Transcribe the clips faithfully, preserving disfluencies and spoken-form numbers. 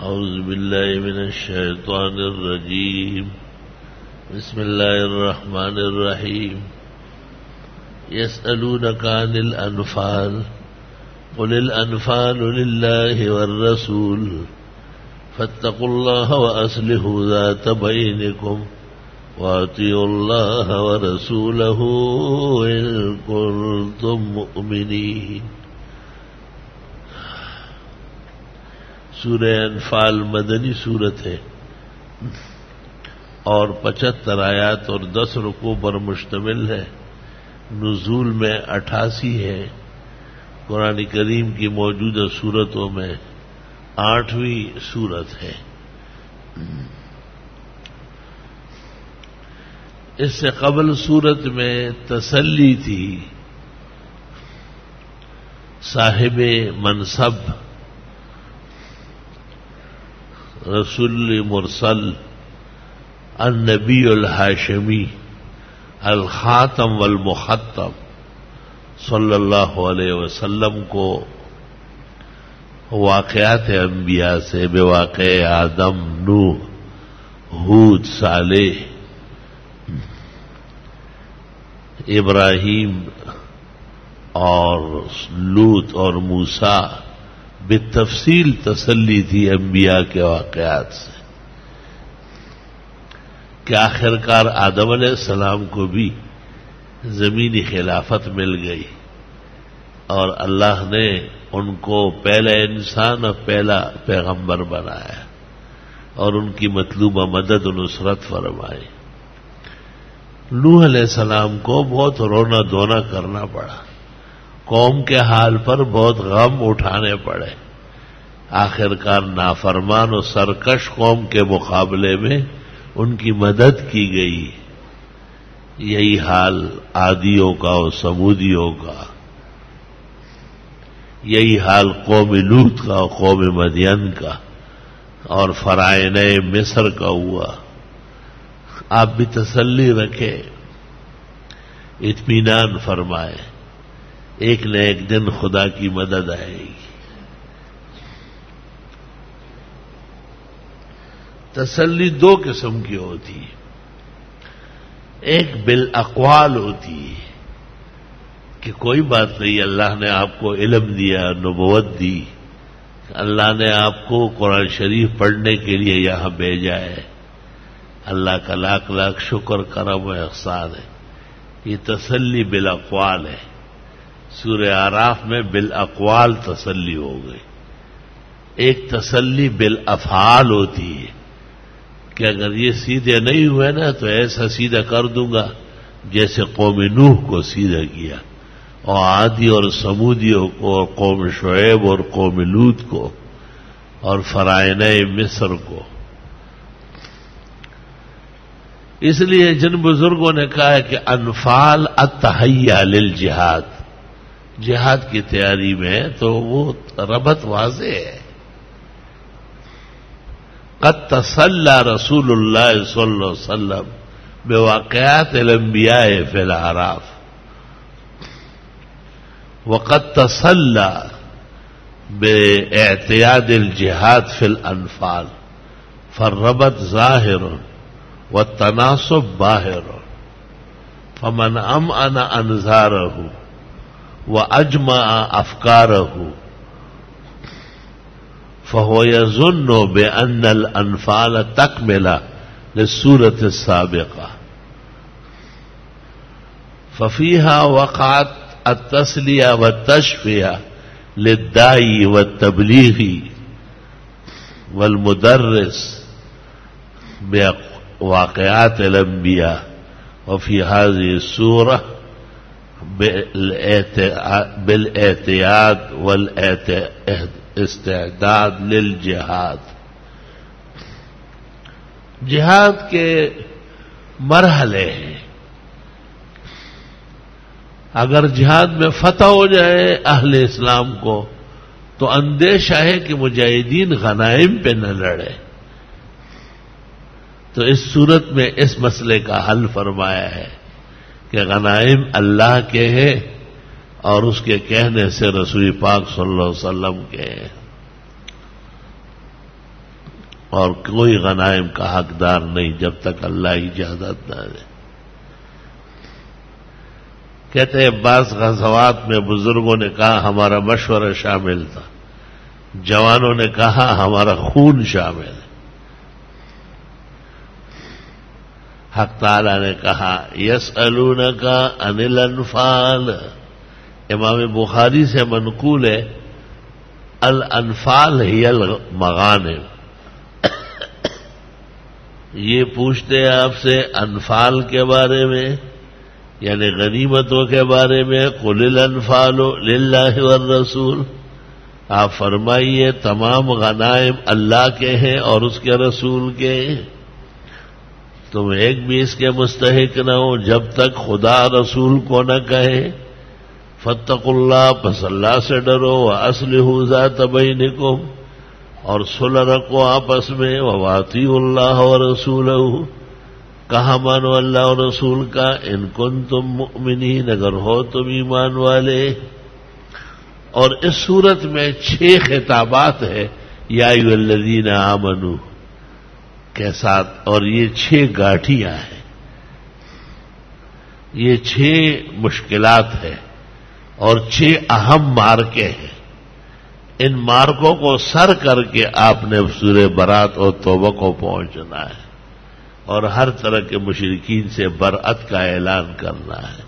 أعوذ بالله من الشيطان الرجيم. بسم الله الرحمن الرحيم. يسألونك عن الأنفال قل الأنفال لله والرسول فاتقوا الله وأصلحوا ذات بينكم وأطيعوا الله ورسوله إن كنتم مؤمنين. سورہ انفال مدنی سورت ہے اور پچہتر آیات اور دس رکوع پر مشتمل ہے. نزول میں اٹھاسی ہے. قرآن کریم کی موجودہ سورتوں میں آٹھویں سورت ہے. اس سے قبل سورت میں تسلی تھی. صاحب منصب رسول مرسل النبی الہاشمی الخاتم والمختم صلی اللہ علیہ وسلم کو واقعات انبیاء سے بواقع آدم، نوح، ہود، صالح، ابراہیم اور لوط اور موسیٰ بالتفصیل تسلی تھی انبیاء کے واقعات سے کہ آخرکار آدم علیہ السلام کو بھی زمینی خلافت مل گئی اور اللہ نے ان کو پہلا انسان اور پہلا پیغمبر بنایا اور ان کی مطلوبہ مدد و نصرت فرمائی. نوح علیہ السلام کو بہت رونا دھونا کرنا پڑا. قوم کے حال پر بہت غم اٹھانے پڑے. آخرکار نافرمان و سرکش قوم کے مقابلے میں ان کی مدد کی گئی. یہی حال عادیوں کا اور سمودیوں کا، یہی حال قوم لوط کا، قوم مدین کا اور فرعونِ مصر کا ہوا. آپ بھی تسلی رکھیں، اطمینان فرمائے، ایک نہ ایک دن خدا کی مدد آئے گی. تسلی دو قسم کی ہوتی. ایک بالاقوال ہوتی کہ کوئی بات نہیں، اللہ نے آپ کو علم دیا، نبوت دی، اللہ نے آپ کو قرآن شریف پڑھنے کے لیے یہاں بھیجا ہے، اللہ کا لاکھ لاکھ شکر، کرم و احسان ہے. یہ تسلی بالاقوال ہے. سورہ اعراف میں بالاقوال تسلی ہو گئی. ایک تسلی بالافعال ہوتی ہے کہ اگر یہ سیدھے نہیں ہوئے نا تو ایسا سیدھا کر دوں گا جیسے قوم نوح کو سیدھا کیا اور عادی اور سمودیوں کو اور قوم شعیب اور قوم لوط کو اور فرعونِ مصر کو. اس لیے جن بزرگوں نے کہا ہے کہ انفال التحیہ للجہاد، جہاد کی تیاری میں تو وہ ربط واضح ہے. قد تسلی رسول اللہ صلی اللہ علیہ وسلم بواقعات الانبیاء فی الاعراف وقد تسلی باعتیاد الجہاد فی الانفال فالربط ظاہر والتناسب باہر فمن امعن انظارہ وأجمع أفكاره فهو يظن بأن الأنفال تكملة للسورة السابقة ففيها وقعت التسلية والتشفية للداعي والتبليغ والمدرس بواقعات الأنبياء. وفي هذه السورة بالاعتیاد والاستعداد للجہاد. جہاد کے مرحلے ہیں. اگر جہاد میں فتح ہو جائے اہل اسلام کو تو اندیشہ ہے کہ مجاہدین غنائم پہ نہ لڑے. تو اس صورت میں اس مسئلے کا حل فرمایا ہے کہ غنائم اللہ کے ہیں اور اس کے کہنے سے رسول پاک صلی اللہ علیہ وسلم کے ہیں. اور کوئی غنائم کا حقدار نہیں جب تک اللہ اجازت نہ دے۔ کہتے ہیں بعض غزوات میں بزرگوں نے کہا ہمارا مشورہ شامل تھا، جوانوں نے کہا ہمارا خون شامل ہے۔ حق تعالی نے کہا یسألونک عن الانفال، امام بخاری سے منقول ہے الانفال ہی المغانم، یہ پوچھتے ہیں آپ سے انفال کے بارے میں یعنی غنیمتوں کے بارے میں، قل الانفال للہ والرسول، آپ فرمائیے تمام غنائم اللہ کے ہیں اور اس کے رسول کے ہیں، تم ایک بھی اس کے مستحق نہ ہو جب تک خدا رسول کو نہ کہے فاتقوا اللہ، پس اللہ سے ڈرو، واصلحوا ذات بینکم، اور صلح رکھو آپس میں، واطیعوا اللہ ورسولہ، کہا مانو اللہ اور رسول کا، ان کنتم مؤمنین، اگر ہو تم ایمان والے۔ اور اس صورت میں چھ خطابات ہیں یا ایھا الذین آمنوا کے ساتھ، اور یہ چھ گاٹھیاں ہیں، یہ چھ مشکلات ہیں اور چھ اہم مارکے ہیں۔ ان مارکوں کو سر کر کے آپ نے سورہ برات اور توبہ کو پہنچنا ہے اور ہر طرح کے مشرکین سے برأت کا اعلان کرنا ہے،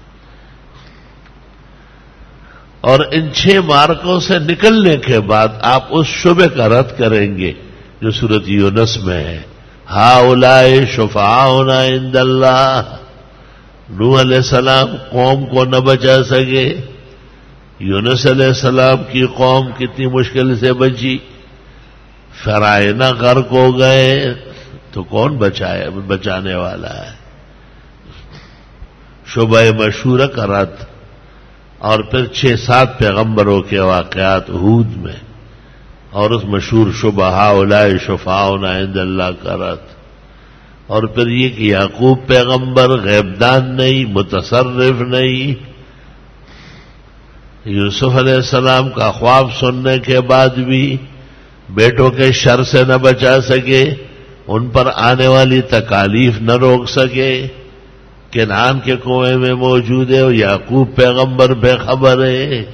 اور ان چھ مارکوں سے نکلنے کے بعد آپ اس شبے کا رد کریں گے جو سورۃ یونس میں ہے، ہؤلاء شفعاؤنا عند اللہ، نوح علیہ السلام قوم کو نہ بچا سکے، یونس علیہ السلام کی قوم کتنی مشکل سے بچی، فرعون غرق ہو گئے تو کون بچائے بچانے والا ہے، شبہ مشہورہ کا رد، اور پھر چھ سات پیغمبروں کے واقعات ہود میں اور اس مشہور شبہ ہؤلاء شفعاؤنا عند اللہ کا رد، اور پھر یہ کہ یعقوب پیغمبر غیبدان نہیں، متصرف نہیں، یوسف علیہ السلام کا خواب سننے کے بعد بھی بیٹوں کے شر سے نہ بچا سکے، ان پر آنے والی تکالیف نہ روک سکے، کنعان کے کنویں میں موجود ہے، اور یعقوب پیغمبر بے خبر ہے،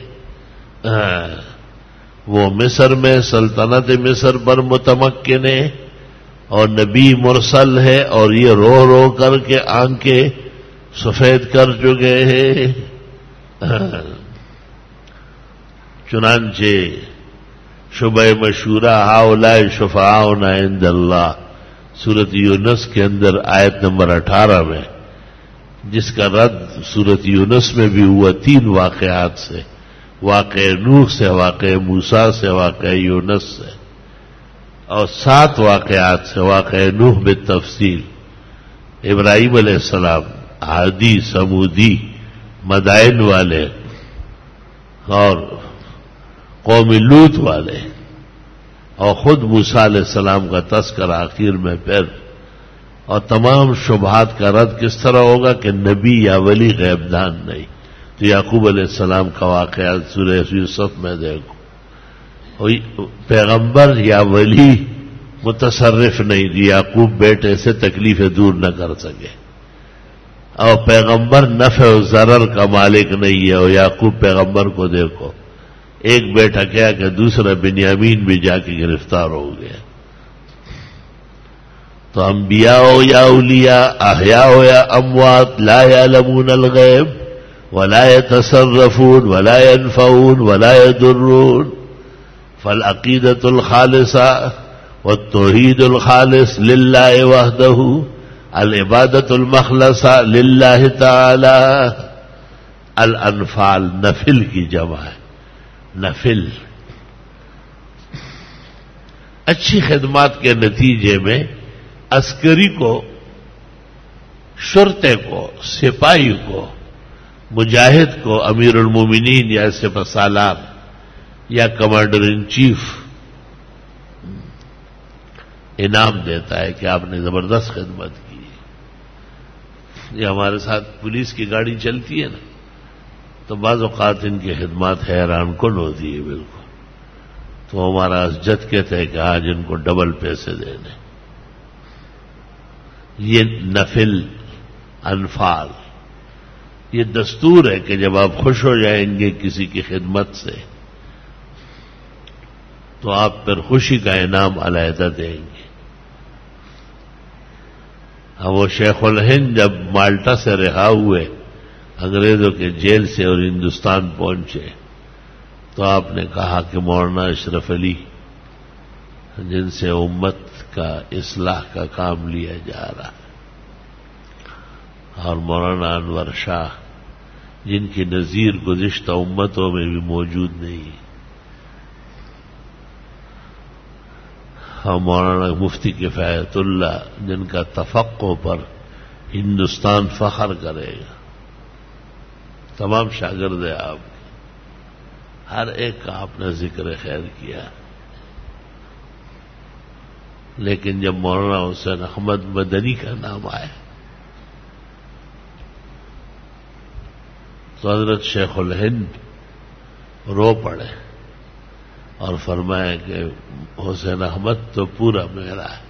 وہ مصر میں سلطنت مصر پر متمکن ہے اور نبی مرسل ہے، اور یہ رو رو کر کے آنکھیں سفید کر چکے ہیں۔ چنانچہ شبہ مشہورہ ہؤلاء شفعاؤنا عند اللہ سورۃ یونس کے اندر آیت نمبر اٹھارہ میں، جس کا رد سورۃ یونس میں بھی ہوا تین واقعات سے، واقع نوح سے، واقع موسیٰ سے، واقع یونس سے، اور سات واقعات سے، واقع نوح بالتفصیل، ابراہیم علیہ السلام، عادی، سمودی، مدائن والے اور قوم لوط والے، اور خود موسیٰ علیہ السلام کا تذکرہ آخر میں پھر، اور تمام شبہات کا رد کس طرح ہوگا کہ نبی یا ولی غیبدان نہیں، تو یعقوب علیہ السلام کا واقعہ سورہ یوسف میں دیکھو، پیغمبر یا ولی متصرف نہیں، یعقوب بیٹے سے تکلیفیں دور نہ کر سکے، اور پیغمبر نفع و ضرر کا مالک نہیں ہے، اور یعقوب پیغمبر کو دیکھو، ایک بیٹا کیا کہ دوسرا بنیامین بھی جا کے گرفتار ہو گیا۔ تو انبیاء ہو یا اولیاء، احیاء ہو یا اموات، لا یعلمون الغیب ولا يتصرفون ولا ينفعون ولا يضرون، فالعقیدۃ الخالصہ والتوحید الخالص للہ وحدہ، العبادۃ المخلصہ للہ تعالی۔ الانفال نفل کی جمع ہے، نفل، اچھی خدمات کے نتیجے میں عسکری کو، شرطے کو، سپاہی کو، مجاہد کو امیر المومنین یا سپہ سالار یا کمانڈر ان چیف انعام دیتا ہے کہ آپ نے زبردست خدمت کی۔ یہ ہمارے ساتھ پولیس کی گاڑی چلتی ہے نا، تو بعض اوقات ان کی خدمات حیران کن ہوتی ہے بالکل، تو ہمارا اسجد کہتے ہیں کہ آج ان کو ڈبل پیسے دینے. یہ نفل انفال، یہ دستور ہے کہ جب آپ خوش ہو جائیں گے کسی کی خدمت سے تو آپ پر خوشی کا انعام علیحدہ دیں گے. اب وہ شیخ الہند جب مالٹا سے رہا ہوئے انگریزوں کے جیل سے اور ہندوستان پہنچے تو آپ نے کہا کہ مولانا اشرف علی جن سے امت کا اصلاح کا کام لیا جا رہا ہے اور مولانا انور شاہ جن کی نظیر گزشتہ امتوں میں بھی موجود نہیں، اور مولانا مفتی کفایت اللہ جن کا تفقع پر ہندوستان فخر کرے گا. تمام شاگرد ہیں آپ کے، ہر ایک کا آپ نے ذکر خیر کیا. لیکن جب مولانا حسین احمد مدنی کا نام آیا تو حضرت شیخ الہند رو پڑے اور فرمایا کہ حسین احمد تو پورا میرا ہے،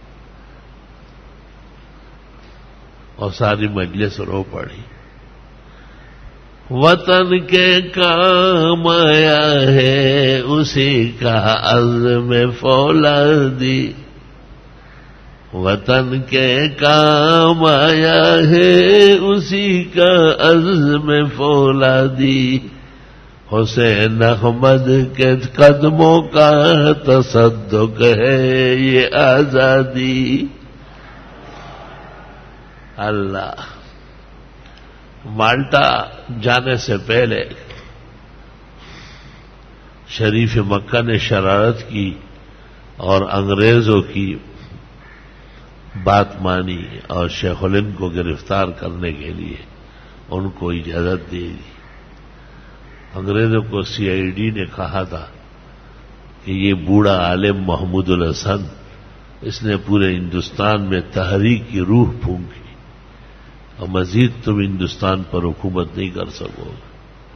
اور ساری مجلس رو پڑی. وطن کے کام آیا ہے اسی کا عزم فولادی، وطن کے کام آیا ہے اسی کا عزم فولادی، حسین احمد کے قدموں کا تصدق ہے یہ آزادی. اللہ. مالٹا جانے سے پہلے شریف مکہ نے شرارت کی اور انگریزوں کی بات مانی اور شیخ الہند کو گرفتار کرنے کے لیے ان کو اجازت دے دی. انگریزوں کو سی آئی ڈی نے کہا تھا کہ یہ بوڑھا عالم محمود الحسن اس نے پورے ہندوستان میں تحریک کی روح پھونکی اور مزید تم ہندوستان پر حکومت نہیں کر سکو گے.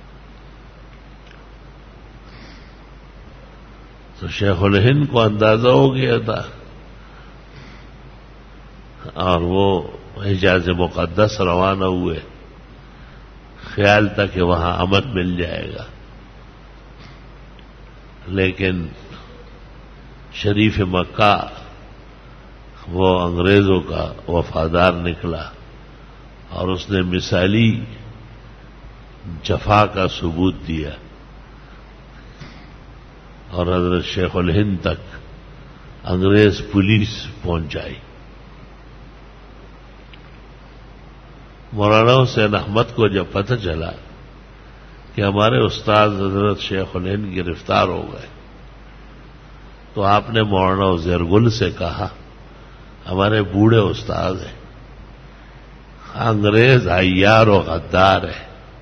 تو شیخ الہند کو اندازہ ہو گیا تھا اور وہ حجاز مقدس روانہ ہوئے، خیال تھا کہ وہاں امن مل جائے گا. لیکن شریف مکہ وہ انگریزوں کا وفادار نکلا اور اس نے مثالی جفا کا ثبوت دیا اور حضرت شیخ الہند تک انگریز پولیس پہنچائی. مولانا حسین احمد کو جب پتہ چلا کہ ہمارے استاد حضرت شیخ الہند گرفتار ہو گئے تو آپ نے مولانا عزیر گل سے کہا ہمارے بوڑھے استاد ہیں، انگریز عیار و غدار ہے،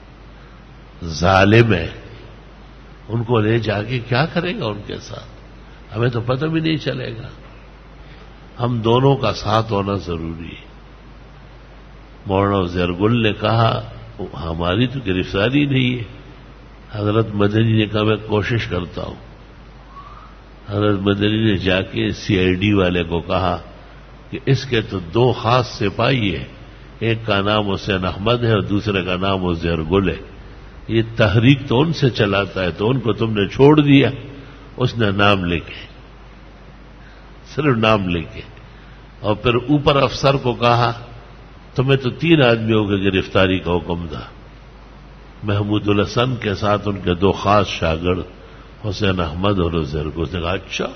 ظالم ہے، ان کو لے جا کے کیا کرے گا ان کے ساتھ، ہمیں تو پتہ بھی نہیں چلے گا، ہم دونوں کا ساتھ ہونا ضروری ہے. مولانا عزیر گل نے کہا ہماری تو گرفتاری نہیں ہے. حضرت مدنی نے کہا میں کوشش کرتا ہوں. حضرت مدنی نے جا کے سی آئی ڈی والے کو کہا کہ اس کے تو دو خاص سپاہی ہیں، ایک کا نام حسین احمد ہے اور دوسرے کا نام عزیر گل ہے، یہ تحریک تو ان سے چلاتا ہے تو ان کو تم نے چھوڑ دیا. اس نے نام لے کے، صرف نام لے کے، اور پھر اوپر افسر کو کہا تمہیں تو تین آدمیوں کی گرفتاری کا حکم تھا، محمود الحسن کے ساتھ ان کے دو خاص شاگرد حسین احمد اور عزیر گل. اس نے کہا اچھا.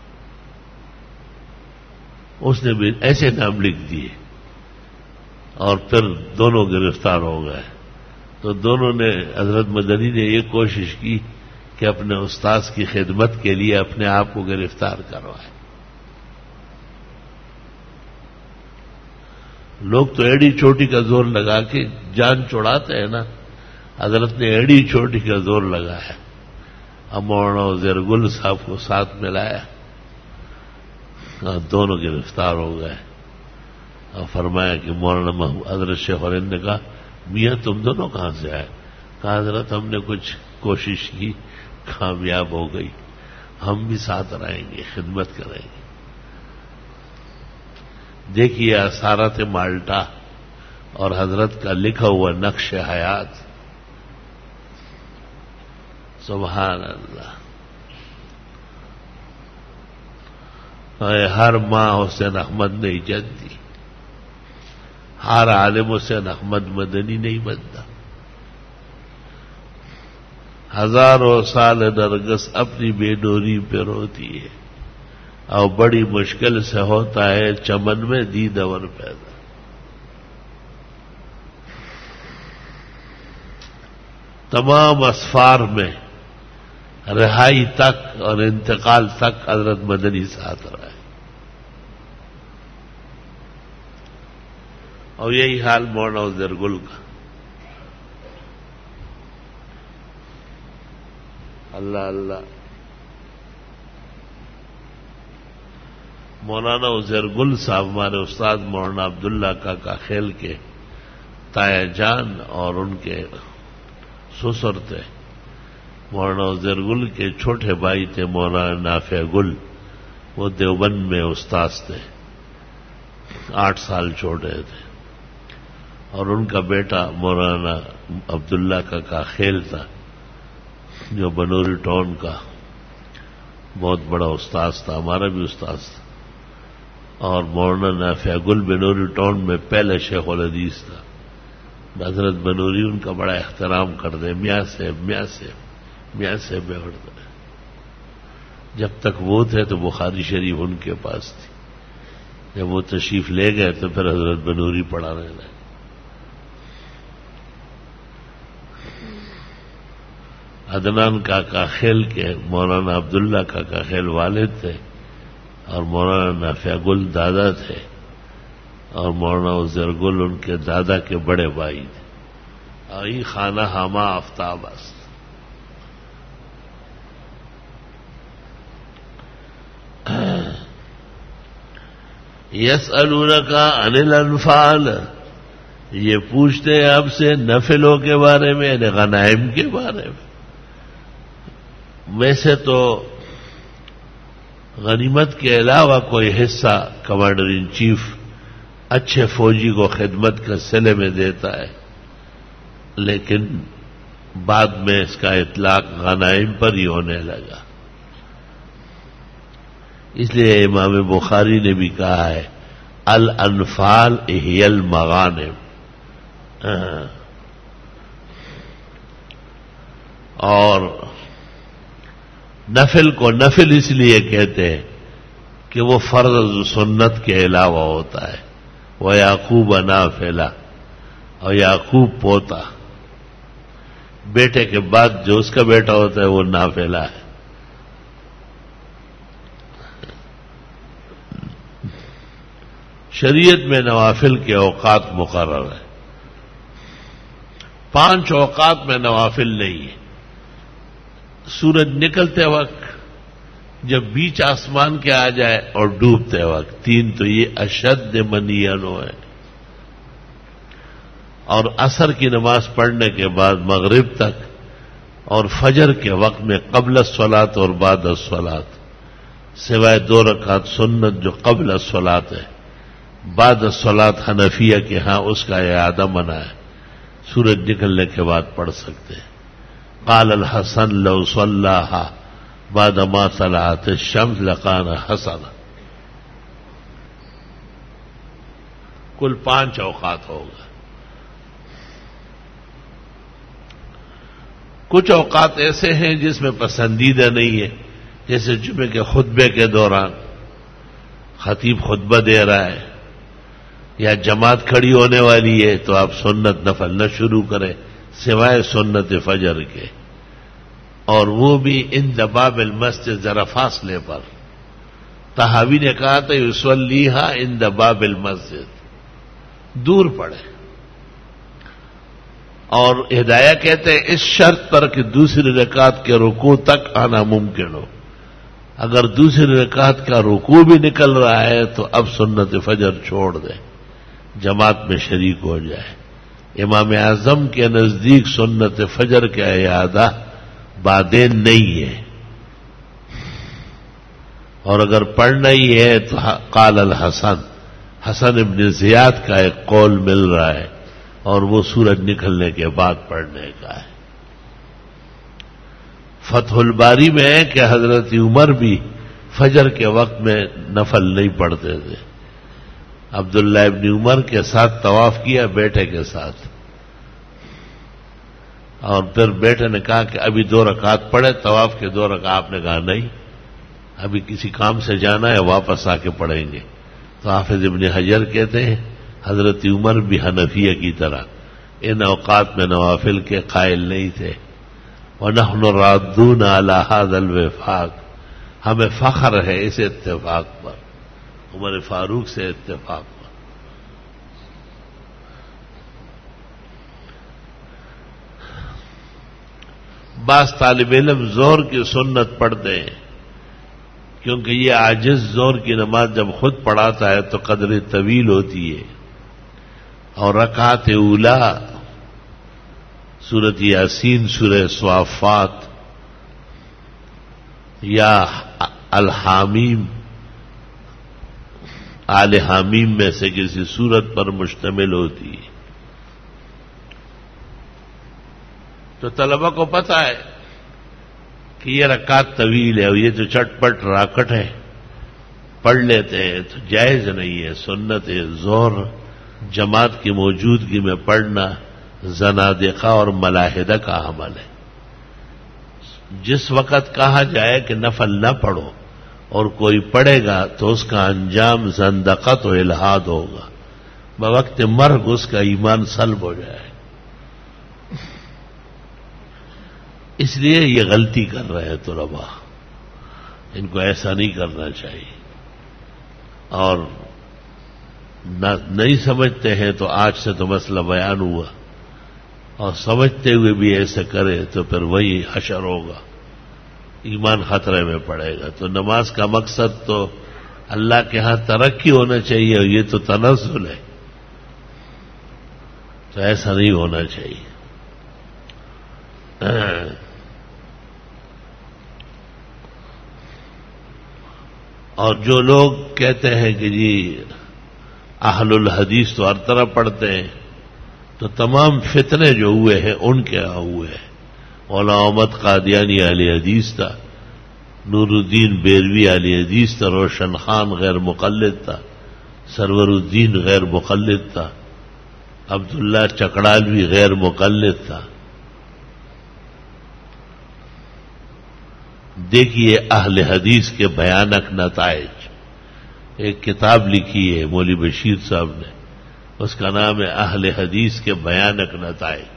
اس نے بھی ایسے نام لکھ دیے اور پھر دونوں گرفتار ہو گئے. تو دونوں نے، حضرت مدنی نے یہ کوشش کی کہ اپنے استاذ کی خدمت کے لیے اپنے آپ کو گرفتار کروائے. لوگ تو ایڑی چوٹی کا زور لگا کے جان چھڑاتے ہیں نا، حضرت نے ایڑی چوٹی کا زور لگایا. اب مولانا عزیر گل صاحب کو ساتھ ملایا اور دونوں گرفتار ہو گئے اور فرمایا کہ مولانا حضرت شیخ الہند نے کہا میاں تم دونوں کہاں سے آئے؟ کہا حضرت ہم نے کچھ کوشش کی، کامیاب ہو گئی، ہم بھی ساتھ رہیں گے، خدمت کریں گے۔ دیکھیے اثارت مالٹا اور حضرت کا لکھا ہوا نقش حیات، سبحان اللہ۔ ہر ماں حسین احمد نے اجازت دی، ہر عالم حسین احمد مدنی نہیں بنتا۔ ہزاروں سال نرگس اپنی بے ڈوری پہ روتی ہے، اور بڑی مشکل سے ہوتا ہے چمن میں دیدور پیدا۔ تمام اسفار میں رہائی تک اور انتقال تک حضرت مدنی ساتھ رہا ہے، اور یہی حال مولانا زرگل کا۔ اللہ اللہ، مولانا زرگل صاحب ہمارے استاد مولانا عبداللہ کا خیل کے تایا جان اور ان کے سسر تھے۔ مولانا زرگل کے چھوٹے بھائی تھے مولانا نافع گل، وہ دیوبند میں استاذ تھے، آٹھ سال چھوٹے تھے، اور ان کا بیٹا مولانا عبداللہ کا کا خیل تھا، جو بنوری ٹاؤن کا بہت بڑا استاذ تھا، ہمارا بھی استاذ تھا، اور مولانا نافع گل بنوری ٹاؤن میں پہلے شیخ الحدیث تھا۔ حضرت بنوری ان کا بڑا احترام کرتے، میاں صاحب میاں صاحب میاں صاحب میں پڑھتے۔ جب تک وہ تھے تو بخاری شریف ان کے پاس تھی، جب وہ تشریف لے گئے تو پھر حضرت بنوری پڑھانے لگے۔ عدنان کاکا خیل کے مولانا عبداللہ کاکا خیل والد تھے، اور مولانا نافع گل دادا تھے، اور مولانا زرگل ان کے دادا کے بڑے بھائی تھے، اور یہ خانہ ہامہ آفتاب است۔ یسألونک عن الانفال، یہ پوچھتے ہیں اب سے نفلوں کے بارے میں، یعنی غنائم کے بارے میں۔ ویسے تو غنیمت کے علاوہ کوئی حصہ کمانڈر ان چیف اچھے فوجی کو خدمت کے صلے میں دیتا ہے، لیکن بعد میں اس کا اطلاق غنائم پر ہی ہونے لگا۔ اس لیے امام بخاری نے بھی کہا ہے الانفال ہی المغانم، اور نفل کو نفل اس لیے کہتے ہیں کہ وہ فرض سنت کے علاوہ ہوتا ہے۔ وہ یعقوب نافلہ، اور یعقوب پوتا، بیٹے کے بعد جو اس کا بیٹا ہوتا ہے وہ نافلہ ہے۔ شریعت میں نوافل کے اوقات مقرر ہیں، پانچ اوقات میں نوافل نہیں ہے۔ سورج نکلتے وقت، جب بیچ آسمان کے آ جائے، اور ڈوبتے وقت، تین تو یہ اشد منیانو ہے، اور عصر کی نماز پڑھنے کے بعد مغرب تک، اور فجر کے وقت میں قبل الصلاۃ اور بعد الصلاۃ، سوائے دو رکعت سنت جو قبل الصلاۃ ہے، بعد الصلاۃ حنفیہ کے ہاں اس کا اعادہ منع ہے، سورج نکلنے کے بعد پڑھ سکتے ہیں۔ قال الحسن لو صلاها بعد ما طلعت الشمس لکان حسنا۔ کل پانچ اوقات ہوگا۔ کچھ اوقات ایسے ہیں جس میں پسندیدہ نہیں ہے، جیسے جمعے کے خطبے کے دوران خطیب خطبہ دے رہا ہے یا جماعت کھڑی ہونے والی ہے تو آپ سنت نفل نہ شروع کریں سوائے سنت فجر کے، اور وہ بھی ان باب المسجد ذرا فاصلے پر۔ طحاوی نے کہا تھا یصلیھا عند باب المسجد، دور پڑے، اور ہدایہ کہتے ہیں اس شرط پر کہ دوسری رکعت کے رکوع تک آنا ممکن ہو۔ اگر دوسری رکعت کا رکوع بھی نکل رہا ہے تو اب سنت فجر چھوڑ دیں، جماعت میں شریک ہو جائے۔ امام اعظم کے نزدیک سنت فجر کا اعادہ بعدین نہیں ہے۔ اور اگر پڑھنا ہی ہے تو قال الحسن، حسن ابن زیاد کا ایک قول مل رہا ہے، اور وہ سورج نکلنے کے بعد پڑھنے کا ہے۔ فتح الباری میں ہے کہ حضرت عمر بھی فجر کے وقت میں نفل نہیں پڑھتے تھے۔ عبداللہ ابن عمر کے ساتھ طواف کیا بیٹے کے ساتھ، اور پھر بیٹے نے کہا کہ ابھی دو رکعت پڑھے، طواف کے دو رکعت۔ آپ نے کہا نہیں، ابھی کسی کام سے جانا ہے، واپس آ کے پڑھیں گے۔ تو حافظ ابن حجر کہتے ہیں حضرت عمر بھی حنفیہ کی طرح ان اوقات میں نوافل کے قائل نہیں تھے۔ وَنَحْنُ رَادُّونَ عَلَى هَذَا الْوِفَاقِ، ہمیں فخر ہے اس اتفاق پر، عمر فاروق سے اتفاق پر۔ بعض طالب علم زور کی سنت پڑھتے ہیں، کیونکہ یہ عاجز زور کی نماز جب خود پڑھاتا ہے تو قدر طویل ہوتی ہے، اور رکعت اولا سورۃ یاسین، سورہ صافات یا الحامیم، آل حامیم میں سے کسی سورت پر مشتمل ہوتی ہے۔ تو طلبہ کو پتہ ہے کہ یہ رکعت طویل ہے، اور یہ جو چٹ پٹ راکٹ ہے پڑھ لیتے ہیں تو جائز نہیں ہے، سنت ہے۔ زور جماعت کی موجودگی میں پڑھنا زنادقہ اور ملاحدہ کا عمل ہے۔ جس وقت کہا جائے کہ نفل نہ پڑھو اور کوئی پڑھے گا تو اس کا انجام زندقت و الحاد ہوگا، بوقت مرگ اس کا ایمان سلب ہو جائے۔ اس لیے یہ غلطی کر رہے ہیں طلباء، ان کو ایسا نہیں کرنا چاہیے، اور نہ نہیں سمجھتے ہیں تو آج سے تو مسئلہ بیان ہوا، اور سمجھتے ہوئے بھی ایسے کرے تو پھر وہی حشر ہوگا، ایمان خطرے میں پڑے گا۔ تو نماز کا مقصد تو اللہ کے ہاں ترقی ہونا چاہیے، اور یہ تو تنزل ہے، تو ایسا نہیں ہونا چاہیے۔ اور جو لوگ کہتے ہیں کہ جی اہل الحدیث تو ہر طرح پڑھتے ہیں، تو تمام فتنے جو ہوئے ہیں ان کے ہوئے ہیں۔ مولانا احمد قادیانی اہل حدیث تھا، نور الدین بیروی اہل حدیث تھا، روشن خان غیر مقلد تھا، سرور الدین غیر مقلد تھا، عبداللہ چکڑالوی غیر مقلد تھا۔ دیکھیے اہل حدیث کے بھیانک نتائج، ایک کتاب لکھی ہے مولوی بشیر صاحب نے، اس کا نام ہے اہل حدیث کے بھیانک نتائج۔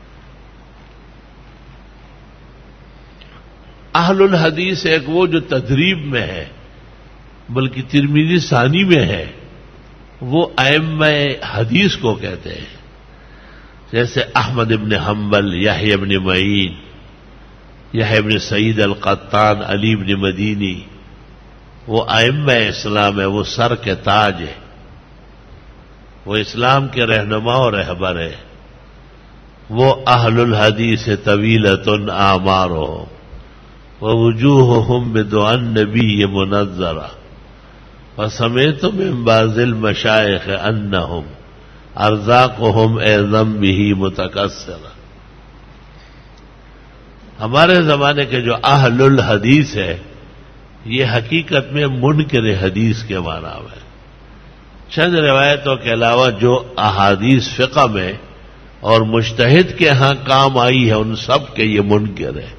اہل الحدیث ایک وہ جو تدریب میں ہے، بلکہ ترمذی ثانی میں ہے، وہ ائمہ حدیث کو کہتے ہیں، جیسے احمد ابن حنبل، یحییٰ ابن معین، یحییٰ ابن سعید القطان، علی ابن مدینی، وہ ائمہ اسلام ہے، وہ سر کے تاج ہے، وہ اسلام کے رہنما و رہبر ہے۔ وہ اہل الحدیث طویلۃ اعمارہم ووجوہہم بدعاء النبی منذرہ، وسمعت من بعض المشائخ انہم ارزاقہم اعظم بہ متکثرہ۔ ہمارے زمانے کے جو اہل الحدیث ہے، یہ حقیقت میں منکر حدیث کے معنی ہے۔ چند روایتوں کے علاوہ جو احادیث فقہ میں اور مجتہد کے ہاں کام آئی ہے، ان سب کے یہ منکر ہے۔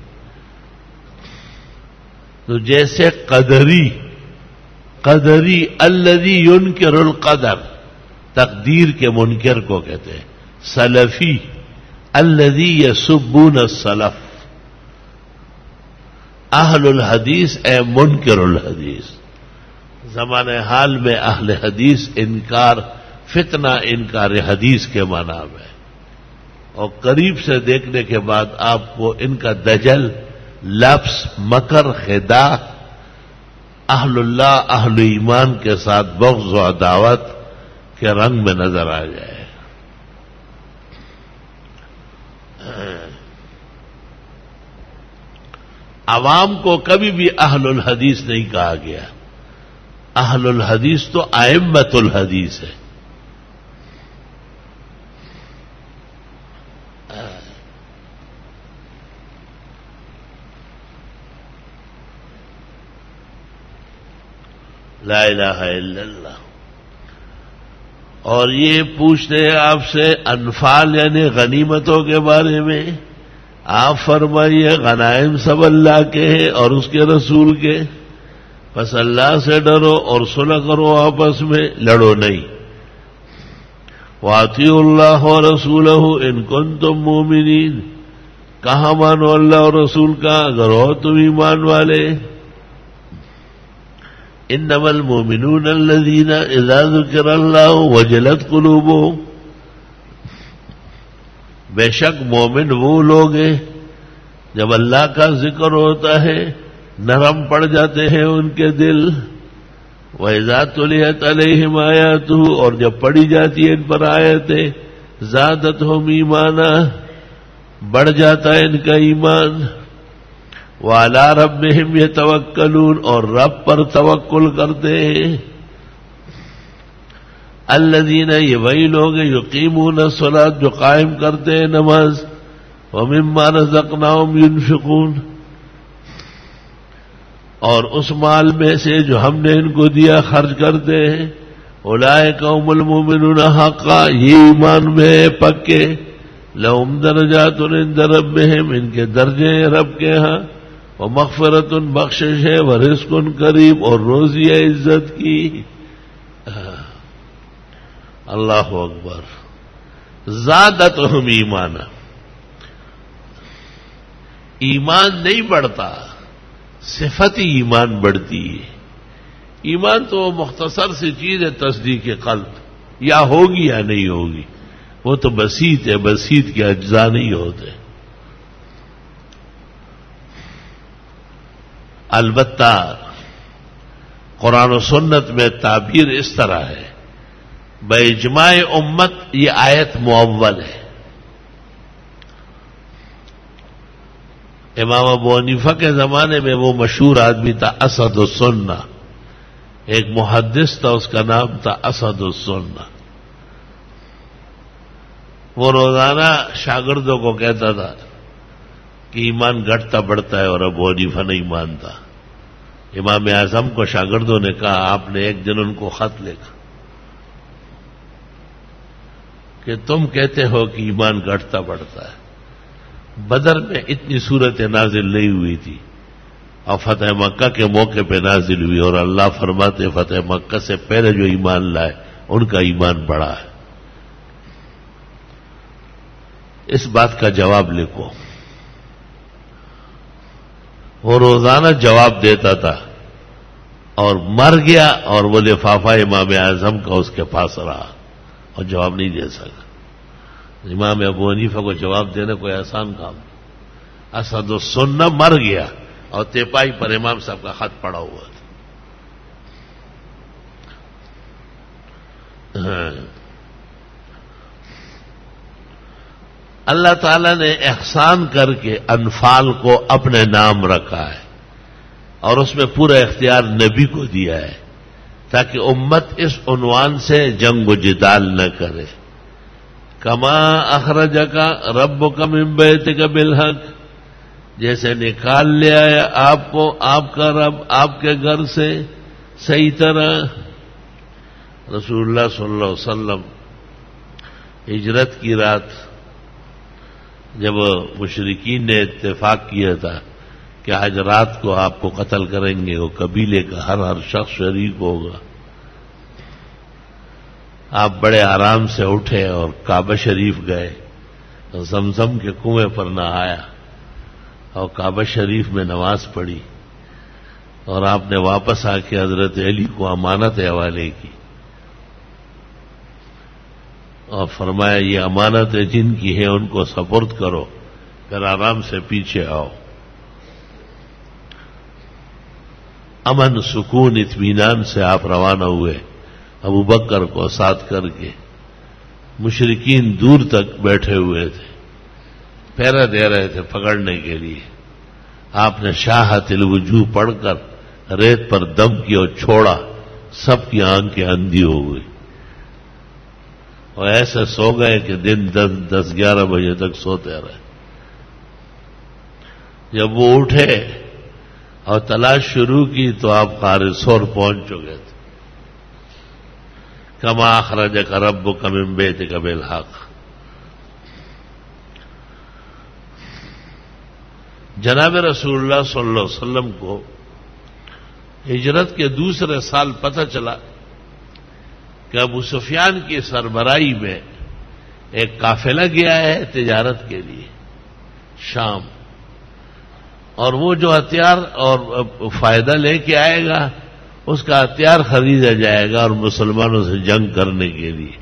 تو جیسے قدری قدری الذی ینکر القدر، تقدیر کے منکر کو کہتے ہیں۔ سلفی الذی یسبون السلف، اہل الحدیث اے منکر الحدیث۔ زمانے حال میں اہل حدیث انکار فتنہ انکار حدیث کے معنی میں، اور قریب سے دیکھنے کے بعد آپ کو ان کا دجل، لفظ، مکر، خداع اہل اللہ اہل ایمان کے ساتھ بغض و عداوت کے رنگ میں نظر آ جائے۔ عوام کو کبھی بھی اہل الحدیث نہیں کہا گیا، اہل الحدیث تو ائمۃ الحدیث ہے. لا الہ الا اللہ. اور یہ پوچھتے ہیں آپ سے انفال یعنی غنیمتوں کے بارے میں. آپ فرمائیے غنائم سب اللہ کے ہیں اور اس کے رسول کے، بس اللہ سے ڈرو اور صلح کرو، آپس میں لڑو نہیں. وَأَطِيعُوا اللَّهَ وَرَسُولَهُ إِن كُنتُم مُّؤْمِنِينَ. کہاں مانو اللہ اور رسول کا اگر ہو تم ایمان والے. انما المؤمنون الذين اذا ذكر الله وجلت قلوبهم. بے شک مومن وہ لوگ ہیں جب اللہ کا ذکر ہوتا ہے نرم پڑ جاتے ہیں ان کے دل. وَإِذَا تُلِيَتْ عَلَيْهِمْ آيَاتُهُ. اور جب پڑھی جاتی ہے ان پر آیتیں زادتهم ایمانا، بڑھ جاتا ہے ان کا ایمان. وَعَلَىٰ رَبِّهِمْ يَتَوَكَّلُونَ. اور رب پر توکل کرتے ہیں. الَّذِينَ یہ وہی لوگ ہیں یقیمون الصلاۃ جو قائم کرتے ہیں نماز. وَمِمَّا رَزَقْنَاهُمْ يُنْفِقُونَ. اور اس مال میں سے جو ہم نے ان کو دیا خرچ کرتے ہیں. اولئک هم المؤمنون حقا. یہ ایمان میں پکے. لَهُمْ دَرَجَاتٌ عِندَ رَبِّهِمْ. ان کے درجے رب کے ہاں. وَمَغْفِرَةٌ بخشش ہے. وَرِزْقٌ کریم. اور روزی ہے عزت کی. اللہ اکبر. زادتہم ایمانا. ایمان نہیں بڑھتا، صفت ایمان بڑھتی ہے. ایمان تو مختصر سی چیز ہے، تصدیق قلب، یا ہوگی یا نہیں ہوگی. وہ تو بسیط ہے، بسیط کے اجزاء نہیں ہوتے. البتہ قرآن و سنت میں تعبیر اس طرح ہے، باجماع امت یہ آیت معول ہے. امام ابو حنیفہ کے زمانے میں وہ مشہور آدمی تھا اسد السنہ، ایک محدث تھا، اس کا نام تھا اسد السنہ. وہ روزانہ شاگردوں کو کہتا تھا کہ ایمان گھٹتا بڑھتا ہے، اور ابو حنیفہ نہیں مانتا. امام اعظم کو شاگردوں نے کہا، آپ نے ایک دن ان کو خط لکھا کہ تم کہتے ہو کہ ایمان گھٹتا بڑھتا ہے. بدر میں اتنی صورتیں نازل نہیں ہوئی تھی، اور فتح مکہ کے موقع پہ نازل ہوئی، اور اللہ فرماتے فتح مکہ سے پہلے جو ایمان لائے ان کا ایمان بڑھا ہے. اس بات کا جواب لکھو. وہ روزانہ جواب دیتا تھا، اور مر گیا، اور وہ لفافہ امام اعظم کا اس کے پاس رہا اور جواب نہیں دے سکا. امام ابو حنیفہ کو جواب دینا کوئی آسان کام نہیں. اسد السنہ مر گیا اور تیپائی پر امام صاحب کا خط پڑا ہوا تھا. اللہ تعالیٰ نے احسان کر کے انفال کو اپنے نام رکھا ہے، اور اس میں پورا اختیار نبی کو دیا ہے، تاکہ امت اس عنوان سے جنگ و جدال نہ کرے. کما اخرجک ربک من بیتک بالحق. جیسے نکال لے آیا آپ کو آپ کا رب آپ کے گھر سے صحیح طرح. رسول اللہ صلی اللہ علیہ وسلم ہجرت کی رات جب مشرکین نے اتفاق کیا تھا کہ آج رات کو آپ کو قتل کریں گے، وہ قبیلے کا ہر ہر شخص شریک ہوگا، آپ بڑے آرام سے اٹھے اور کعبہ شریف گئے، زمزم کے کنویں پر نہایا اور کعبہ شریف میں نماز پڑھی، اور آپ نے واپس آ کے حضرت علی کو امانت حوالے کی اور فرمایا یہ امانتیں جن کی ہیں ان کو سپرد کرو، پھر آرام سے پیچھے آؤ. امن سکون اطمینان سے آپ روانہ ہوئے، ابو بکر کو ساتھ کر کے. مشرکین دور تک بیٹھے ہوئے تھے، پہرا دے رہے تھے پکڑنے کے لیے. آپ نے شاہت الوجوہ پڑھ کر ریت پر دم کی اور چھوڑا، سب کی آنکھیں اندھی ہو گئی اور ایسے سو گئے کہ دن دس دس گیارہ بجے تک سوتے رہے. جب وہ اٹھے اور تلاش شروع کی تو آپ قار سور پہنچ چکے تھے. کما اخرجک ربک من بیتک بالحق. جناب رسول اللہ صلی اللہ علیہ وسلم کو ہجرت کے دوسرے سال پتہ چلا کہ ابو سفیان کی سربراہی میں ایک قافلہ گیا ہے تجارت کے لیے شام، اور وہ جو ہتھیار اور فائدہ لے کے آئے گا اس کا ہتھیار خریدا جائے گا اور مسلمانوں سے جنگ کرنے کے لیے.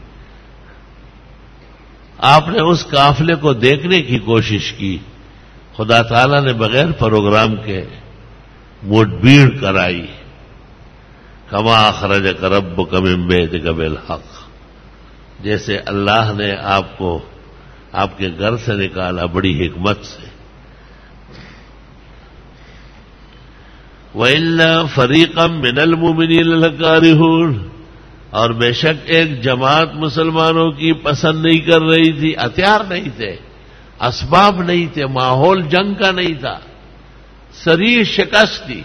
آپ نے اس قافلے کو دیکھنے کی کوشش کی. خدا تعالیٰ نے بغیر پروگرام کے مٹ بھیڑ کرائی. کما اخرجک ربک من بیتک بالحق. جیسے اللہ نے آپ کو آپ کے گھر سے نکالا بڑی حکمت سے. وَإِلَّا فَرِيقًا مِّنَ الْمُؤْمِنِينَ لَكَارِهُونَ. اور بے شک ایک جماعت مسلمانوں کی پسند نہیں کر رہی تھی. ہتھیار نہیں تھے، اسباب نہیں تھے، ماحول جنگ کا نہیں تھا، سریح شکست تھی.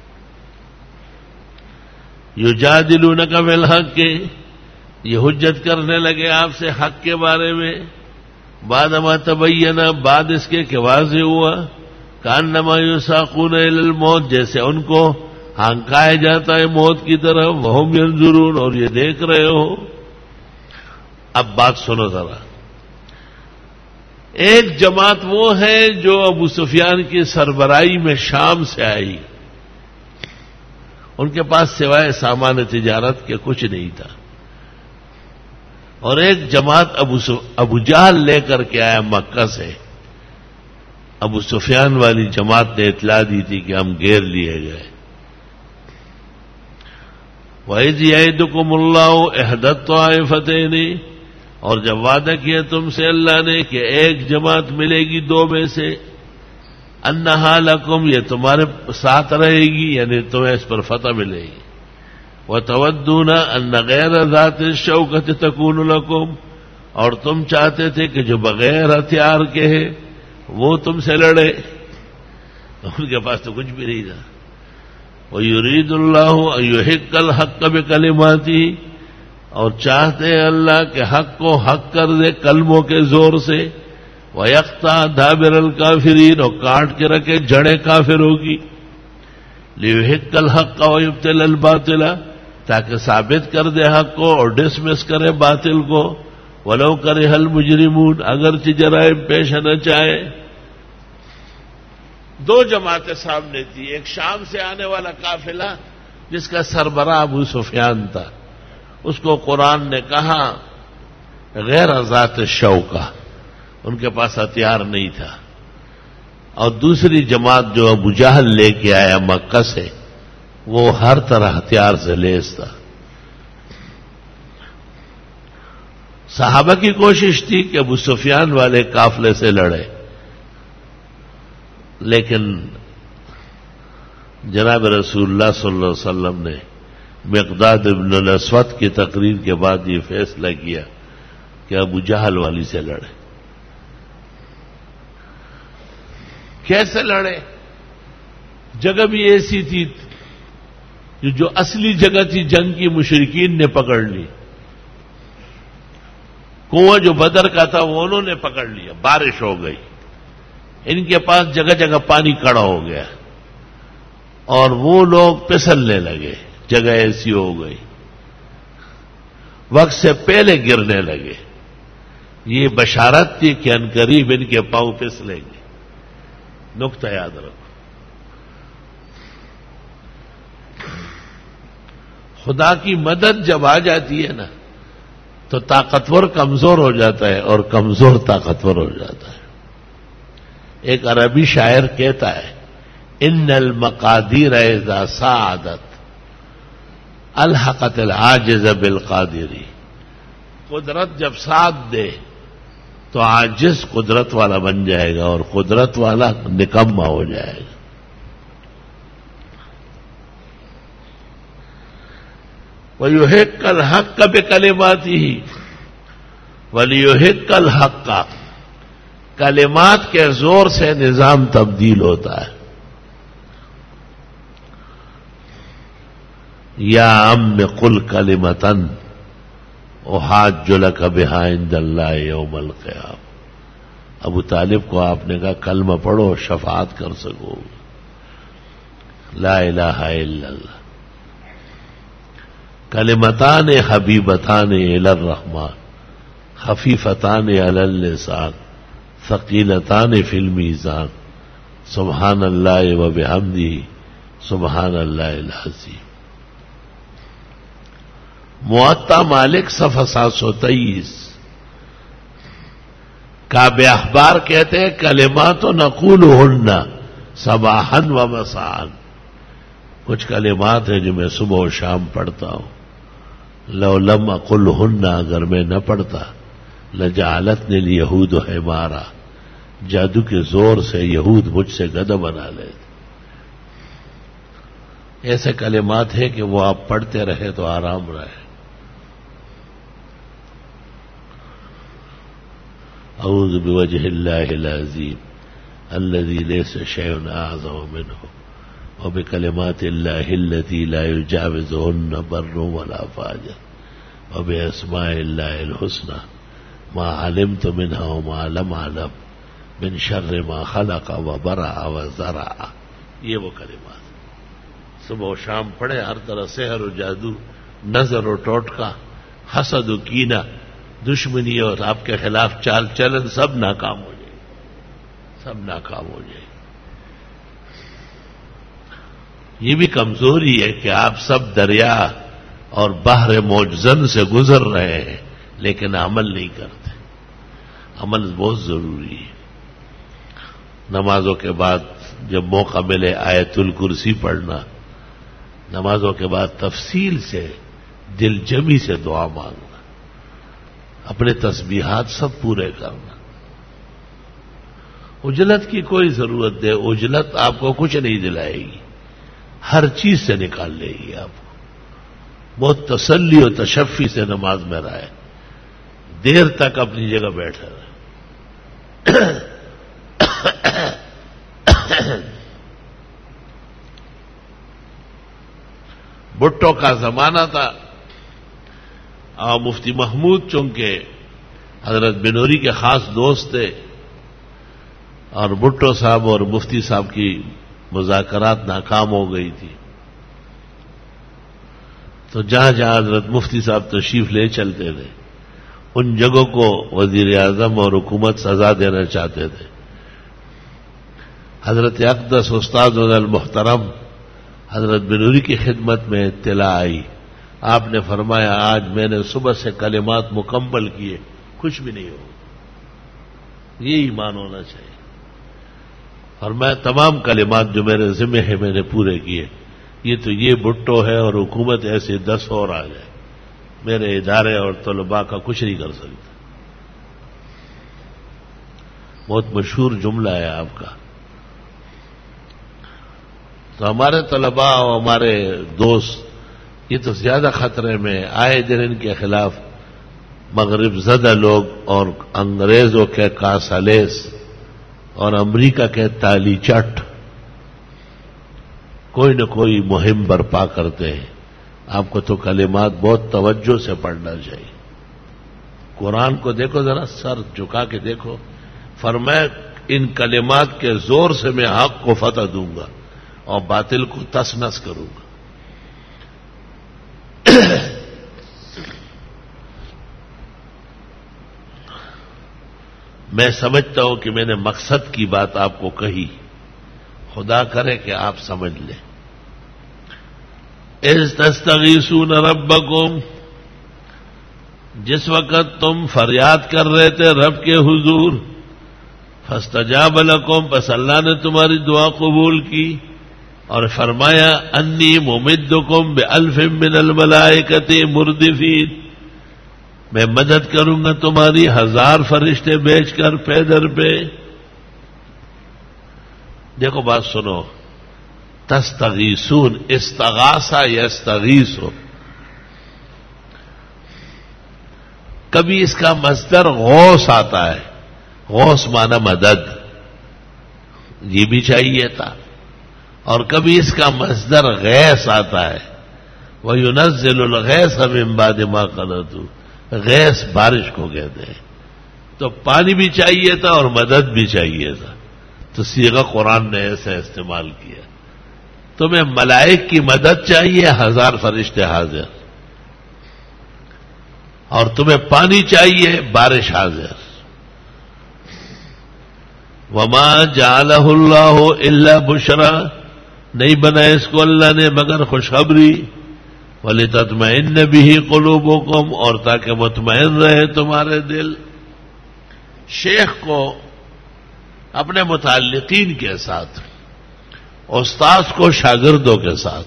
یجادلونک بالحق، یہ حجت کرنے لگے آپ سے حق کے بارے میں. بعد ما تبین، بعد اس کے کہ واضح ہوا، کانما یساقون الی الموت، جیسے ان کو ہانکایا جاتا ہے موت کی طرف. وہم ینظرون، اور یہ دیکھ رہے ہو. اب بات سنو ذرا. ایک جماعت وہ ہے جو ابو سفیان کی سربراہی میں شام سے آئی، ان کے پاس سوائے سامان تجارت کے کچھ نہیں تھا. اور ایک جماعت ابو ابو جہل لے کر کے آیا مکہ سے. ابو سفیان والی جماعت نے اطلاع دی تھی کہ ہم گھیر لیے گئے. وَإِذْ يَعِدُكُمُ اللَّهُ إِحْدَى الطَّائِفَتَيْنِ، اور جب وعدہ کیا تم سے اللہ نے کہ ایک جماعت ملے گی دو میں سے، انہا لکم، یہ تمہارے ساتھ رہے گی، یعنی تمہیں اس پر فتح ملے گی. وتودون ان غیر ذات الشوکۃ تکون لکم، اور تم چاہتے تھے کہ جو بغیر ہتھیار کے ہے وہ تم سے لڑے. ان کے پاس تو کچھ بھی نہیں تھا. وَيُرِيدُ اللَّهُ أَن يُحِقَّ الْحَقَّ بِكَلِمَاتِهِ، اور چاہتے ہیں اللہ کہ حق کو حق کر دے کلموں کے زور سے. وَيَقْطَعَ دَابِرَ الْكَافِرِينَ، اور کاٹ کے رکھے جڑیں کافروں کی. لِيُحِقَّ الْحَقَّ وَيُبْطِلَ الْبَاطِلَ، تاکہ ثابت کر دے حق کو اور ڈسمس کرے باطل کو. وَلَوْ كَرِهَ الْمُجْرِمُونَ، اگرچہ جرائم پیش نہ چاہے. دو جماعتیں سامنے تھی. ایک شام سے آنے والا قافلہ جس کا سربراہ ابو سفیان تھا، اس کو قرآن نے کہا غیر ذات شوکہ، ان کے پاس ہتھیار نہیں تھا. اور دوسری جماعت جو ابو جہل لے کے آیا مکہ سے، وہ ہر طرح ہتھیار سے لیس تھا. صحابہ کی کوشش تھی کہ ابو سفیان والے قافلے سے لڑے، لیکن جناب رسول اللہ صلی اللہ علیہ وسلم نے مقداد ابن الاسود کی تقریر کے بعد یہ فیصلہ کیا کہ ابو جہل والی سے لڑے. کیسے لڑے؟ جگہ بھی ایسی تھی جو اصلی جگہ تھی جنگ کی مشرکین نے پکڑ لی. کنواں جو بدر کا تھا وہ انہوں نے پکڑ لیا. بارش ہو گئی، ان کے پاس جگہ جگہ پانی کڑا ہو گیا اور وہ لوگ پھسلنے لگے. جگہ ایسی ہو گئی، وقت سے پہلے گرنے لگے. یہ بشارت تھی کہ عنقریب ان کے پاؤں پھسلیں گے. نقطہ یاد رکھو. خدا کی مدد جب آ جاتی ہے نا تو طاقتور کمزور ہو جاتا ہے اور کمزور طاقتور ہو جاتا ہے. ایک عربی شاعر کہتا ہے، ان المقادیر اذا ساعدت الحقت العاجز بالقادری. قدرت جب ساتھ دے تو عاجز قدرت والا بن جائے گا اور قدرت والا نکما ہو جائے گا. وَيُحِقَّ الْحَقَّ بِكَلِمَاتِهِ وَلِيُحِقَّ الْحَقَّ، کلمات کے زور سے نظام تبدیل ہوتا ہے. یا ام قل کلمتن احاج لک بہا عند اللہ یوم القیامہ. ابو طالب کو آپ نے کہا کلمہ پڑھو شفاعت کر سکو. لا الہ الا اللہ. کلمتان حبیبتان الی الرحمن خفیفتان علی اللسان ثقیلتان فی المیزان سبحان اللہ و بحمدہ سبحان اللہ العظیم. موطا مالک صفحہ سات سو تیئیس. کعب احبار کہتے ہیں کلمات نقولہن صباحا و مساء. کچھ کلمات ہیں جو میں صبح و شام پڑھتا ہوں. لو لم اقلہن، اگر میں نہ پڑھتا لجعلتنی الیہود حمارا، جادو کے زور سے یہود مجھ سے گدھا بنا لیتے. ایسے کلمات ہیں کہ وہ آپ پڑھتے رہے تو آرام رہے. اعوذ بوجہ اللہ العظیم الذی لیس شیء اعظم منہ وبکلمات اللہ التی لا یجاوزہن بر ولا فاجر وباسماء اللہ الحسنی ما علمت منها وما لم اعلم من شر ما خلق وبرأ وزرع. یہ وہ کلمات صبح و شام پڑھے. ہر طرح سحر و جادو، نظر و ٹوٹکا، حسد و کینہ، دشمنی اور آپ کے خلاف چال چلن سب ناکام ہو جائے، سب ناکام ہو جائے. یہ بھی کمزوری ہے کہ آپ سب دریا اور بحر موجزن سے گزر رہے ہیں لیکن عمل نہیں کرتے. عمل بہت ضروری ہے. نمازوں کے بعد جب موقع ملے آیت الکرسی پڑھنا، نمازوں کے بعد تفصیل سے دل جمی سے دعا مانگنا، اپنے تسبیحات سب پورے کرنا. اجلت کی کوئی ضرورت دے، اجلت آپ کو کچھ نہیں دلائے گی، ہر چیز سے نکال لے گی آپ کو. بہت تسلی و تشفی سے نماز میں رہے، دیر تک اپنی جگہ بیٹھے رہے. بھٹو کا زمانہ تھا اور مفتی محمود چونکہ حضرت بنوری کے خاص دوست تھے اور بھٹو صاحب اور مفتی صاحب کی مذاکرات ناکام ہو گئی تھی، تو جہاں جہاں حضرت مفتی صاحب تشریف لے چلتے تھے ان جگہوں کو وزیر اعظم اور حکومت سزا دینا چاہتے تھے. حضرت اقدس استاد المحترم حضرت بنوری کی خدمت میں اطلاع آئی. آپ نے فرمایا آج میں نے صبح سے کلمات مکمل کیے، کچھ بھی نہیں ہو. یہ ایمان ہونا چاہیے. فرمایا تمام کلمات جو میرے ذمہ ہیں میں نے پورے کیے. یہ تو یہ بھٹو ہے اور حکومت ایسے دس اور آ جائے، میرے ادارے اور طلباء کا کچھ نہیں کر سکتا. بہت مشہور جملہ ہے آپ کا. تو ہمارے طلباء اور ہمارے دوست یہ تو زیادہ خطرے میں آئے دن ان کے خلاف مغرب زدہ لوگ اور انگریزوں کے کاسالیس اور امریکہ کے تالی چٹ کوئی نہ کوئی مہم برپا کرتے ہیں. آپ کو تو کلمات بہت توجہ سے پڑھنا چاہیے. قرآن کو دیکھو ذرا، سر جھکا کے دیکھو. فرمایا ان کلمات کے زور سے میں حق کو فتح دوں گا اور باطل کو تس نس کروں گا. میں سمجھتا ہوں کہ میں نے مقصد کی بات آپ کو کہی، خدا کرے کہ آپ سمجھ لیں. اذ تستغیثون ربکم، جس وقت تم فریاد کر رہے تھے رب کے حضور، فاستجاب لکم، پس اللہ نے تمہاری دعا قبول کی اور فرمایا انی ممدکم بالف من الملائکۃ مردفین، میں مدد کروں گا تمہاری ہزار فرشتے بیچ کر پیدر پہ. دیکھو بات سنو، تستغیثون، استغاثہ یستغیث ہو. کبھی اس کا مصدر غوث آتا ہے، غوث معنی مدد، یہ بھی چاہیے تھا، اور کبھی اس کا مصدر غیث آتا ہے، وَيُنَزِّلُ الْغَيْثَ مِن بَعْدِ مَا قَنَطُوا، غیث بارش کو کہتے ہیں، تو پانی بھی چاہیے تھا اور مدد بھی چاہیے تھا، تو صیغہ قرآن نے ایسا استعمال کیا۔ تمہیں ملائک کی مدد چاہیے، ہزار فرشتے حاضر، اور تمہیں پانی چاہیے، بارش حاضر۔ وما جعلہ اللہ الا بشرا، نہیں بنایا اس کو اللہ نے مگر خوشخبری، ولتطمئن بہ قلوبکم، اور تاکہ مطمئن رہے تمہارے دل۔ شیخ کو اپنے متعلقین کے ساتھ، استاذ کو شاگردوں کے ساتھ،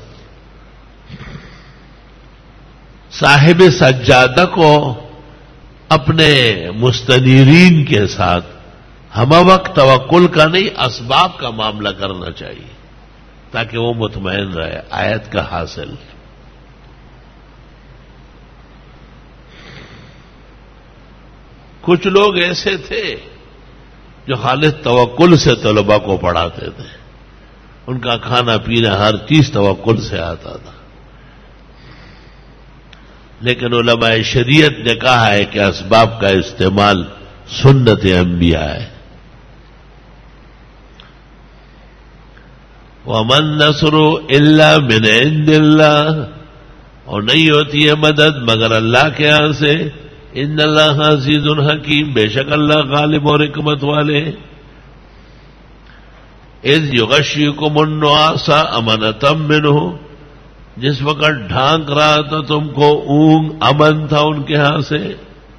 صاحب سجادہ کو اپنے مستنیرین کے ساتھ ہم وقت توکل کا نہیں، اسباب کا معاملہ کرنا چاہیے تاکہ وہ مطمئن رہے۔ آیت کا حاصل، کچھ لوگ ایسے تھے جو خالص توکل سے طلباء کو پڑھاتے تھے، ان کا کھانا پینا ہر چیز توکل سے آتا تھا، لیکن علماء شریعت نے کہا ہے کہ اسباب کا استعمال سنت انبیاء ہے۔ وَمَن نَّصْرُ إِلَّا مِنْ عِندِ اللَّهِ، اور نہیں ہوتی ہے مدد مگر اللہ کے ہاں سے۔ ان اللہ عزیز حکیم، بے شک اللہ غالب اور حکمت والے۔ اذ یغشیکم النعاس امنۃ منہ، جس وقت ڈھانک رہا تھا تم کو اونگ، امن تھا ان کے ہاں سے۔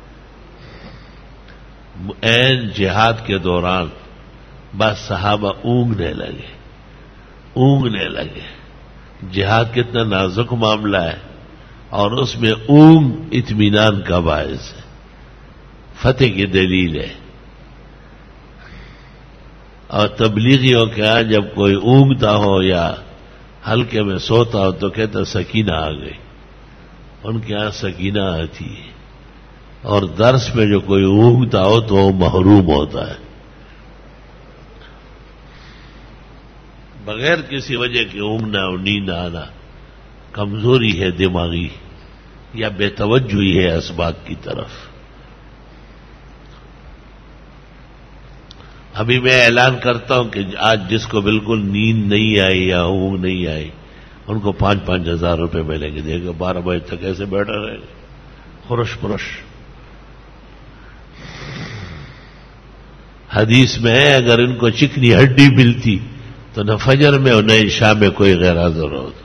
عین جہاد کے دوران بس صحابہ اونگنے لگے اونگنے لگے جہاد کتنا نازک معاملہ ہے، اور اس میں اونگ اطمینان کا باعث ہے، فتح کی دلیل ہے۔ اور تبلیغیوں کے ہاں جب کوئی اونگتا ہو یا ہلکے میں سوتا ہو تو کہتا سکینہ آ گئی، ان کے ہاں سکینہ آتی ہے، اور درس میں جو کوئی اونگتا ہو تو وہ محروم ہوتا ہے، بغیر کسی وجہ کے اونگنا اور نیند آنا کمزوری ہے دماغی یا بے توجہی ہے اسباب کی طرف۔ ابھی میں اعلان کرتا ہوں کہ آج جس کو بالکل نیند نہیں آئی یا اونگ نہیں آئی ان کو پانچ پانچ ہزار روپے ملیں گے، دیکھو بارہ بجے تک ایسے بیٹھا رہے گا خرش پرش۔ حدیث میں ہے اگر ان کو چکنی ہڈی ملتی تو نہ فجر میں اور نہ عشاء میں کوئی غیر حاضر ہوتا۔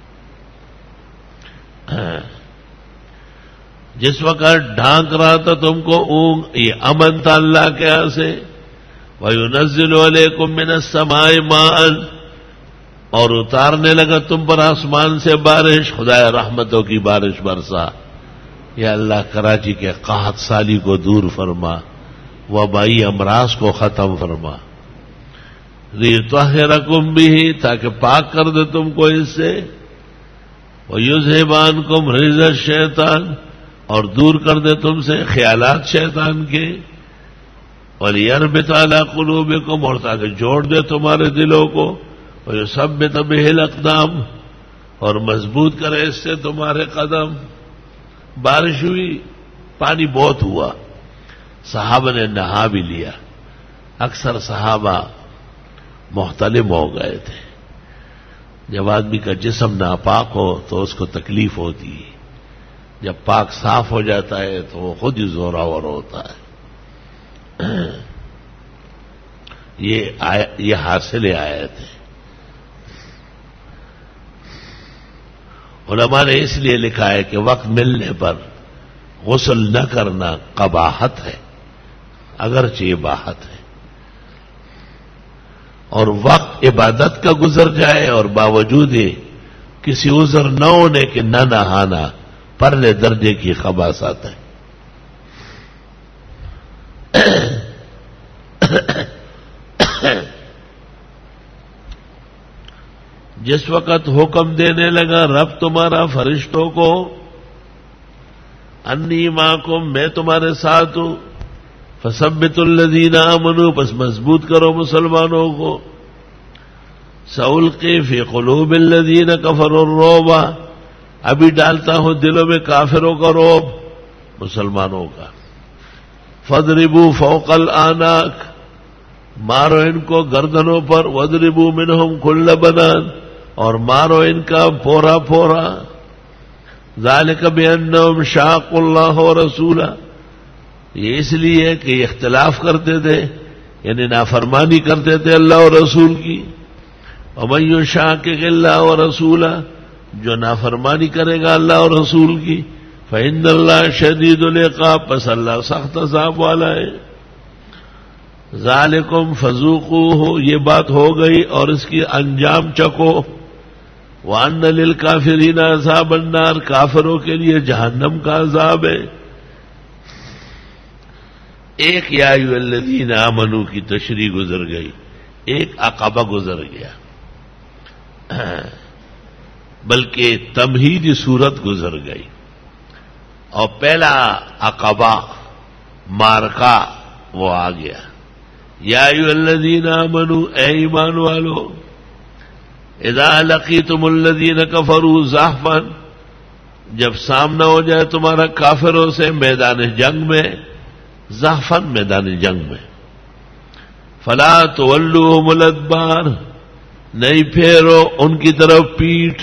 جس وقت ڈھانک رہا تھا تم کو اونگ، یہ امن تھا اللہ کے ہاں سے۔ وَيُنَزِّلُ عَلَيْكُم مِّنَ السَّمَاءِ مَاءً، اور اتارنے لگا تم پر آسمان سے بارش، خدائے رحمتوں کی بارش برسا۔ یا اللہ کراچی کے قحط سالی کو دور فرما، وبائی امراض کو ختم فرما۔ لِيُطَهِّرَكُم بِهِ، تاکہ پاک کر دے تم کو اس سے۔ وَيُذْهِبَ عَنكُمْ رِجْزَ الشَّيْطَانِ، اور دور کر دے تم سے خیالات شیطان کے۔ وَلِيَرْبِطَ عَلَىٰ قُلُوبِكُمْ، اور تاکہ جوڑ دے تمہارے دلوں کو۔ وَيُثَبِّتَ بِهِ الْأَقْدَامَ، اور مضبوط کرے اس سے تمہارے قدم۔ بارش ہوئی، پانی بہت ہوا، صحابہ نے نہا بھی لیا، اکثر صحابہ محتلم ہو گئے تھے۔ جب آدمی کا جسم ناپاک ہو تو اس کو تکلیف ہوتی ہے، جب پاک صاف ہو جاتا ہے تو وہ خود ہی زوراور ہوتا ہے۔ یہ آیا یہ حاصل آیت ہے۔ علماء نے اس لیے لکھا ہے کہ وقت ملنے پر غسل نہ کرنا قباحت ہے، اگرچہ یہ باحت ہے، اور وقت عبادت کا گزر جائے اور باوجود کسی عذر نہ ہونے کے نہ نہانا پرلے درجے کی خباثت ہے۔ جس وقت حکم دینے لگا رب تمہارا فرشتوں کو انی معکم، میں تمہارے ساتھ ہوں، فثبتوا الذین آمنوا، پس مضبوط کرو مسلمانوں کو، سألقی فی قلوب الذین کفروا الرعب، ابھی ڈالتا ہوں دلوں میں کافروں کا رعب مسلمانوں کا، فاضربوا فوق الاعناق، مارو ان کو گردنوں پر، واضربوا منہم کل بنان، اور مارو ان کا پورا پورا، ذالک بانہم شاقوا اللہ ورسولہ، یہ اس لیے کہ یہ اختلاف کرتے تھے، یعنی نافرمانی کرتے تھے اللہ اور رسول کی، ومن یشاقق اللہ ورسولہ، جو نافرمانی کرے گا اللہ اور رسول کی، فإن اللہ شدید العقاب، پس اللہ سخت عذاب والا ہے، ذالکم فذوقوہ، یہ بات ہو گئی اور اس کی انجام چکو، وان للکافرین عذاب النار، کافروں کے لیے جہنم کا عذاب ہے۔ ایک یا ایھا الذین آمنوا کی تشریح گزر گئی، ایک عقبہ گزر گیا، بلکہ تمہیدی صورت گزر گئی، اور پہلا عقبہ مارکا وہ آ گیا، یا ایھا الذین آمنوا، اے ایمان والو، اذا لقیتم الذین کفروا زحفا، جب سامنا ہو جائے تمہارا کافروں سے میدان جنگ میں، زحفاً میدان جنگ میں، فلا تولوہم الادبار، نہیں پھیرو ان کی طرف پیٹھ،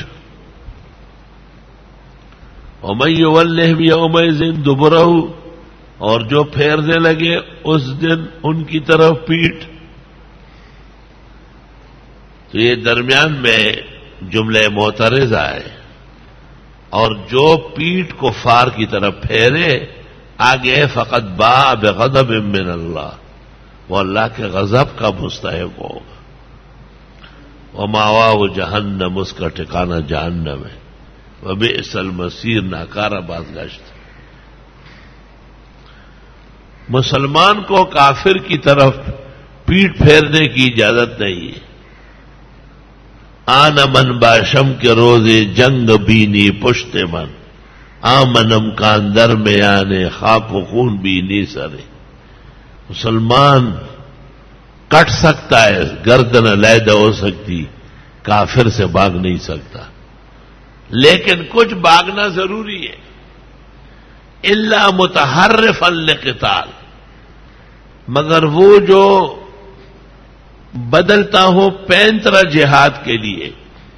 ومن یولہم یومئذ دبرہ، اور جو پھیرنے لگے اس دن ان کی طرف پیٹھ۔ تو یہ درمیان میں جملہ معترضہ ہے، اور جو پیٹھ کفار کی طرف پھیرے آگے فقط باء بغضب من اللہ، وہ اللہ کے غضب کا مستحق ہوگا، ومأواہ جہنم، اس کا ٹھکانہ جہنم ہے، وبئس المصیر، ناکارہ بازگشت۔ مسلمان کو کافر کی طرف پیٹھ پھیرنے کی اجازت نہیں ہے۔ آن من باشم کے روزے جنگ بینی پشت من، آمنم کا اندر میں آنے خاک و خون بینی سرے۔ مسلمان کٹ سکتا ہے، گردن علیحدہ ہو سکتی، کافر سے بھاگ نہیں سکتا، لیکن کچھ بھاگنا ضروری ہے، الا متحرفا لقتال، مگر وہ جو بدلتا ہو پینترا جہاد کے لیے۔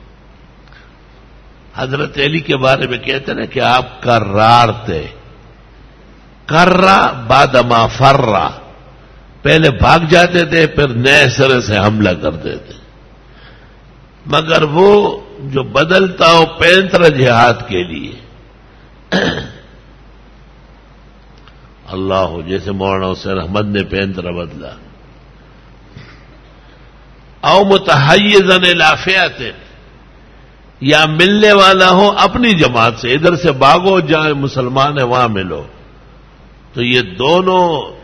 حضرت علی کے بارے میں کہتے ہیں کہ آپ کرار تھے، کرا بعد ما فرا، پہلے بھاگ جاتے تھے پھر نئے سرے سے حملہ کرتے تھے، مگر وہ جو بدلتا ہو پینترا جہاد کے لیے۔ اللہ ہو، جیسے مولانا حسین احمد نے پینترا بدلا، او متحیزا الی فئۃ، یا ملنے والا ہو اپنی جماعت سے، ادھر سے بھاگو جہاں مسلمان ہے وہاں ملو۔ تو یہ دونوں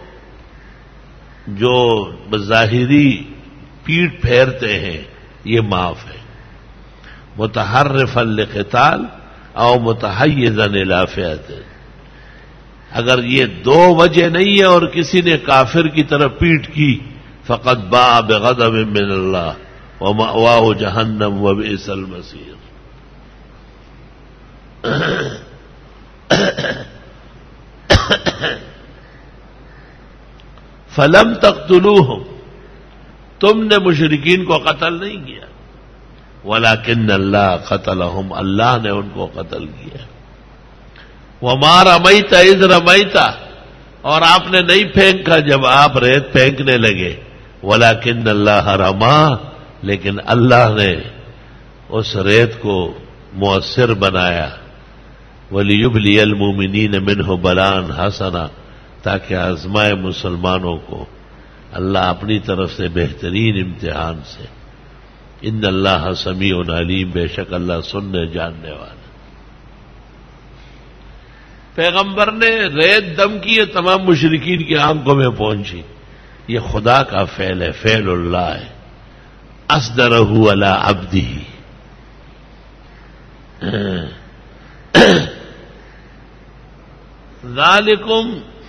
جو بظاہری پیٹھ پھیرتے ہیں یہ معاف ہے، متحرفا لقتال او متحیزا الی فئۃ۔ اگر یہ دو وجہ نہیں ہے اور کسی نے کافر کی طرف پیٹھ کی، فقط باء بغضب من اللہ ومأواہ جہنم وبئس المصیر۔ فلم تقتلوہم، تم نے مشرکین کو قتل نہیں کیا، ولکن اللہ قتلہم، اللہ نے ان کو قتل کیا۔ وما رمیت اذ رمیت، اور آپ نے نہیں پھینکا جب آپ ریت پھینکنے لگے، ولکن اللہ رما، لیکن اللہ نے اس ریت کو مؤثر بنایا، وَلِيُبْلِيَ الْمُؤْمِنِينَ مِنْهُ بَلَاءً حَسَنًا، تاکہ آزمائے مسلمانوں کو اللہ اپنی طرف سے بہترین امتحان سے۔ ان اللہ سمیع علیم، بے شک اللہ سننے جاننے والا۔ پیغمبر نے ریت دم کی، یہ تمام مشرکین کی آنکھوں میں پہنچی، یہ خدا کا فعل ہے، فعل اللہ ہے، اصدرہ علی عبدہ۔ ذالکم،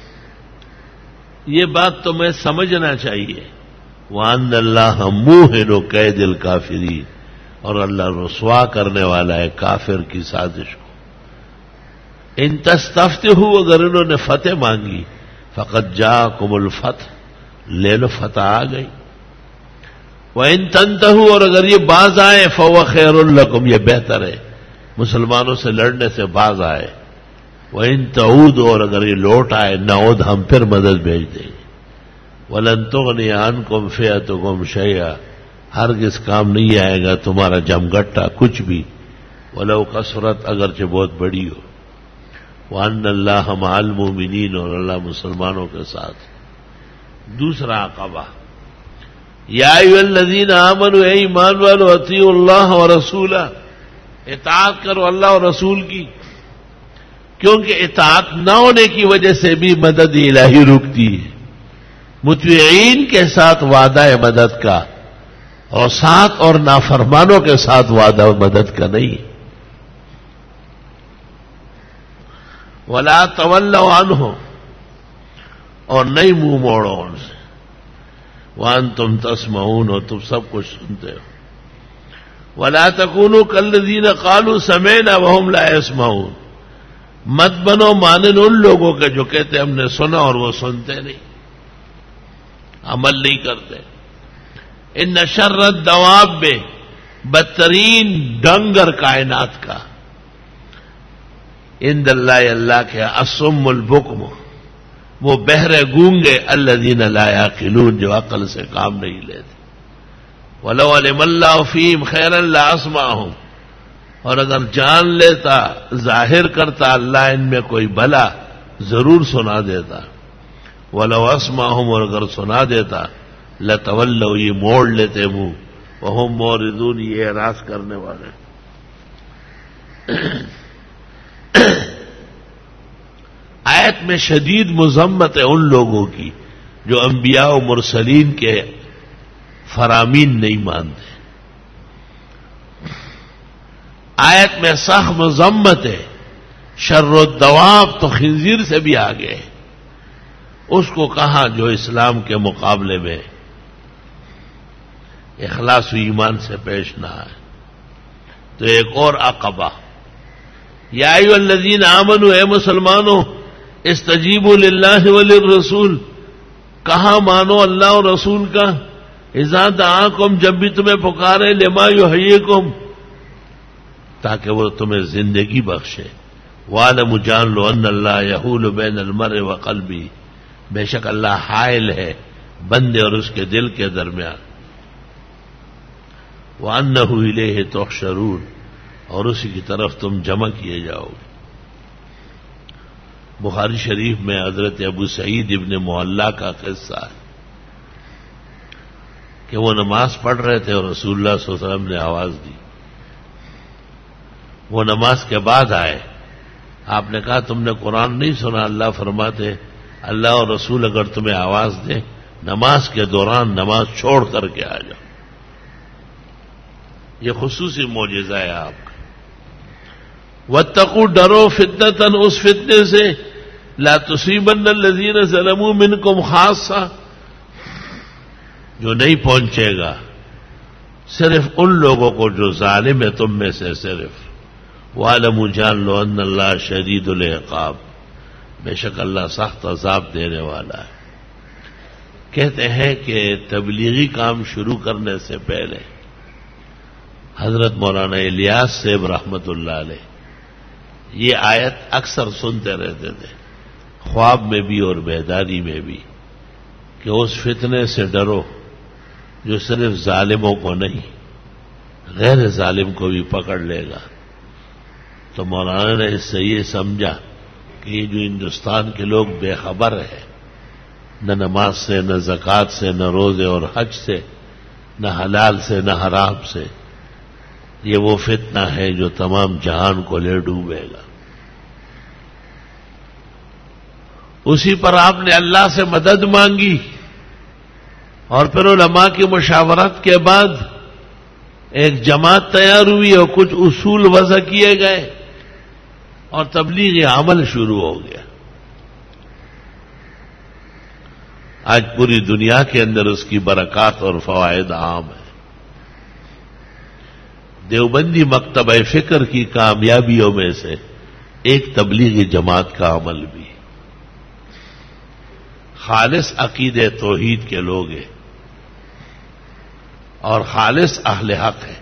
یہ بات تمہیں سمجھنا چاہیے، وان اللہ موہن کید الکافرین، اور اللہ رسوا کرنے والا ہے کافر کی سازش کو. ان تستفتحوا، اگر انہوں نے فتح مانگی، فقد جاءکم الفتح، لے لو فتح آ گئی. وَإِن تَنْتَهُوا، اور اگر یہ باز آئے، فَهُوَ خَيْرٌ لَكُمْ، یہ بہتر ہے مسلمانوں سے لڑنے سے باز آئے. وَإِن تَعُودُوا، اور اگر یہ لوٹ آئے، نعود، ہم پھر مدد بھیج دیں گے. وَلَن تُغْنِيَ عَنْكُمْ فِئَتُكُمْ شَيْئًا، ہرگز کام نہیں آئے گا تمہارا جمگٹا کچھ بھی، وَلَوْ كَثُرَتْ، اگرچہ بہت بڑی ہو. وَأَنَّ اللَّهَ مَعَ الْمُؤْمِنِينَ، اور اللہ مسلمانوں کے ساتھ. دوسرا عقبہ، یا ایھا الذین آمنوا، اے ایمان والو، اطیعوا اللہ ورسولہ، اطاعت کرو اللہ اور رسول کی، کیونکہ اطاعت نہ ہونے کی وجہ سے بھی مدد الہی رکتی ہے. مطیعین کے ساتھ وعدہ ہے مدد کا، اور ساتھ اور نافرمانوں کے ساتھ وعدہ مدد کا نہیں. ولا تولوا عنہ، اور نہیں منہ موڑو ان سے. وانتم تسمعون، اور تم سب کچھ سنتے ہو. ولا تکونوا کالذین قالوا سمعنا وهم لا يسمعون، مت بنو مانند ان لوگوں کے جو کہتے ہم نے سنا اور وہ سنتے نہیں، عمل نہیں کرتے. ان شر الدواب، بدترین ڈنگر کائنات کا، عند اللہ، اللہ کے، الصم البکم، وہ بہرے گونگے، الذین لا یعقلون، جو عقل سے کام نہیں لیتے. وَلَوْ عَلِمَ اللَّهُ فِيهِمْ خَيْرًا لَأَسْمَعَهُمْ، اور اگر جان لیتا، ظاہر کرتا اللہ ان میں کوئی بھلا، ضرور سنا دیتا. وَلَوْ أَسْمَعَهُمْ، اور اگر سنا دیتا، لَتَوَلَّوْا، یہ موڑ لیتے منہ، وَهُمْ مُعْرِضُونَ، یہ اعراض کرنے والے. آیت میں شدید مذمت ہے ان لوگوں کی جو انبیاء و مرسلین کے فرامین نہیں مانتے. آیت میں سخت مذمت ہے. شر الدواب تو خنزیر سے بھی آگے ہے، اس کو کہا جو اسلام کے مقابلے میں اخلاص و ایمان سے پیش نہ آئے. تو ایک اور عقبہ، یا ایھا الذین آمنوا، اے مسلمانوں، استجیبوا للہ وللرسول، کہاں مانو اللہ اور رسول کا، اذا دعاکم، جب بھی تمہیں پکارے، لما یحییکم، تاکہ وہ تمہیں زندگی بخشے. وَاعْلَمُوا، جان لو، ان اللہ یحول بین المرء وقلبہ، بے شک اللہ حائل ہے بندے اور اس کے دل کے درمیان. وَأَنَّهُ إِلَيْهِ تُحْشَرُونَ، اور اسی کی طرف تم جمع کیے جاؤ گے. بخاری شریف میں حضرت ابو سعید ابن معلّہ کا قصہ ہے کہ وہ نماز پڑھ رہے تھے اور رسول اللہ صلی اللہ علیہ وسلم نے آواز دی. وہ نماز کے بعد آئے، آپ نے کہا تم نے قرآن نہیں سنا؟ اللہ فرماتے اللہ اور رسول اگر تمہیں آواز دیں نماز کے دوران نماز چھوڑ کر کے آ جاؤ. یہ خصوصی معجزہ ہے آپ کا. واتقوا، ڈرو، فتنۃ، اس فتنے سے، لا تصیبن الذین ظلموا منکم خاصہ، جو نہیں پہنچے گا صرف ان لوگوں کو جو ظالم ہے تم میں سے صرف. وَاعْلَمُوا، جان لو، ان اللہ شدید العقاب، بے شک اللہ سخت عذاب دینے والا ہے. کہتے ہیں کہ تبلیغی کام شروع کرنے سے پہلے حضرت مولانا الیاس صاحب رحمت اللہ علیہ یہ آیت اکثر سنتے رہتے تھے، خواب میں بھی اور بیداری میں بھی، کہ اس فتنے سے ڈرو جو صرف ظالموں کو نہیں غیر ظالم کو بھی پکڑ لے گا. تو مولانا نے اس سے یہ سمجھا کہ یہ جو ہندوستان کے لوگ بے خبر ہیں، نہ نماز سے، نہ زکوٰۃ سے، نہ روزے اور حج سے، نہ حلال سے، نہ حرام سے، یہ وہ فتنہ ہے جو تمام جہان کو لے ڈوبے گا. اسی پر آپ نے اللہ سے مدد مانگی، اور پھر علماء کی مشاورت کے بعد ایک جماعت تیار ہوئی اور کچھ اصول وضع کیے گئے اور تبلیغ عمل شروع ہو گیا. آج پوری دنیا کے اندر اس کی برکات اور فوائد عام ہیں۔ دیوبندی مکتبہ فکر کی کامیابیوں میں سے ایک تبلیغی جماعت کا عمل بھی، خالص عقیدے توحید کے لوگ ہیں اور خالص اہل حق ہیں۔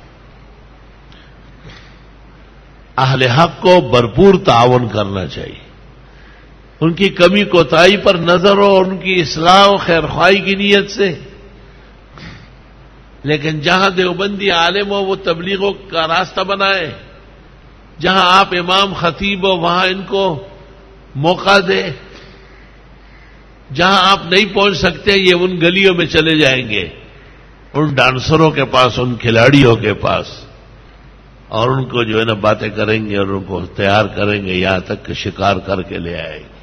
اہل حق کو بھرپور تعاون کرنا چاہیے، ان کی کمی کوتاہی پر نظر ہو، ان کی اصلاح و خیرخواہی کی نیت سے۔ لیکن جہاں دیوبندی عالم ہو وہ تبلیغوں کا راستہ بنائے، جہاں آپ امام خطیب ہو وہاں ان کو موقع دے، جہاں آپ نہیں پہنچ سکتے یہ ان گلیوں میں چلے جائیں گے، ان ڈانسروں کے پاس، ان کھلاڑیوں کے پاس، اور ان کو جو ہے نا باتیں کریں گے اور ان کو تیار کریں گے، یہاں تک کہ شکار کر کے لے آئیں گے۔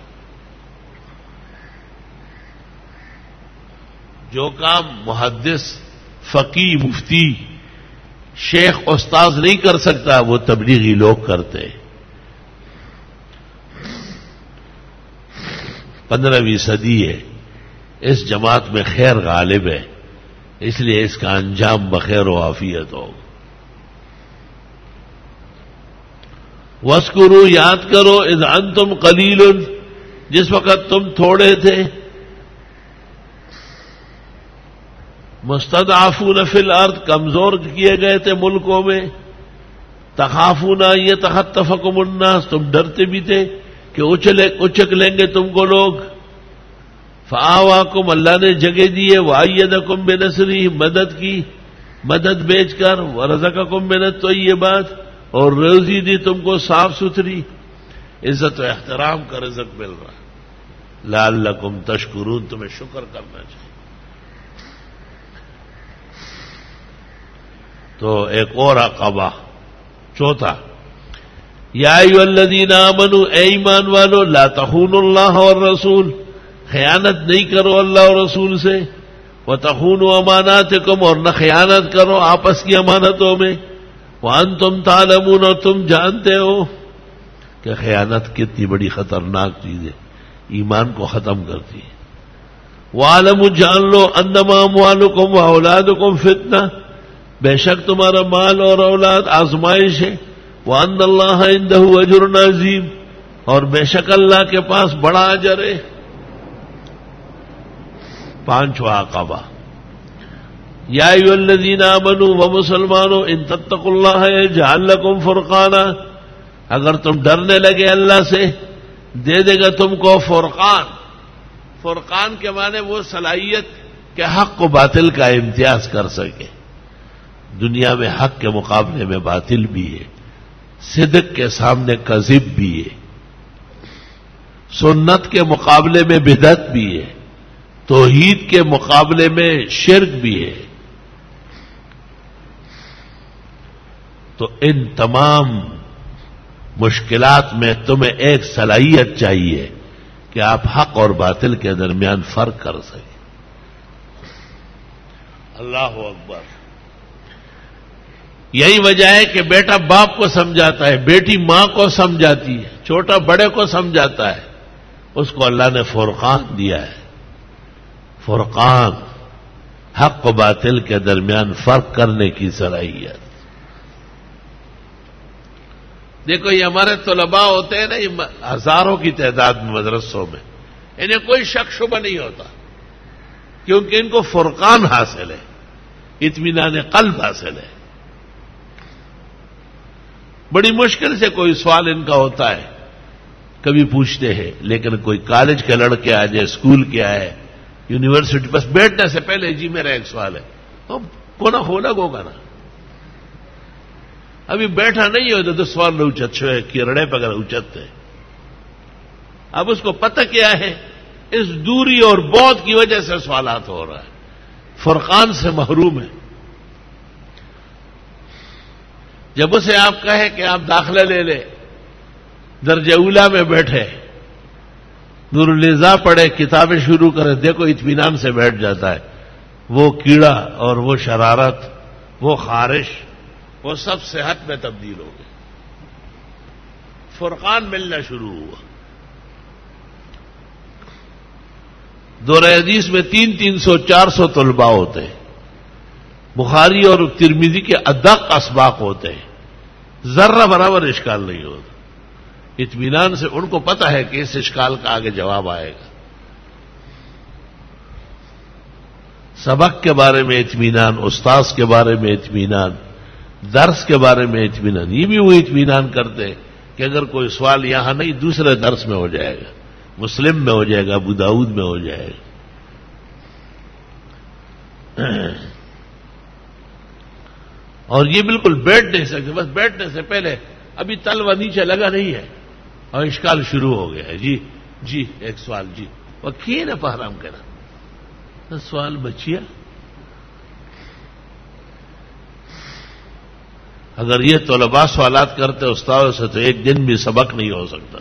جو کام محدث، فقی، مفتی، شیخ، استاذ نہیں کر سکتا وہ تبلیغی لوگ کرتے ہیں۔ پندرہویں صدی ہے، اس جماعت میں خیر غالب ہے، اس لیے اس کا انجام بخیر و عافیت ہو۔ وَاذْكُرُوا، یاد کرو، اذ انتم قلیل، جس وقت تم تھوڑے تھے، مستضعفون فی الارض، کمزور کیے گئے تھے ملکوں میں، تخافون ان یتخطفکم الناس، تم ڈرتے بھی تھے کہ اچلے اچک لیں گے تم کو لوگ، فآواکم، اللہ نے جگہ دی ہے، وأیدکم بنصرہ، مدد کی، مدد بیچ کر، ورزقکم من الطیبات، اور روزی دی تم کو صاف ستھری، عزت و احترام کا رزق مل رہا، لعلکم تشکرون، تمہیں شکر کرنا چاہیے۔ تو ایک اور عقبہ، چوتھا، یا ایھا الذین آمنوا، اے ایمان والو، لا تخونوا اللہ والرسول، خیانت نہیں کرو اللہ اور رسول سے، وتخونوا اماناتکم، اور نہ خیانت کرو آپس کی امانتوں میں، وانتم تعلمون، اور تم جانتے ہو کہ خیانت کتنی بڑی خطرناک چیز ہے، ایمان کو ختم کرتی ہے۔ وَاعْلَمُوا، جان لو، انما اموالکم واولادکم فتنہ، بے شک تمہارا مال اور اولاد آزمائش ہے، وَأَنَّ اللَّهَ عِندَهُ أَجْرٌ عَظِيمٌ، اور بے شک اللہ کے پاس بڑا اجر ہے۔ پانچواں عقبہ، یا ایھا الذین آمنوا، و مسلمانوں، ان تتقوا اللہ یجعل لکم فرقانا، اگر تم ڈرنے لگے اللہ سے دے دے گا تم کو فرقان۔ فرقان کے معنی وہ صلاحیت کہ حق و باطل کا امتیاز کر سکے، دنیا میں حق کے مقابلے میں باطل بھی ہے، صدق کے سامنے کذب بھی ہے، سنت کے مقابلے میں بدعت بھی ہے، توحید کے مقابلے میں شرک بھی ہے۔ تو ان تمام مشکلات میں تمہیں ایک صلاحیت چاہیے کہ آپ حق اور باطل کے درمیان فرق کر سکیں۔ اللہ اکبر۔ یہی وجہ ہے کہ بیٹا باپ کو سمجھاتا ہے، بیٹی ماں کو سمجھاتی ہے، چھوٹا بڑے کو سمجھاتا ہے، اس کو اللہ نے فرقان دیا ہے۔ فرقان، حق و باطل کے درمیان فرق کرنے کی صلاحیت۔ دیکھو یہ ہمارے طلباء ہوتے ہیں نا، یہ ہزاروں کی تعداد میں مدرسوں میں، انہیں کوئی شک شبہ نہیں ہوتا، کیونکہ ان کو فرقان حاصل ہے، اطمینان قلب حاصل ہے۔ بڑی مشکل سے کوئی سوال ان کا ہوتا ہے، کبھی پوچھتے ہیں، لیکن کوئی کالج کے لڑکے آ جائے، اسکول کے آئے، یونیورسٹی، بس بیٹھنے سے پہلے جی میرا ایک سوال ہے، تو کونا ہونا ہوگا نا، ابھی بیٹھا نہیں ہوتا تو سوال نہ اچت چھوئے کہ رڑے پگر اچت ہے۔ اب اس کو پتہ کیا ہے، اس دوری اور بعد کی وجہ سے سوالات ہو رہا ہے، فرقان سے محروم ہے۔ جب اسے آپ کہے کہ آپ داخلہ لے لیں، درجہ اولا میں بیٹھے، نور النزاع پڑھے، کتابیں شروع کرے، دیکھو اطمینان سے بیٹھ جاتا ہے، وہ کیڑا اور وہ شرارت، وہ خارش، وہ سب صحت میں تبدیل ہو گئے، فرقان ملنا شروع ہوا۔ دور حدیث میں تین تین سو چار سو طلباء ہوتے ہیں، بخاری اور ترمذی کے ادق اسباق ہوتے ہیں، ذرہ برابر اشکال نہیں ہوتا۔ اطمینان سے ان کو پتہ ہے کہ اس اشکال کا آگے جواب آئے گا۔ سبق کے بارے میں اطمینان، استاذ کے بارے میں اطمینان، درس کے بارے میں اطمینان، یہ بھی وہ اطمینان کرتے ہیں کہ اگر کوئی سوال یہاں نہیں دوسرے درس میں ہو جائے گا، مسلم میں ہو جائے گا، ابو داؤد میں ہو جائے گا۔ اور یہ بالکل بیٹھ نہیں سکتے، بس بیٹھنے سے پہلے ابھی تلوا نیچے لگا نہیں ہے اور اشکال شروع ہو گیا ہے۔ جی جی ایک سوال، جی وہ کیے نا پہرام کرنا سوال بچیا، اگر یہ طلباء سوالات کرتے استاد سے تو ایک دن بھی سبق نہیں ہو سکتا۔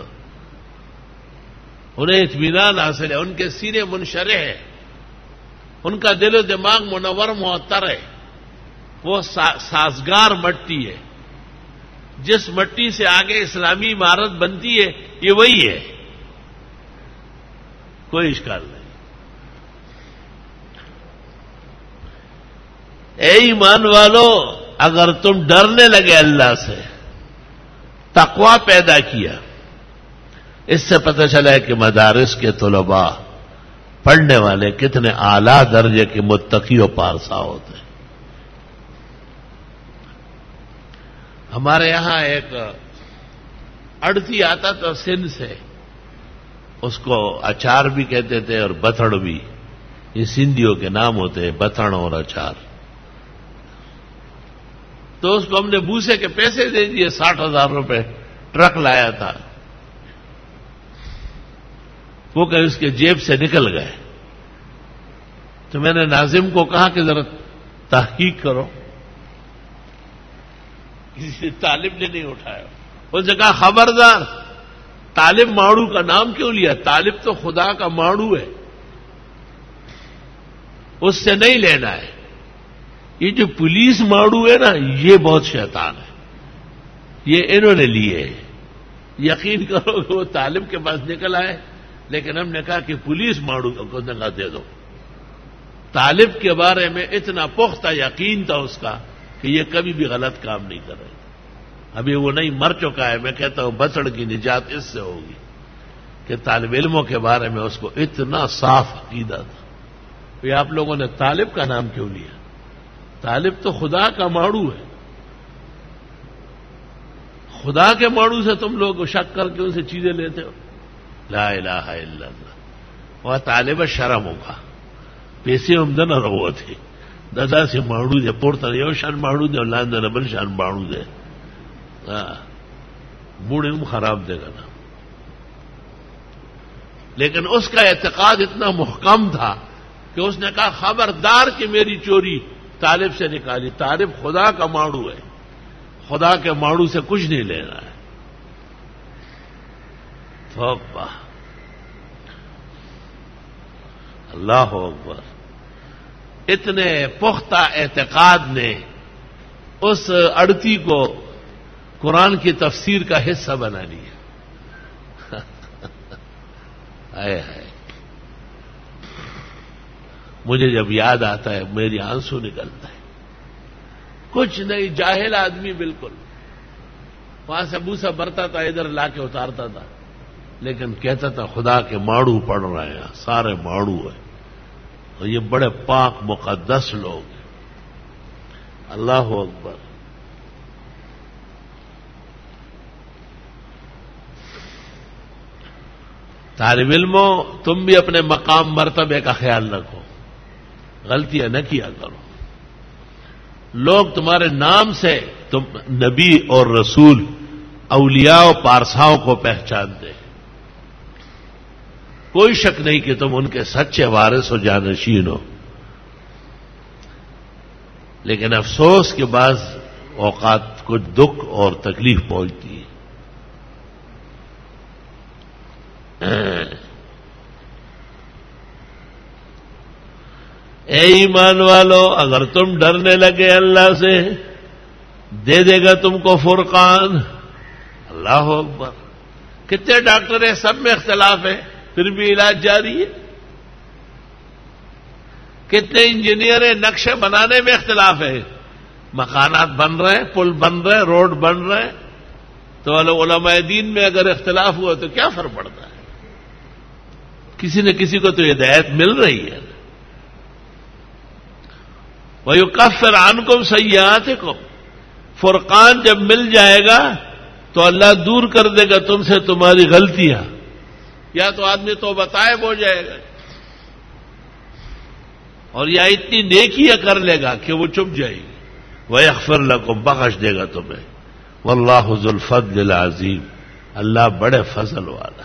انہیں اطمینان حاصل ہے، ان کے سینے منشرح ہے، ان کا دل و دماغ منور معطر ہے، وہ سازگار مٹی ہے، جس مٹی سے آگے اسلامی عمارت بنتی ہے یہ وہی ہے، کوئی اشکال نہیں۔ اے ایمان والو، اگر تم ڈرنے لگے اللہ سے، تقوی پیدا کیا، اس سے پتہ چلا ہے کہ مدارس کے طلباء پڑھنے والے کتنے اعلیٰ درجے کے متقی و پارسا ہوتے ہیں۔ ہمارے یہاں ایک اڑتی آتا تھا سندھ سے، اس کو اچار بھی کہتے تھے اور بتھڑ بھی، یہ سندھیوں کے نام ہوتے ہیں، بتھڑ اور اچار۔ تو اس کو ہم نے بوسے کے پیسے دے دیے، ساٹھ ہزار روپے ٹرک لایا تھا، وہ کہ اس کے جیب سے نکل گئے۔ تو میں نے ناظم کو کہا کہ ذرا تحقیق کرو، کسی طالب نے نہیں اٹھایا۔ اس نے کہا خبردار، طالب ماڑو کا نام کیوں لیا؟ طالب تو خدا کا ماڑو ہے، اس سے نہیں لینا ہے۔ یہ جو پولیس ماڑو ہے نا، یہ بہت شیطان ہے، یہ انہوں نے لیے۔ یقین کرو کہ وہ طالب کے پاس نکل آئے، لیکن ہم نے کہا کہ پولیس ماڑو کو نہ دے دو۔ طالب کے بارے میں اتنا پختہ یقین تھا اس کا کہ یہ کبھی بھی غلط کام نہیں کر رہے۔ ابھی وہ نہیں مر چکا ہے، میں کہتا ہوں بچڑ کی نجات اس سے ہوگی کہ طالب علموں کے بارے میں اس کو اتنا صاف عقیدہ تھا۔ یہ آپ لوگوں نے طالب کا نام کیوں لیا؟ طالب تو خدا کا ماڑو ہے، خدا کے ماڑو سے تم لوگ شک کر کے ان سے چیزیں لیتے ہو۔ لا الہ الا اللہ۔ وہ طالب شرم ہوگا، پیسے عمدہ نہ رہو تھے، دادا سے ماڑو دے پورتا یو شان ماڑو دے اور لان دے نبل شان ماڑو دے، بوڑھے خراب دے گا نا۔ لیکن اس کا اعتقاد اتنا محکم تھا کہ اس نے کہا خبردار کہ میری چوری طالب سے نکالی، طالب خدا کا ماڑو ہے، خدا کے ماڑو سے کچھ نہیں لینا ہے۔ توبہ، اللہ اکبر۔ اتنے پختہ اعتقاد نے اس اڑتی کو قرآن کی تفسیر کا حصہ بنا لیا۔ آئے ہائے، مجھے جب یاد آتا ہے میری آنسو نکلتا ہے۔ کچھ نہیں، جاہل آدمی بالکل، وہاں سے بوسا برتا تھا، ادھر لا کے اتارتا تھا، لیکن کہتا تھا خدا کے ماڑو پڑھ رہے ہیں، سارے ماڑو ہیں، اور یہ بڑے پاک مقدس لوگ ہیں۔ اللہ اکبر۔ طالب علموں، تم بھی اپنے مقام مرتبے کا خیال رکھو، غلطیاں نہ کیا کرو۔ لوگ تمہارے نام سے تم نبی اور رسول، اولیاء و پارساؤں کو پہچانتے ہیں، کوئی شک نہیں کہ تم ان کے سچے وارث و جانشین ہو، لیکن افسوس کے بعض اوقات کچھ دکھ اور تکلیف پہنچتی ہے۔ اے ایمان والو، اگر تم ڈرنے لگے اللہ سے، دے دے گا تم کو فرقان۔ اللہ اکبر۔ کتنے ڈاکٹر ہیں، سب میں اختلاف ہے، پھر بھی علاج جاری ہے۔ کتنے انجینئر ہیں، نقشے بنانے میں اختلاف ہے، مکانات بن رہے ہیں، پل بن رہے ہیں، روڈ بن رہے ہیں، تو علماء دین میں اگر اختلاف ہوا تو کیا فرق پڑتا ہے؟ کسی نہ کسی کو تو ہدایت مل رہی ہے۔ وَيُكَفِّرْ عَنْكُمْ سَيِّئَاتِكُمْ، فرقان جب مل جائے گا تو اللہ دور کر دے گا تم سے تمہاری غلطیاں، یا تو آدمی توبہ طائب ہو جائے گا اور یا اتنی نیکیاں کر لے گا کہ وہ چپ جائے گی، وَيَغْفِرْ لَكُمْ، بخش دے گا تمہیں، وَاللَّهُ ذُو الْفَضْلِ الْعَظِيمِ، اللہ بڑے فضل والا۔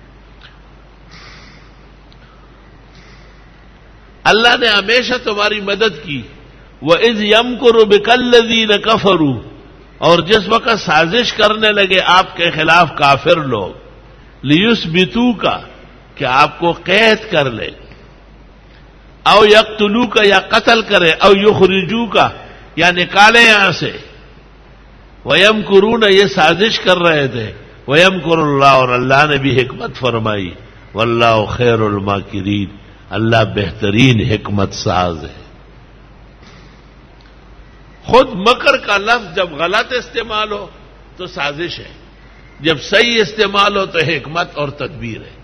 اللہ نے ہمیشہ تمہاری مدد کی، وَإِذْ يَمْكُرُ بِكَ الَّذِينَ كَفَرُوا، اور جس وقت سازش کرنے لگے آپ کے خلاف کافر لوگ، لِيُثْبِتُوكَ، کہ آپ کو قید کر لے، او یقتلوک، یا قتل کرے، او یخرجوک، یا نکالے یہاں سے، وَيَمْكُرُونَ، یہ سازش کر رہے تھے، وَيَمْكُرُ اللَّهُ، اور اللہ نے بھی حکمت فرمائی، وَاللَّهُ خَيْرُ الْمَاكِرِينَ، اللہ بہترین حکمت ساز ہے۔ خود مکر کا لفظ جب غلط استعمال ہو تو سازش ہے، جب صحیح استعمال ہو تو حکمت اور تدبیر ہے۔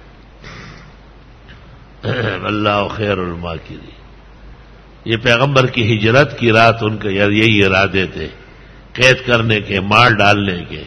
اللہ خیر الماکرین، یہ پیغمبر کی ہجرت کی رات ان کے یہی ارادے تھے، قید کرنے کے، مار ڈالنے کے۔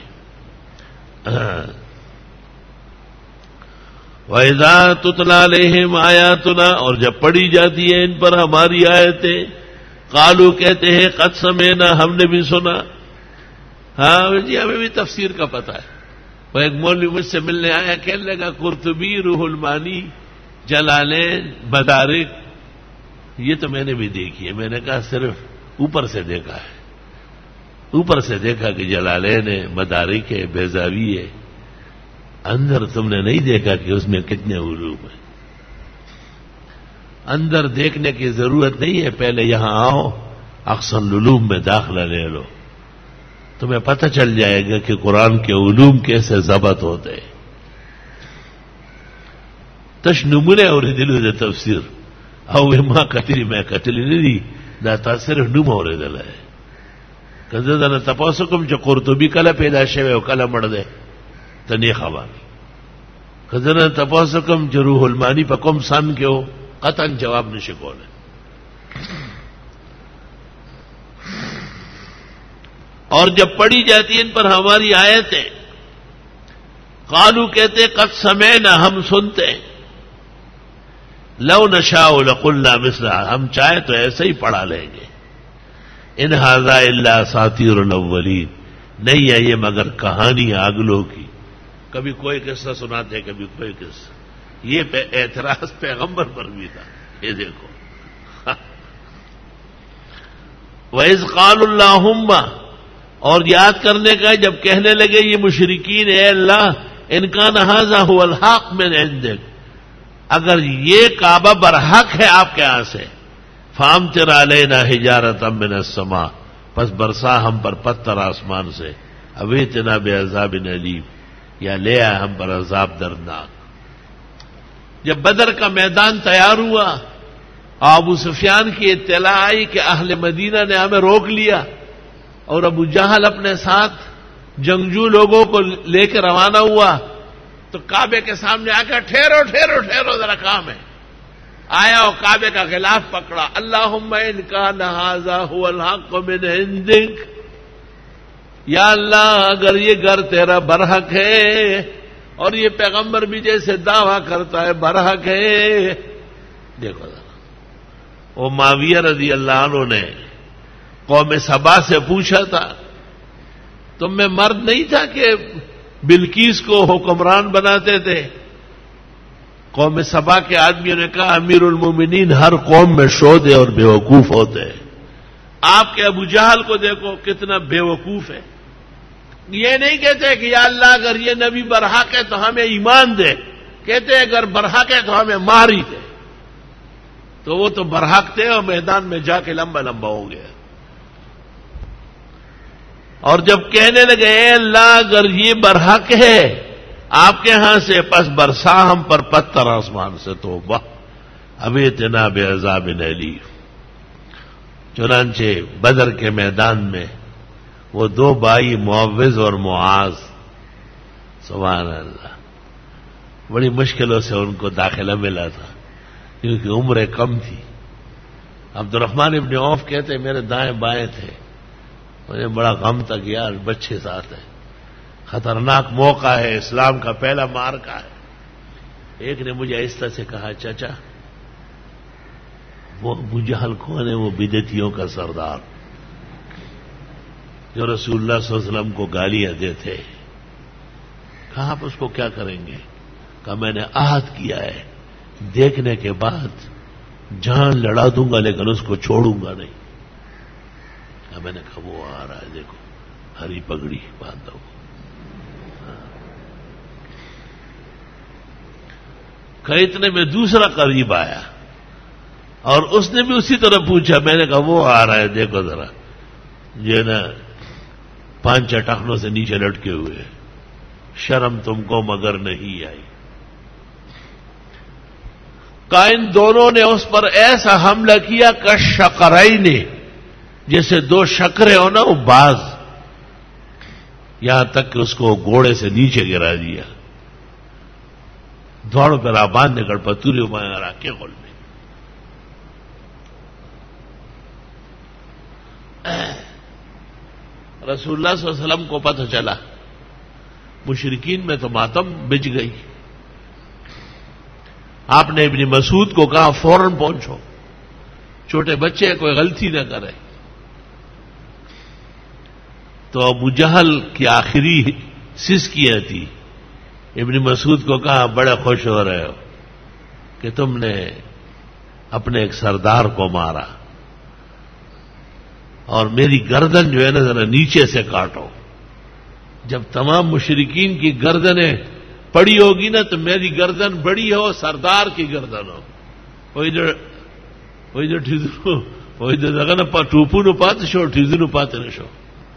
وَإِذَا تُتْلَىٰ عَلَيْهِمْ آيَاتُنَا، اور جب پڑھی جاتی ہے ان پر ہماری آیتیں، قالو، کہتے ہیں، قد سمعنا، ہم نے بھی سنا۔ ہاں جی، ہمیں بھی تفسیر کا پتہ ہے۔ وہ ایک مولوی مجھ سے ملنے آیا، کہنے لگا قرطبی، روح المانی، جلالین، مدارک، یہ تو میں نے بھی دیکھی ہے۔ میں نے کہا صرف اوپر سے دیکھا ہے، اوپر سے دیکھا کہ جلالین ہے، مدارک ہے، بیضاوی ہے، اندر تم نے نہیں دیکھا کہ اس میں کتنے علوم ہیں۔ اندر دیکھنے کی ضرورت نہیں ہے، پہلے یہاں آؤ، اقصى العلوم میں داخلہ لے لو، تمہیں پتہ چل جائے گا کہ قرآن کے علوم کیسے ضبط ہوتے ہیں۔ تش نمونے اور دلو دے تفسیر او ما کتلی میں کتلی ندی دا تا صرف نوم اور دل ہے۔ کزه دا تاسو کوم چې قرطبي کله پیدا شوی او کله مړ دی ته نه خبر، کزه نه تاسو کوم چې روح المانی په کوم سن کې ہو قطعا جواب نشي کوله۔ اور جب پڑھی جاتی ہے ان پر ہماری آیتیں، قالو، کہتے قد سمعنا، ہم سنتے، لو نشاء لقلنا مثلہ، ہم چاہیں تو ایسے ہی پڑھا لیں گے، ان ھذا الا اساطیر الاولین، نہیں ہے یہ مگر کہانی اگلوں کی، کبھی کوئی قصہ سناتے کبھی کوئی قصہ۔ یہ پہ اعتراض پیغمبر پر بھی تھا، یہ دیکھو۔ وَإِذْ قَالُوا اللَّهُمَّ، اور یاد کرنے کا جب کہنے لگے یہ مشرکین، اے اللہ ان کان ھذا ھو الحق من عندک، اگر یہ کعبہ برحق ہے آپ کے ہاں سے، فامطر علینا حجارۃ من السماء، پس برسا ہم پر پتھر آسمان سے، او ائتنا بعذاب الیم، یا لے آئے ہم پر عذاب دردناک۔ جب بدر کا میدان تیار ہوا، ابو سفیان کی اطلاع آئی کہ اہل مدینہ نے ہمیں روک لیا، اور ابو جہل اپنے ساتھ جنگجو لوگوں کو لے کے روانہ ہوا، تو کعبے کے سامنے آ کر ٹھہرو ٹھہرو ٹھہرو ذرا کام ہے، آیا اور کعبے کا غلاف پکڑا، اللہم ان کان ھذا ھو الحق من عندک، یا اللہ اگر یہ گھر تیرا برحق ہے اور یہ پیغمبر بھی جیسے دعویٰ کرتا ہے برحق ہے۔ دیکھو وہ معاویہ رضی اللہ عنہ نے قوم سبا سے پوچھا تھا، تم میں مرد نہیں تھا کہ بلقیس کو حکمران بناتے تھے؟ قوم سبا کے آدمیوں نے کہا امیر المومنین ہر قوم میں شودے اور بیوقوف ہوتے ہیں، آپ کے ابو جہل کو دیکھو کتنا بیوقوف ہے، یہ نہیں کہتے کہ یا اللہ اگر یہ نبی برحق ہے تو ہمیں ایمان دے، کہتے اگر برحق ہے تو ہمیں مار ہی دے، تو وہ تو برحق تھے اور میدان میں جا کے لمبا لمبا ہو گیا۔ اور جب کہنے لگے اے اللہ اگر یہ برحق ہے آپ کے ہاں سے، پس برسا ہم پر پتھر آسمان سے، توبہ، اویتنا بعذاب الیم۔ چنانچہ بدر کے میدان میں وہ دو بھائی معوذ اور معاذ، سبحان اللہ، بڑی مشکلوں سے ان کو داخلہ ملا تھا کیونکہ عمریں کم تھی۔ عبد الرحمن ابن عوف کہتے میرے دائیں بائیں تھے، مجھے بڑا غم تھا کہ یار بچے ساتھ ہیں، خطرناک موقع ہے، اسلام کا پہلا معرکہ ہے۔ ایک نے مجھے آہستہ سے کہا چچا وہ ابو جہل کون ہے؟ وہ بدعتیوں کا سردار جو رسول اللہ صلی اللہ علیہ وسلم کو گالیاں دیتے۔ کہا آپ اس کو کیا کریں گے؟ کہا میں نے عہد کیا ہے دیکھنے کے بعد جان لڑا دوں گا لیکن اس کو چھوڑوں گا نہیں۔ کہا میں نے کہا وہ آ رہا ہے، دیکھو ہری پگڑی باندھا ہوا۔ کہ اتنے میں دوسرا قریب آیا اور اس نے بھی اسی طرح پوچھا۔ میں نے کہا وہ آ رہا ہے، دیکھو ذرا یہ نا پانچ ٹخنوں سے نیچے لٹکے ہوئے، شرم تم کو مگر نہیں آئی۔ کائن دونوں نے اس پر ایسا حملہ کیا کہ شقرائی نے جیسے دو شکرے ہو نا وہ باز، یہاں تک کہ اس کو گھوڑے سے نیچے گرا دیا۔ دوڑوں پہ باندھ نکل پتوری مارا کے گول میں۔ رسول اللہ صلی اللہ علیہ وسلم کو پتہ چلا، مشرکین میں تو ماتم بچ گئی۔ آپ نے ابن مسعود کو کہا فوراً پہنچو، چھوٹے بچے کوئی غلطی نہ کرے۔ تو ابو جہل کی آخری سسکیاں تھی، ابن مسعود کو کہا بڑے خوش ہو رہے ہو کہ تم نے اپنے ایک سردار کو مارا، اور میری گردن جو ہے نا ذرا نیچے سے کاٹو۔ جب تمام مشرکین کی گردنیں پڑی ہوگی نا تو میری گردن بڑی ہو، سردار کی گردن ہو۔ وہ ادھر وہ ادھر ٹھیزو وہ ادھر جگہ نا ٹوپو نو پات شو ٹھیزو نو پات نہ شو۔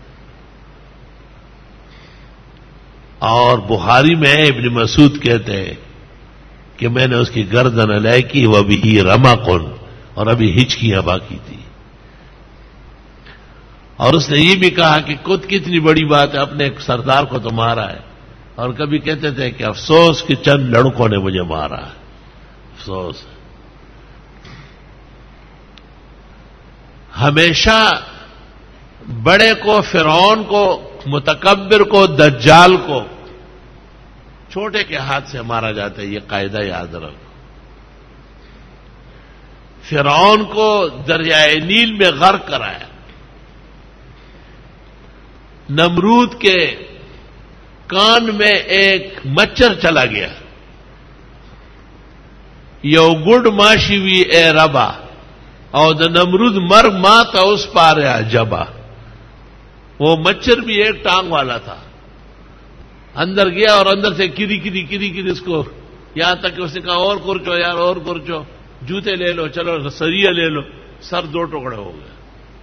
اور بخاری میں ابن مسعود کہتے ہیں کہ میں نے اس کی گردن علیہ کی، وہ بھی رما کن، اور ابھی ہچکیاں باقی تھی۔ اور اس نے یہ بھی کہا کہ خود کتنی بڑی بات ہے، اپنے ایک سردار کو تو مارا ہے، اور کبھی کہتے تھے کہ افسوس کہ چند لڑکوں نے مجھے مارا ہے، افسوس۔ ہمیشہ بڑے کو، فرعون کو، متکبر کو، دجال کو چھوٹے کے ہاتھ سے مارا جاتا ہے، یہ قاعدہ یاد رکھو۔ فرعون کو دریائے نیل میں غرق کرایا، نمرود کے کان میں ایک مچھر چلا گیا، یو گڈ ماشی وی اے ربا، اور دا نمرود مر ماتا اس پاریا جبا۔ وہ مچھر بھی ایک ٹانگ والا تھا، اندر گیا اور اندر سے کری کری کری کری اس کو، یہاں تک کہ اس نے کہا اور کرچو یار اور کرچو، جوتے لے لو، چلو سریا لے لو، سر دو ٹکڑے ہو گئے۔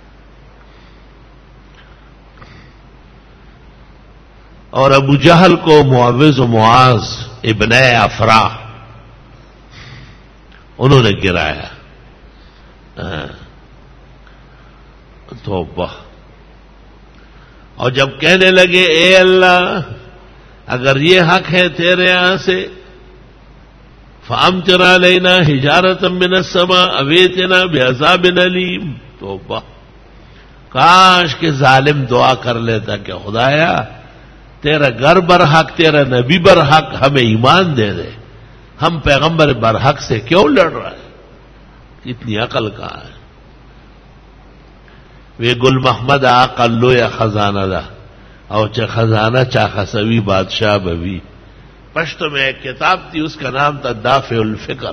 اور ابو جہل کو معوذ و معاذ ابن افرا انہوں نے گرایا۔ توبہ۔ اور جب کہنے لگے اے اللہ اگر یہ حق ہے تیرے یہاں سے، فامطر علینا حجارۃ من السماء اویتنا بعذاب علیم۔ توبہ۔ کاش کہ ظالم دعا کر لیتا کہ خدایا تیرا گھر برحق، تیرا نبی برحق، ہمیں ایمان دے دے، ہم پیغمبر برحق سے کیوں لڑ رہا ہے؟ اتنی عقل کہاں ہے؟ وے گل محمد عقل لو یا خزانہ دا او چا خزانہ چا خسوی بادشاہ بوی۔ پشتو میں ایک کتاب تھی، اس کا نام تھا دافع الفکر۔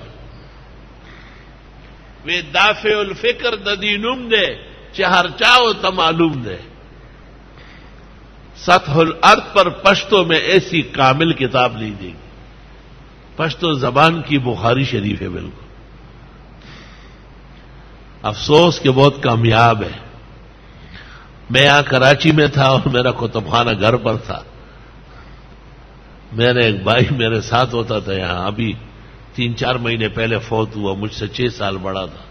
وے دافع الفکر ددینم دے چہر چاو تا معلوم دے۔ سطح الارض پر پشتو میں ایسی کامل کتاب لی دی، پشتو زبان کی بخاری شریف ہے بالکل۔ افسوس کہ بہت کامیاب ہے۔ میں یہاں کراچی میں تھا اور میرا کتب خانہ گھر پر تھا، میرے ایک بھائی میرے ساتھ ہوتا تھا، یہاں ابھی تین چار مہینے پہلے فوت ہوا، مجھ سے چھ سال بڑا تھا.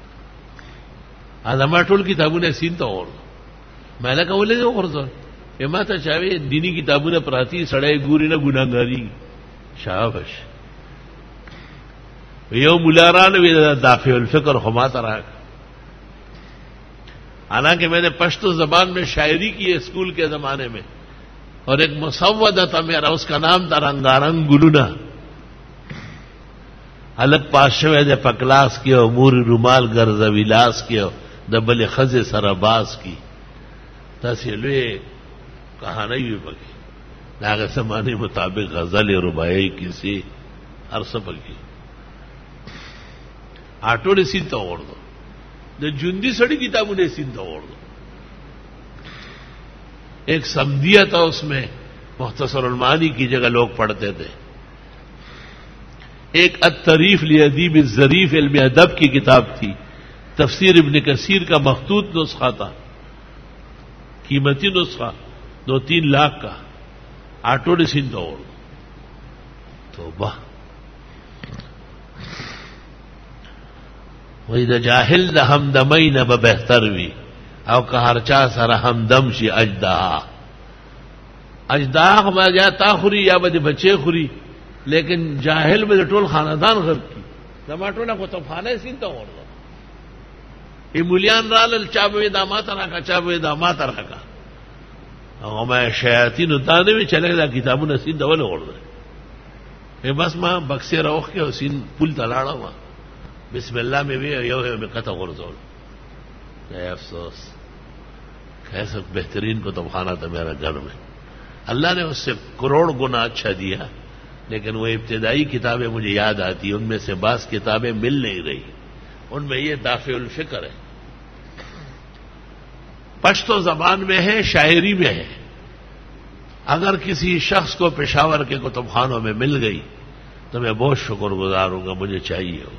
آدھا ٹول کتابوں نے سین تو اور میں نے کہا بولے گا اور تو یہ ماتا چاہے دینی کتابوں نے پراتی سڑے گوری نہ گناگاری شابش یو ملاران دافع الفکر خماتا رہا. حالانکہ میں نے پشتو زبان میں شاعری کی ہے اسکول کے زمانے میں، اور ایک مسودہ تھا میرا، اس کا نام تھا رنگارنگ گلونا. الگ پاشوے دے پکلاس کیو مور رومال گرز ویلاس کیو دبل خز سرباز کی تحصیلوے کہانی بھی پکی ناگ سمانے مطابق غزل ربائی کسی عرصہ پکی آٹو نے سین تو اوڑ دو جو جندی سڑی کتابوں نے سین تو اوڑ دو. ایک سمدیہ تھا اس میں مختصر المعانی کی جگہ لوگ پڑھتے تھے. ایک التریف لادیب الظریف علم ادب کی کتاب تھی، تفسیر ابن کثیر کا مخطوط نسخہ تھا، قیمتی نسخہ دو تین لاکھ کا. آٹو نے سین تو اوڑ تو واہ وہی دا جاہل دا ہمدمئی نہ بہتر بھی او کہ ہر چا سر ہمدم شی اجدا اجدا ما جا تا خوری یا بد بچے خوری، لیکن جاہل میں ٹول خاندان غرب کی دماٹونا کو طوفانے سین تو اور یہ ملیان رال چابوے دامات رکھا چابوے دامات رکھا اور میں شیاطین اتانے میں چلے گا کتابوں نے سین دول اوڑ دے بس ماں بکسے روخ کے سین پل تلاڑا ماں بسم اللہ میں بھی یو ہے میں قطع غرزول. اے افسوس کیسا بہترین کو طبخانہ تھا میرا گھر میں. اللہ نے اس سے کروڑ گنا اچھا دیا، لیکن وہ ابتدائی کتابیں مجھے یاد آتی، ان میں سے بعض کتابیں مل نہیں رہی. ان میں یہ دافع الفکر ہے، پشتو زبان میں ہے، شاعری میں ہے. اگر کسی شخص کو پشاور کے کتب خانوں میں مل گئی تو میں بہت شکر گزار ہوں گا، مجھے چاہیے ہو.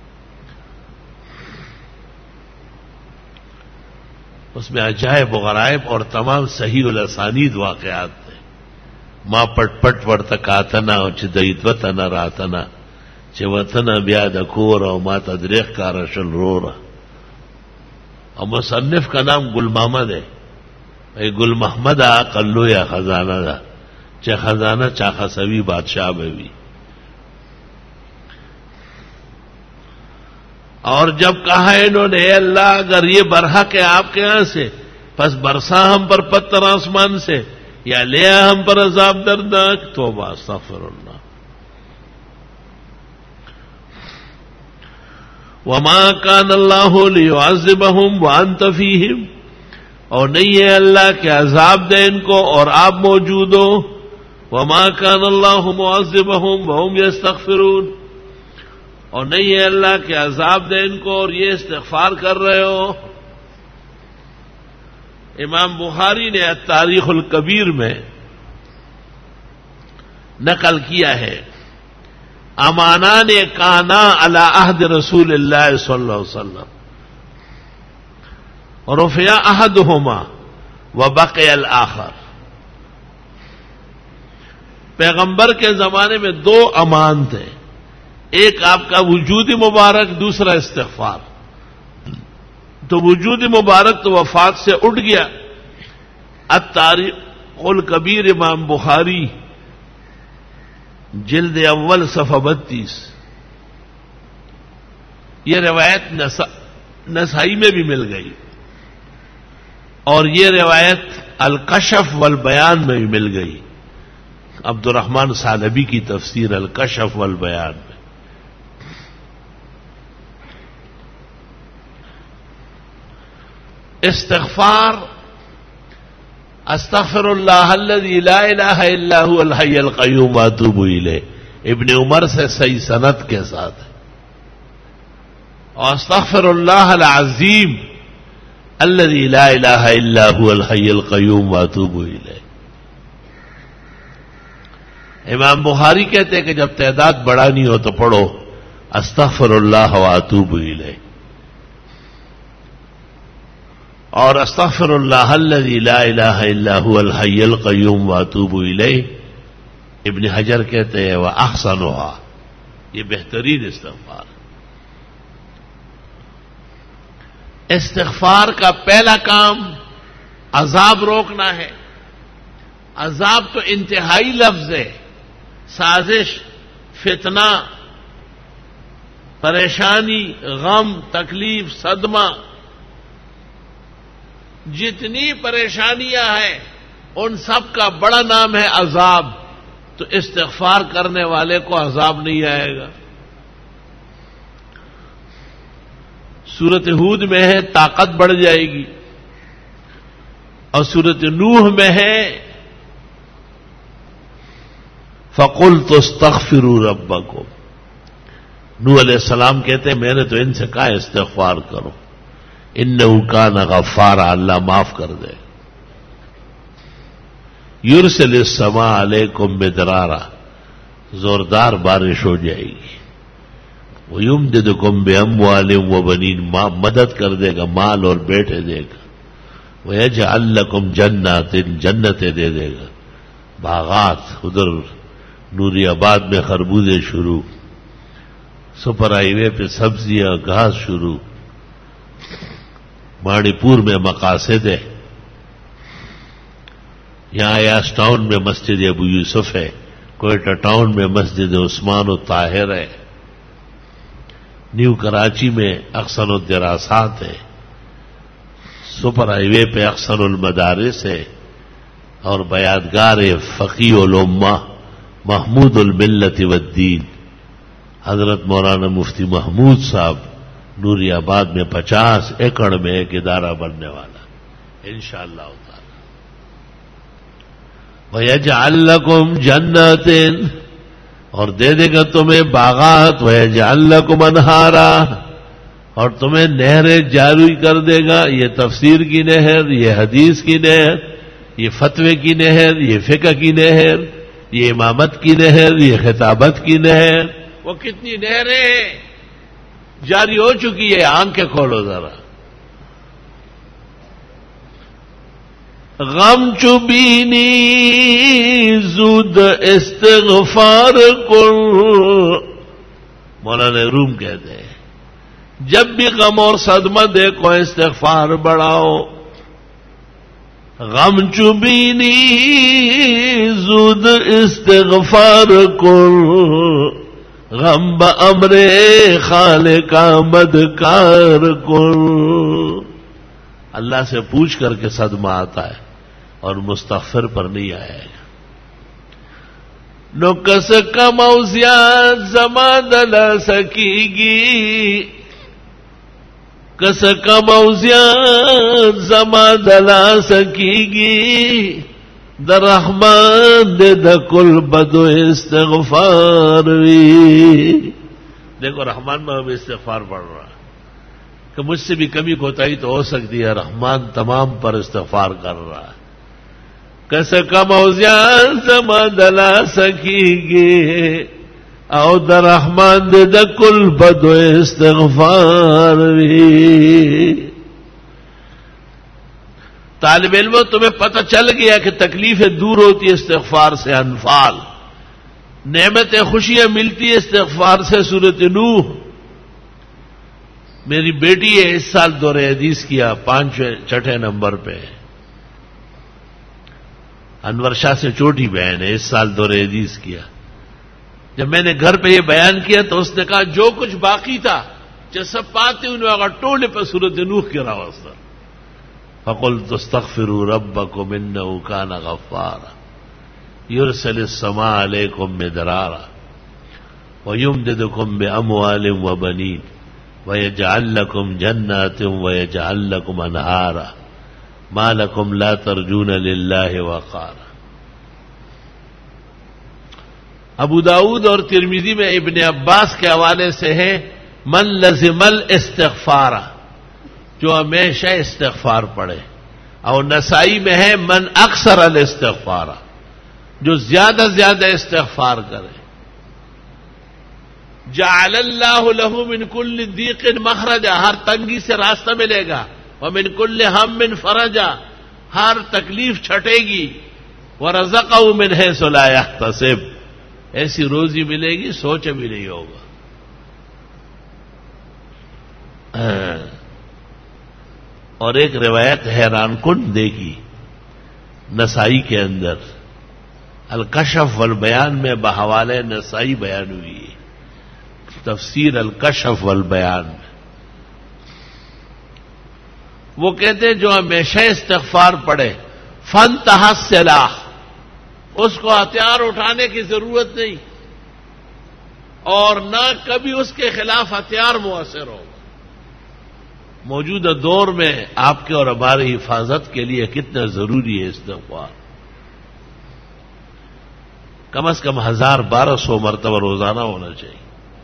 اس میں عجائب و غرائب اور تمام صحیح الاسانید واقعات تھے. ماں پٹ پٹ پڑتا کاتنا چ دئیت وطنا راتنا چ وطنا بیا دکور اور ماں تدریخ کا رشل رو رہا. اور مصنف کا نام گل محمد ہے. اے گل محمد آ کلو یا خزانہ دا چ خزانہ چاخا سوی بادشاہ میں بھی. اور جب کہا انہوں نے اے اللہ اگر یہ برحق ہے آپ کے یہاں سے پس برسا ہم پر پتھر آسمان سے یا لیا ہم پر عذاب دردناک، توبہ استغفر اللہ. وما کان اللہ لیعذبہم وانت فیہم، اور نہیں ہے اللہ کہ عذاب دے ان کو اور آپ موجود ہو. وما کان اللہ معذبہم وہم یستغفرون، اور نہیں ہے اللہ کہ عذاب دے ان کو اور یہ استغفار کر رہے ہو. امام بخاری نے تاریخ الکبیر میں نقل کیا ہے امانان کانا علی عہد رسول اللہ صلی اللہ علیہ وسلم رفع احدہما وبقی الآخر. پیغمبر کے زمانے میں دو امان تھے، ایک آپ کا وجود مبارک، دوسرا استغفار. تو وجود مبارک تو وفات سے اٹھ گیا. التاریخ الکبیر امام بخاری جلد اول صفحہ بتیس. یہ روایت نسائی میں بھی مل گئی اور یہ روایت الکشف والبیان میں بھی مل گئی، عبد الرحمن ثعلبی کی تفسیر الکشف والبیان میں. استغفار استغفر اللہ الذی لا الہ الا هو الحی القیوم واتوب الیہ ابن عمر سے صحیح سند کے ساتھ ہے. اور استغفر اللہ العظیم الذی لا الہ الا هو الحی القیوم واتوب الیہ. امام بخاری کہتے ہیں کہ جب تعداد بڑھانی ہو تو پڑھو استغفر اللہ واتوب الیہ. اور استغفر اللہ الذی لا الہ الا هو الحی القیوم واتوب الیہ ابن حجر کہتے ہیں وہ احسنها یہ بہترین استغفار ہے۔ استغفار کا پہلا کام عذاب روکنا ہے۔ عذاب تو انتہائی لفظ ہے، سازش، فتنہ، پریشانی، غم، تکلیف، صدمہ، جتنی پریشانیاں ہیں ان سب کا بڑا نام ہے عذاب۔ تو استغفار کرنے والے کو عذاب نہیں آئے گا۔ سورۃ ہود میں ہے طاقت بڑھ جائے گی، اور سورۃ نوح میں ہے فَقُلْتُ اسْتَغْفِرُوا رَبَّكُمْ۔ نوح علیہ السلام کہتے ہیں میں نے تو ان سے کہا استغفار کرو، اِنَّهُ كَانَ غَفَّارًا، اللہ معاف کر دے۔ یرسل السماء علیکم مدرارا، زوردار بارش ہو جائے گی۔ وَيُمْدِدْكُمْ بِأَمْوَالٍ وَبَنِينَ، مدد کر دے گا، مال اور بیٹے دے گا۔ وَيَجْعَلْ لَكُمْ جَنَّاتٍ، جنتیں دے دے گا، باغات، ادھر نوری آباد میں خربوزے شروع، سپر ہائی وے پہ سبزیاں، گھاس شروع، مانیپور پور میں مقاصد ہے، یہاں ایاس ٹاؤن میں مسجد ابو یوسف ہے، کوئٹہ ٹاؤن میں مسجد عثمان الطاہر ہے، نیو کراچی میں احسن الدراسات ہے، سپر ہائی وے پہ احسن المدارس ہے، اور بیادگار فقیہ الامہ محمود الملت والدین حضرت مولانا مفتی محمود صاحب نوری آباد میں پچاس ایکڑ میں ایک ادارہ بننے والا انشاءاللہ تعالی۔ وَيَجْعَلْ لَكُمْ جَنَّاتٍ، اور دے دے گا تمہیں باغات، وَيَجْعَلْ لَكُمْ أَنْهَارًا، اور تمہیں نہریں جاری کر دے گا۔ یہ تفسیر کی نہر، یہ حدیث کی نہر، یہ فتوے کی نہر، یہ فقہ کی نہر، یہ امامت کی نہر، یہ خطابت کی نہر، وہ کتنی نہریں جاری ہو چکی ہے، آنکھیں کھولو ذرا۔ غم چبینی زود استغفار کر، مولانا روم کہتے ہیں جب بھی غم اور صدمہ دیکھو استغفار بڑھاؤ۔ غم چبینی زود استغفار کر، غم بامر خالق آمد کار کر۔ اللہ سے پوچھ کر کے صدمہ آتا ہے اور مستغفر پر نہیں آئے گا۔ نو کس کماؤ زیاد زمان دلا سکی گی، کس کماؤ زیاد زمان دلا سکی گی، در رحمان دے دا کل بدو استغفار وی۔ دیکھو رحمان میں ہمیں استغفار پڑھ رہا کہ مجھ سے بھی کمی کوتاہی تو ہو سکتی ہے، رحمان تمام پر استغفار کر رہا ہے۔ کس کماؤ زیاد زمان دلا سکی گی، او در رحمان دے دا کل بدو استغفار وی۔ طالب علم تمہیں پتہ چل گیا کہ تکلیفیں دور ہوتی ہے استغفار سے، انفال، نعمتیں خوشیاں ملتی ہے استغفار سے، سورۃ نوح۔ میری بیٹی ہے اس سال دور حدیث کیا، پانچویں چھٹے نمبر پہ، انور شاہ سے چھوٹی بہن ہے، اس سال دور حدیث کیا۔ جب میں نے گھر پہ یہ بیان کیا تو اس نے کہا جو کچھ باقی تھا جو سب پاتے انہوں اگر ٹولے پہ سورۃ نوح کی راوستہ۔ فَقُلْتُ اسْتَغْفِرُوا رَبَّكُمْ إِنَّهُ كَانَ غَفَّارًا يُرْسِلِ السَّمَاءَ عَلَيْكُمْ مِدْرَارًا وَيُمْدِدْكُمْ بِأَمْوَالٍ وَبَنِينَ وَيَجْعَلْ لَكُمْ جَنَّاتٍ وَيَجْعَلْ لَكُمْ أَنْهَارًا مَا لَكُمْ لَا تَرْجُونَ لِلَّهِ وَقَارًا۔ ابو داؤد اور ترمذی میں ابن عباس کے حوالے سے ہے من لزم الاستغفار، جو ہمیشہ استغفار پڑھے، اور نسائی میں ہے من اکثر الاستغفار، جو زیادہ زیادہ استغفار کرے۔ جعل اللہ لہ من کل ضیق مخرجا، ہر تنگی سے راستہ ملے گا، ومن کل ہم فرجا، ہر تکلیف چھٹے گی، ورزقہ من حیث لا یحتسب، ایسی روزی ملے گی سوچے بھی نہیں ہوگا. اور ایک روایت حیران کن دیکھی نسائی کے اندر، الکشف والبیان میں بحوالے نسائی بیان ہوئی ہے، تفسیر الکشف والبیان میں. وہ کہتے ہیں جو ہمیشہ استغفار پڑھے فانتہا السلاح، اس کو ہتھیار اٹھانے کی ضرورت نہیں اور نہ کبھی اس کے خلاف ہتھیار مؤثر ہوگا. موجودہ دور میں آپ کے اور ہماری حفاظت کے لیے کتنا ضروری ہے استغفار. کم از کم ہزار بارہ سو مرتبہ روزانہ ہونا چاہیے.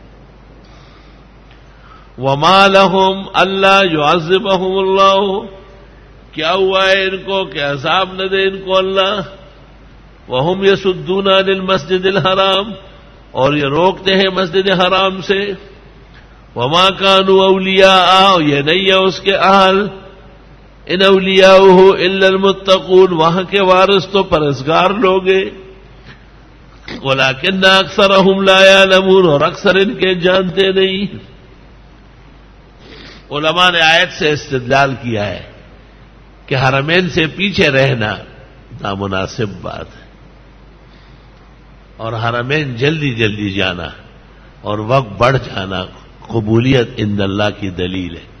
وَمَا لَهُمْ أَلَّا يُعَذِّبَهُمُ اللَّهُ، کیا ہوا ہے ان کو کہ عذاب نہ دے ان کو اللہ. وَهُمْ يَصُدُّونَ عَنِ الْمَسْجِدِ الْحَرَامِ، اور یہ روکتے ہیں مسجد حرام سے. وَمَا كَانُوا أَوْلِيَاءَ، یہ نہیں ہے اس کے اہل. إِنْ أَوْلِيَاؤُهُ إِلَّا الْمُتَّقُونَ، وہاں کے وارث تو پرہیزگار لوگ ہیں. وَلَكِنَّ أَكْثَرَهُمْ لَا يَعْلَمُونَ، اور اکثر ان کے جانتے نہیں. علماء نے آیت سے استدلال کیا ہے کہ حرمین سے پیچھے رہنا نامناسب بات ہے، اور حرمین جلدی جلدی جانا اور وقت بڑھ جانا قبولیت عند اللہ کی دلیل ہے.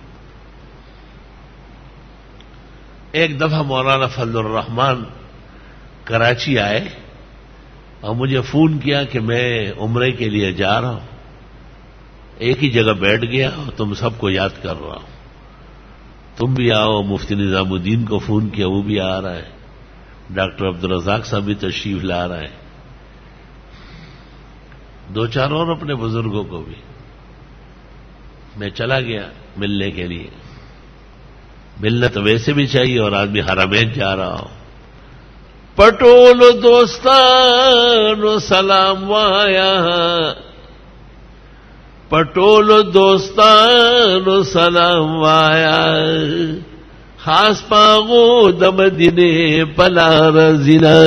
ایک دفعہ مولانا فضل الرحمان کراچی آئے اور مجھے فون کیا کہ میں عمرے کے لیے جا رہا ہوں. ایک ہی جگہ بیٹھ گیا اور تم سب کو یاد کر رہا ہوں. تم بھی آؤ. مفتی نظام الدین کو فون کیا، وہ بھی آ رہا ہے. ڈاکٹر عبدالرزاق صاحب بھی تشریف لا رہا ہے. دو چار اور اپنے بزرگوں کو بھی. میں چلا گیا ملنے کے لیے. ملنا تو ویسے بھی چاہیے اور آدمی حرمین جا رہا ہو. پٹول دوستان سلام وایا، پٹول دوستان سلام وایا، خاص پاغو د مدینے پلا رزینا.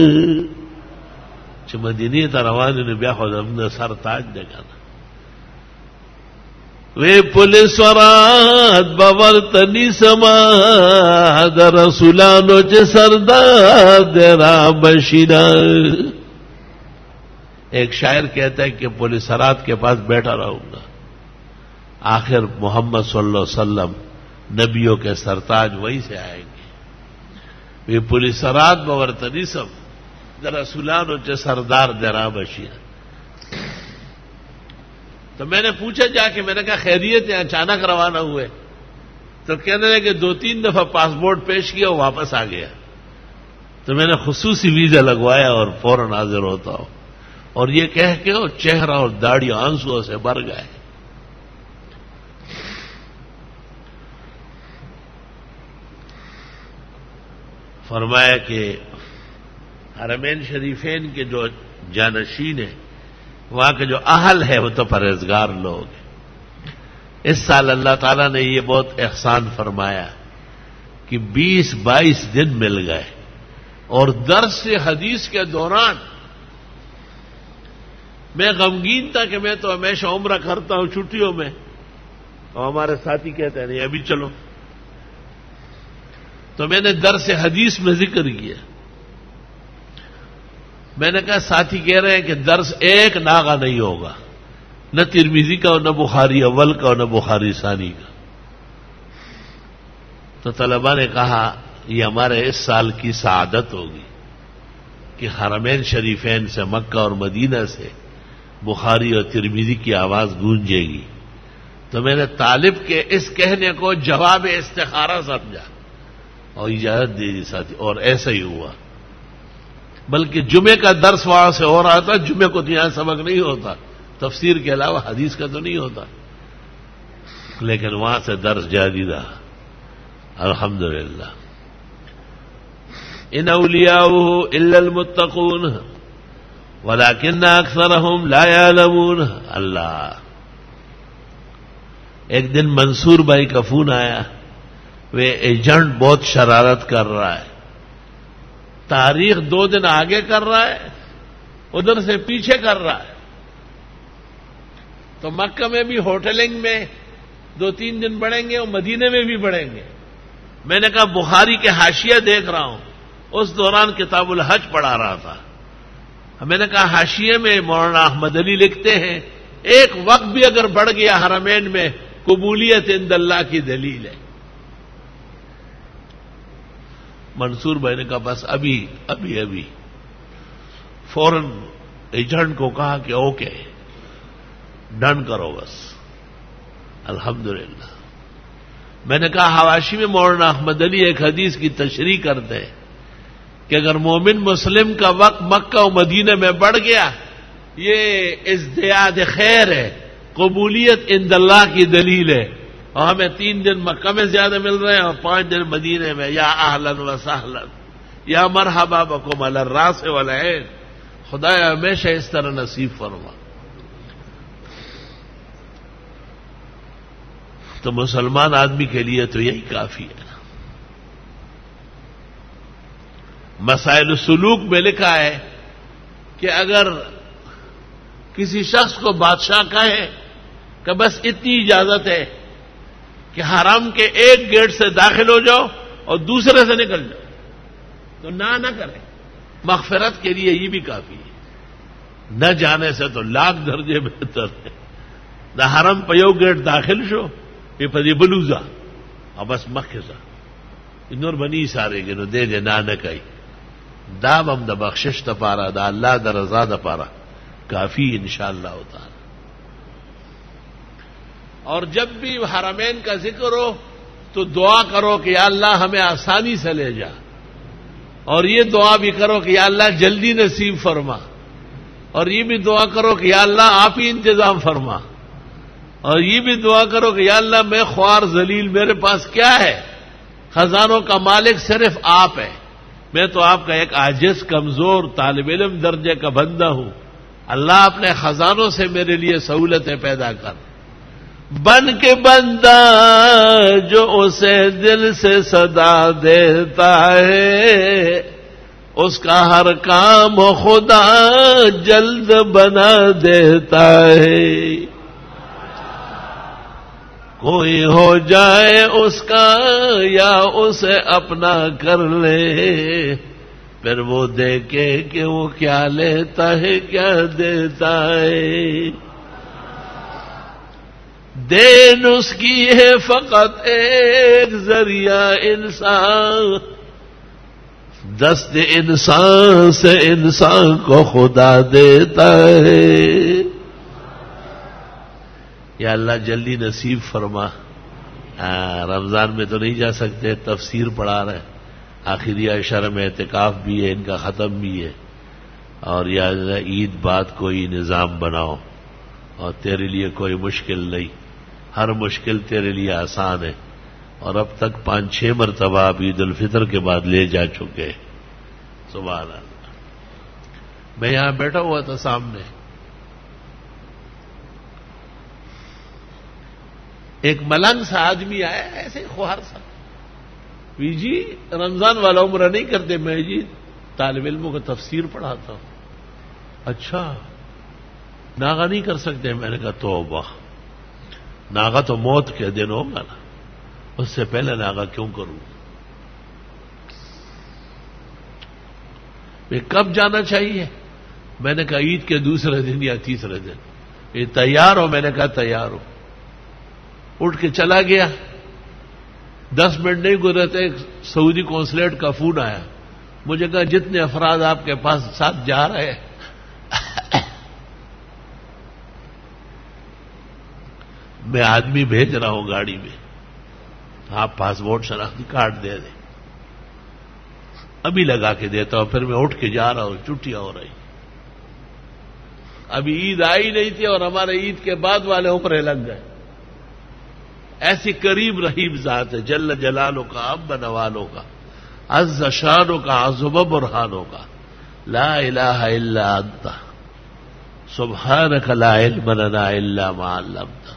چې مدینے ته روان نو بیا خو د سر تاج دی کنه. وی پولیس ورات باورتنی سما د رسولانو چې سردار درا بشینا. ایک شاعر کہتا ہے کہ پولیس رات کے پاس بیٹھا رہوں گا، آخر محمد صلی اللہ علیہ وسلم نبیوں کے سرتاج وہی سے آئیں گے. وی پولیس رات باورتنی سم د رسولانو چې سردار درا بشینا. تو میں نے پوچھا جا کے، میں نے کہا خیریت ہے، اچانک روانہ ہوئے؟ تو کہنے لگے کہ دو تین دفعہ پاسپورٹ پیش کیا اور واپس آ گیا. تو میں نے خصوصی ویزا لگوایا اور فوراً حاضر ہوتا ہوں. اور یہ کہہ کے وہ چہرہ اور داڑھی آنسوؤں سے بھر گئے. فرمایا کہ حرمین شریفین کے جو جانشین ہیں، وہاں کے جو اہل ہے وہ تو پرہیزگار لوگ ہیں. اس سال اللہ تعالیٰ نے یہ بہت احسان فرمایا کہ بیس بائیس دن مل گئے، اور درس حدیث کے دوران میں غمگین تھا کہ میں تو ہمیشہ عمرہ کرتا ہوں چھٹیوں میں، اور ہمارے ساتھی کہتے ہیں نہیں ابھی چلو. تو میں نے درس حدیث میں ذکر کیا. میں نے کہا ساتھی کہہ رہے ہیں کہ درس ایک ناغہ نہیں ہوگا، نہ ترمذی کا نہ بخاری اول کا نہ بخاری ثانی کا. تو طلباء نے کہا یہ ہمارے اس سال کی سعادت ہوگی کہ حرمین شریفین سے مکہ اور مدینہ سے بخاری اور ترمذی کی آواز گونجے گی. تو میں نے طالب کے اس کہنے کو جواب استخارہ سمجھا اور اجازت دے دی ساتھی، اور ایسا ہی ہوا. بلکہ جمعے کا درس وہاں سے ہو رہا تھا. جمعے کو تو یہاں سبق نہیں ہوتا، تفسیر کے علاوہ حدیث کا تو نہیں ہوتا، لیکن وہاں سے درس جاری رہا. الحمدللہ. ان اولیاؤہ الا المتقون ولکن اکثرہم لا یعلمون. اللہ. ایک دن منصور بھائی کا فون آیا، وہ ایجنٹ بہت شرارت کر رہا ہے، تاریخ دو دن آگے کر رہا ہے ادھر سے پیچھے کر رہا ہے. تو مکہ میں بھی ہوٹلنگ میں دو تین دن بڑھیں گے اور مدینے میں بھی بڑھیں گے. میں نے کہا بخاری کے حاشیہ دیکھ رہا ہوں، اس دوران کتاب الحج پڑھا رہا تھا. میں نے کہا حاشیے میں مولانا احمد علی لکھتے ہیں ایک وقت بھی اگر بڑھ گیا حرمین میں قبولیت عند اللہ کی دلیل ہے. منصور بھائی نے کہا بس ابھی ابھی ابھی فوراً ایجنٹ کو کہا کہ اوکے ڈن کرو بس. الحمدللہ. میں نے کہا حواشی میں مولانا احمد علی ایک حدیث کی تشریح کرتے ہیں کہ اگر مومن مسلم کا وقت مکہ و مدینہ میں بڑھ گیا یہ ازدیاد خیر ہے، قبولیت عند اللہ کی دلیل ہے. اور ہمیں تین دن مکہ میں زیادہ مل رہے ہیں اور پانچ دن مدینے میں. یا اہلاً و سہلاً یا مرحبا بکم علی الراس والعین. خدایا ہمیشہ اس طرح نصیب فرما. تو مسلمان آدمی کے لیے تو یہی کافی ہے. مسائل سلوک میں لکھا ہے کہ اگر کسی شخص کو بادشاہ کہے کہ بس اتنی اجازت ہے کہ حرم کے ایک گیٹ سے داخل ہو جاؤ اور دوسرے سے نکل جاؤ تو نہ نہ کرے. مغفرت کے لیے یہ بھی کافی ہے. نہ جانے سے تو لاکھ درجے بہتر ہے. نہ حرم پیو گیٹ داخل شو یہ پدی بلوزا اور بس مکھسا انور بنی سارے گنو دے دے نہ نہ کئی دا بم دا بخشش دا پارا دا اللہ دا رضا دا پارا کافی انشاءاللہ ہوتا ہے. اور جب بھی حرمین کا ذکر ہو تو دعا کرو کہ یا اللہ ہمیں آسانی سے لے جا. اور یہ دعا بھی کرو کہ یا اللہ جلدی نصیب فرما. اور یہ بھی دعا کرو کہ یا اللہ آپ ہی انتظام فرما. اور یہ بھی دعا کرو کہ یا اللہ میں خوار ذلیل میرے پاس کیا ہے، خزانوں کا مالک صرف آپ ہے. میں تو آپ کا ایک عاجز کمزور طالب علم درجے کا بندہ ہوں. اللہ اپنے خزانوں سے میرے لیے سہولتیں پیدا کر. بن کے بندہ جو اسے دل سے صدا دیتا ہے اس کا ہر کام خدا جلد بنا دیتا ہے. کوئی ہو جائے اس کا یا اسے اپنا کر لے پھر وہ دیکھے کہ وہ کیا لیتا ہے کیا دیتا ہے. دین اس کی ہے فقط ایک ذریعہ انسان، دست انسان سے انسان کو خدا دیتا ہے. یا اللہ جلدی نصیب فرما. رمضان میں تو نہیں جا سکتے، تفسیر پڑھا رہے، آخری عشر میں اعتکاف بھی ہے، ان کا ختم بھی ہے. اور یا عید بعد کوئی نظام بناؤ اور تیرے لیے کوئی مشکل نہیں، ہر مشکل تیرے لیے آسان ہے. اور اب تک پانچ چھ مرتبہ آپ عید الفطر کے بعد لے جا چکے. سبحان اللہ. میں یہاں بیٹھا ہوا تھا سامنے، ایک ملنگ سا آدمی آیا ایسے خوار سا. وی جی رمضان والا عمرہ نہیں کرتے؟ میں جی طالب علموں کو تفسیر پڑھاتا ہوں. اچھا ناغا نہیں کر سکتے؟ میں نے کہا توبہ، ناغا تو موت کے دن ہوگا نا، اس سے پہلے ناغا کیوں کروں؟ میں کب جانا چاہیے؟ میں نے کہا عید کے دوسرے دن یا تیسرے دن. یہ تیار ہو؟ میں نے کہا تیار ہو. اٹھ کے چلا گیا. دس منٹ نہیں گزرے تھے سعودی قونصلیٹ کا فون آیا. مجھے کہا جتنے افراد آپ کے پاس ساتھ جا رہے ہیں میں آدمی بھیج رہا ہوں گاڑی میں، آپ پاسپورٹ شناختی کارڈ دے دیں. ابھی لگا کے دیتا ہوں. پھر میں اٹھ کے جا رہا ہوں، چھٹیاں ہو رہی. ابھی عید آئی نہیں تھی اور ہمارے عید کے بعد والے عمرے لگ گئے. ایسی قریب رحیم ذات ہے، جل جلالوں کا اب نوالوں کا عز شانوں کا عظم برہانوں کا. لا الہ الا انت سبحانک لا علم لنا الا ما علمتنا.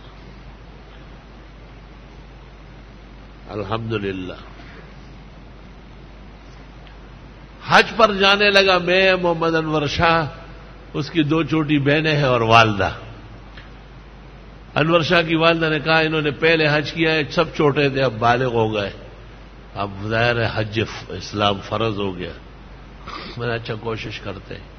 الحمدللہ. حج پر جانے لگا میں محمد انور شاہ اس کی دو چھوٹی بہنیں ہیں اور والدہ. انور شاہ کی والدہ نے کہا انہوں نے پہلے حج کیا ہے، سب چھوٹے تھے، اب بالغ ہو گئے، اب ظاہر ہے حج اسلام فرض ہو گیا. میں نے اچھا کوشش کرتے ہیں.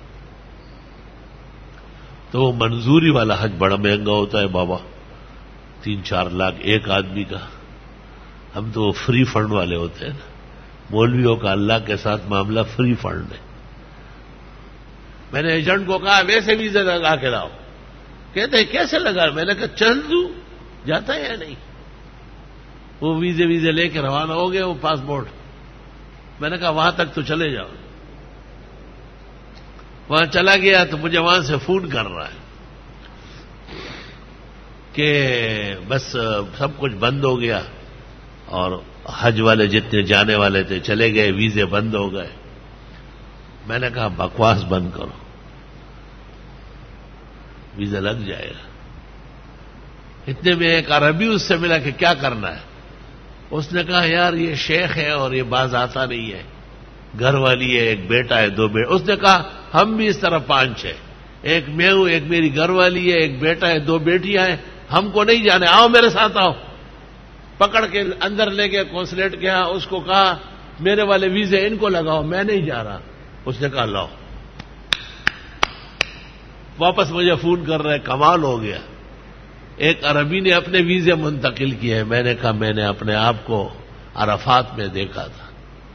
تو وہ منظوری والا حج بڑا مہنگا ہوتا ہے بابا، تین چار لاکھ ایک آدمی کا. ہم تو فری فنڈ والے ہوتے ہیں نا، مولویوں کا اللہ کے ساتھ معاملہ فری فنڈ ہے. میں نے ایجنٹ کو کہا ویسے ویزے لگا کے لاؤ. کہتے ہیں کیسے لگا؟ میں نے کہا چل دوں، جاتا ہے یا نہیں. وہ ویزے ویزے لے کے روانہ ہو گئے، وہ پاسپورٹ. میں نے کہا وہاں تک تو چلے جاؤ. وہاں چلا گیا تو مجھے وہاں سے فون کر رہا ہے کہ بس سب کچھ بند ہو گیا اور حج والے جتنے جانے والے تھے چلے گئے، ویزے بند ہو گئے. میں نے کہا بکواس بند کرو، ویزا لگ جائے گا. اتنے میں ایک عربی اس سے ملا کہ کیا کرنا ہے. اس نے کہا یار یہ شیخ ہے اور یہ باز آتا نہیں ہے، گھر والی ہے، ایک بیٹا ہے، دو بیٹے. اس نے کہا ہم بھی اس طرح پانچ ہیں، ایک میں ہوں، ایک میری گھر والی ہے، ایک بیٹا ہے، دو بیٹیاں ہیں، ہم کو نہیں جانے، آؤ میرے ساتھ آؤ. پکڑ کے اندر لے گئے کونسلیٹ کے ہاں. اس کو کہا میرے والے ویزے ان کو لگاؤ، میں نہیں جا رہا. اس نے کہا لاؤ. واپس مجھے فون کر رہے، کمال ہو گیا. ایک عربی نے اپنے ویزے منتقل کیے ہیں. میں نے کہا میں نے اپنے آپ کو عرفات میں دیکھا تھا.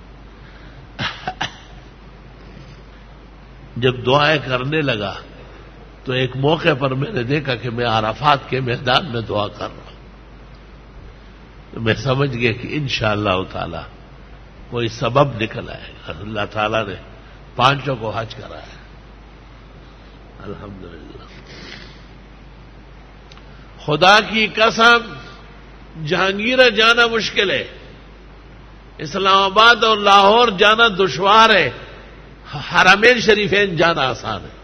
جب دعائیں کرنے لگا تو ایک موقع پر میں نے دیکھا کہ میں عرفات کے میدان میں دعا کر رہا ہوں. تو میں سمجھ گیا کہ انشاءاللہ تعالی کوئی سبب نکل آئے گا. اللہ تعالیٰ نے پانچوں کو حج کرایا الحمدللہ. خدا کی قسم جہانگیرہ جانا مشکل ہے، اسلام آباد اور لاہور جانا دشوار ہے، حرمین شریفین جانا آسان ہے.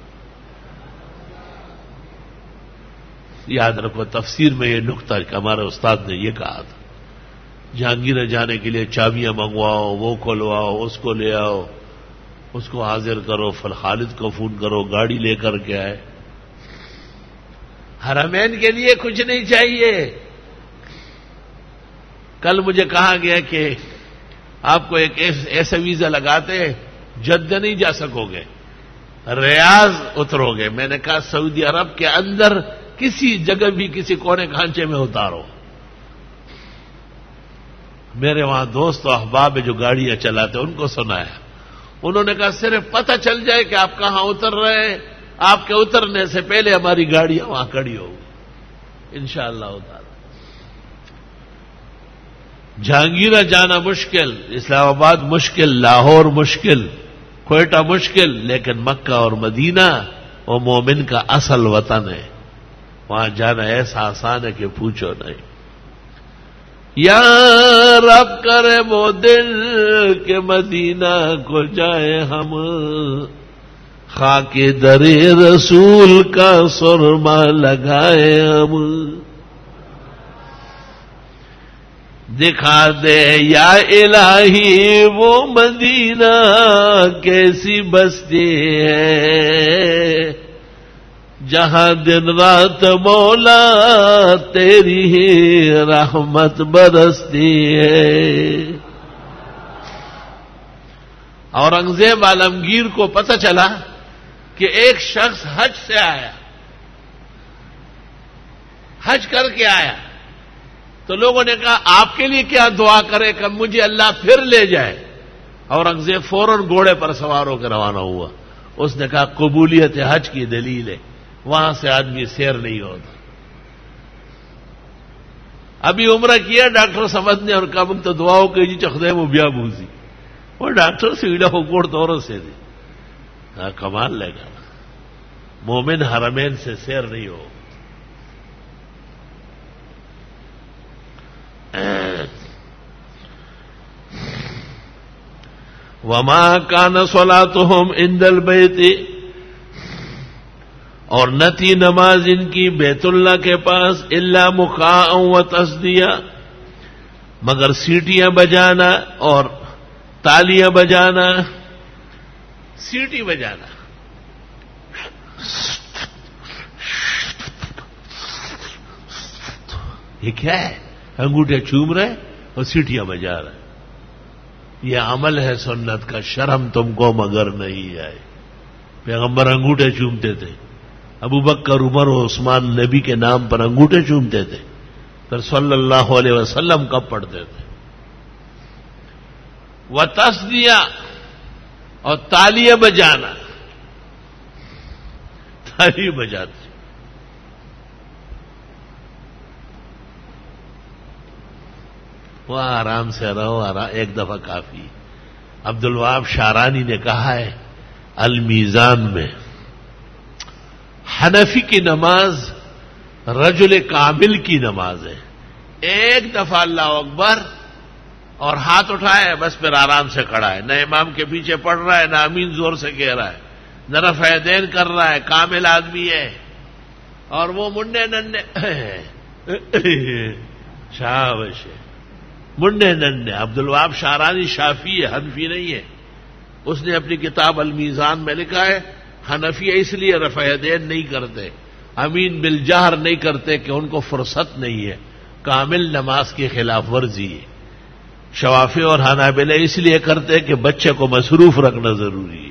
یاد رکھو تفسیر میں یہ نقطہ کہ ہمارے استاد نے یہ کہا تھا جہانگیرہ جانے کے لیے چابیاں منگواؤ، وہ کھلواؤ، اس کو لے آؤ، اس کو حاضر کرو، فل خالد کو فون کرو گاڑی لے کر کے آئے. حرمین کے لیے کچھ نہیں چاہیے. کل مجھے کہا گیا کہ آپ کو ایک ایسا ویزا لگاتے جدہ نہیں جا سکو گے، ریاض اترو گے. میں نے کہا سعودی عرب کے اندر کسی جگہ بھی کسی کونے کھانچے میں اتارو. میرے وہاں دوست و احباب جو گاڑیاں چلاتے ان کو سنایا، انہوں نے کہا صرف پتہ چل جائے کہ آپ کہاں اتر رہے ہیں، آپ کے اترنے سے پہلے ہماری گاڑیاں وہاں کھڑی ہوگی انشاءاللہ تعالی. جہانگیرہ جانا مشکل، اسلام آباد مشکل، لاہور مشکل، کوئٹہ مشکل، لیکن مکہ اور مدینہ وہ مومن کا اصل وطن ہے. وہاں جانا ایسا آسان ہے کہ پوچھو نہیں. یا رب کرے وہ دل کہ مدینہ کو جائے ہم، خاک در رسول کا سرما لگائے ہم. دکھا دے یا الہی وہ مدینہ کیسی بستی ہے، جہاں دن رات مولا تیری ہی رحمت برستی ہے. اورنگزیب عالمگیر کو پتہ چلا کہ ایک شخص حج سے آیا، حج کر کے آیا، تو لوگوں نے کہا آپ کے لیے کیا دعا کرے کہ مجھے اللہ پھر لے جائے. اورنگزیب فوراً گھوڑے پر سوار ہو کے روانہ ہوا. اس نے کہا قبولیت حج کی دلیل ہے، وہاں سے آدمی سیر نہیں ہوتا. ابھی عمرہ کیا ڈاکٹر سمجھنے اور کہا تو دعاؤں کے جی چخدے وہ بیا بوزی، وہ ڈاکٹر سے ایڈا ہو کوڑ دوروں سے دی. ہاں کمال لے گا، مومن حرمین سے سیر نہیں ہو. وما کان صلاتهم عند البیت، اور نہ تھی نماز ان کی بیت اللہ کے پاس الا مقاء و تصدیہ، مگر سیٹیاں بجانا اور تالیاں بجانا. سیٹی بجانا، یہ کیا ہے؟ انگوٹھے چوم رہے اور سیٹیاں بجا رہے. یہ عمل ہے سنت کا، شرم تم کو مگر نہیں آئے. پیغمبر انگوٹھے چومتے تھے، ابو بکر عمر و عثمان نبی کے نام پر انگوٹھے چومتے تھے، پھر صلی اللہ علیہ وسلم کب پڑھتے تھے؟ وتصدیہ اور تالیاں بجانا، تالی بجاتے وہ آرام سے رہو، آرام ایک دفعہ کافی. عبد الوہاب شارانی نے کہا ہے المیزان میں، حنفی کی نماز رجل کامل کی نماز ہے. ایک دفعہ اللہ اکبر اور ہاتھ اٹھائے، بس پھر آرام سے کھڑا ہے، نہ امام کے پیچھے پڑھ رہا ہے، نہ امین زور سے کہہ رہا ہے، نہ رفع یدین کر رہا ہے، کامل آدمی ہے. اور وہ منڈے ننڈے شابش منڈے ننڈے. عبد الوہاب شارانی شافعی ہے، حنفی نہیں ہے. اس نے اپنی کتاب المیزان میں لکھا ہے حنفی اس لیے رفع یدین نہیں کرتے، امین بالجہر نہیں کرتے کہ ان کو فرصت نہیں ہے، کامل نماز کی خلاف ورزی ہے. شوافی اور حنابلہ اس لیے کرتے کہ بچے کو مصروف رکھنا ضروری ہے.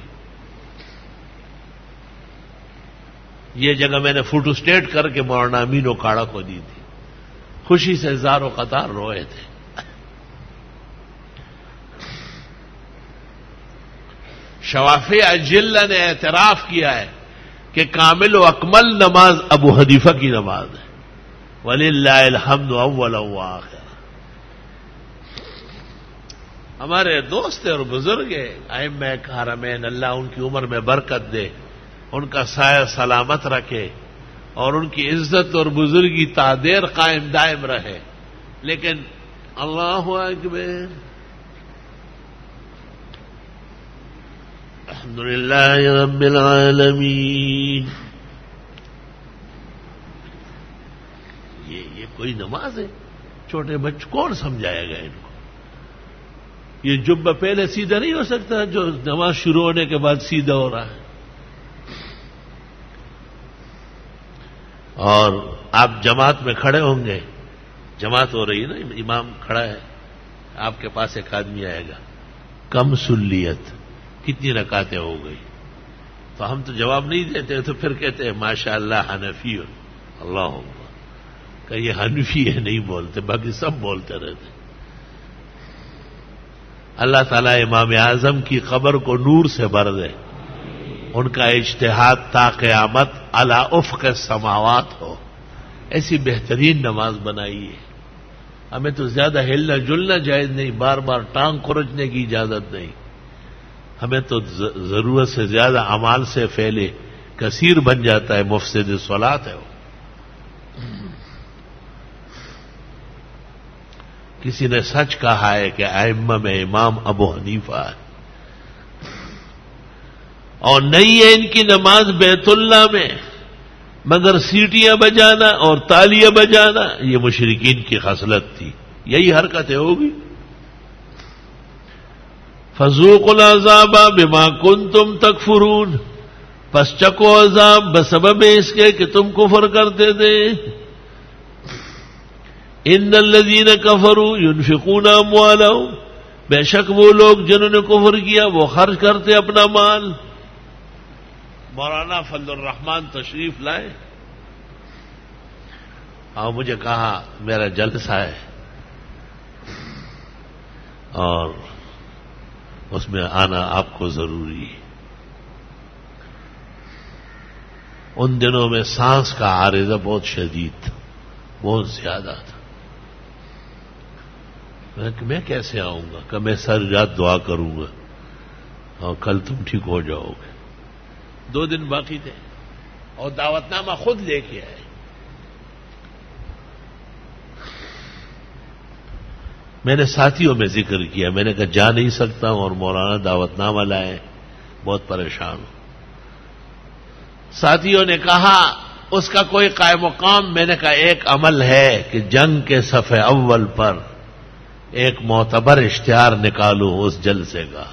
یہ جگہ میں نے فوٹو اسٹیٹ کر کے مولانا امین و کاڑا کو دی تھی، خوشی سے زار و قطار روئے تھے. شوافی اجلہ نے اعتراف کیا ہے کہ کامل و اکمل نماز ابو حنیفہ کی نماز ہے. وَلِلَّهِ الْحَمْدُ أَوَّلًا وَآخِرًا. ہمارے دوست اور بزرگ ائمہ حرمین، اللہ ان کی عمر میں برکت دے، ان کا سایہ سلامت رکھے اور ان کی عزت اور بزرگی تا دیر قائم دائم رہے. لیکن اللہ اکبر، الحمدللہ رب العالمین. یہ یہ کوئی نماز ہے؟ چھوٹے بچے کون سمجھائے گا ان کو؟ یہ جبہ پہلے سیدھا نہیں ہو سکتا جو نماز شروع ہونے کے بعد سیدھا ہو رہا ہے. اور آپ جماعت میں کھڑے ہوں گے، جماعت ہو رہی ہے نا، امام کھڑا ہے، آپ کے پاس ایک آدمی آئے گا، کم سلیت، کتنی رکعتیں ہو گئی؟ تو ہم تو جواب نہیں دیتے، تو پھر کہتے ہیں ماشاء اللہ حنفی ہو. اللہ کہ یہ حنفی ہے نہیں بولتے، باقی سب بولتے رہتے. اللہ تعالیٰ امام اعظم کی قبر کو نور سے بھر دے، ان کا اجتہاد تا قیامت علی افق السماوات ہو. ایسی بہترین نماز بنائی ہے. ہمیں تو زیادہ ہلنا جلنا جائز نہیں، بار بار ٹانگ کھرچنے کی اجازت نہیں. ہمیں تو ضرورت سے زیادہ اعمال سے پھیلے کثیر بن جاتا ہے، مفسد الصلاۃ ہے وہ. کسی نے سچ کہا ہے کہ ائمہ میں امام ابو حنیفہ ہے، اور نہیں ہے ان کی نماز بیت اللہ میں، مگر سیٹیاں بجانا اور تالیاں بجانا یہ مشرکین کی خصلت تھی. یہی حرکتیں ہوگی. فذوقوا العذاب بما کنتم تکفرون، پس چکو عذاب بسبب اس کے کہ تم کفر کرتے تھے. ان الذین کفروا ينفقون اموالهم، بے شک وہ لوگ جنہوں نے کفر کیا وہ خرچ کرتے اپنا مال. مولانا فضل الرحمان تشریف لائے اور مجھے کہا میرا جلسہ ہے اور اس میں آنا آپ کو ضروری ہے. ان دنوں میں سانس کا عارضہ بہت شدید تھا، بہت زیادہ تھا. میں کیسے آؤں گا کہ میں سر رات دعا کروں گا اور کل تم ٹھیک ہو جاؤ گے. دو دن باقی تھے اور دعوت نامہ خود لے کے آئے. میں نے ساتھیوں میں ذکر کیا، میں نے کہا جا نہیں سکتا ہوں اور مولانا دعوت نامہ لائے، بہت پریشان ہوں. ساتھیوں نے کہا اس کا کوئی قائم مقام؟ میں نے کہا ایک عمل ہے کہ جنگ کے صفحے اول پر ایک معتبر اشتہار نکالو اس جلسے کا.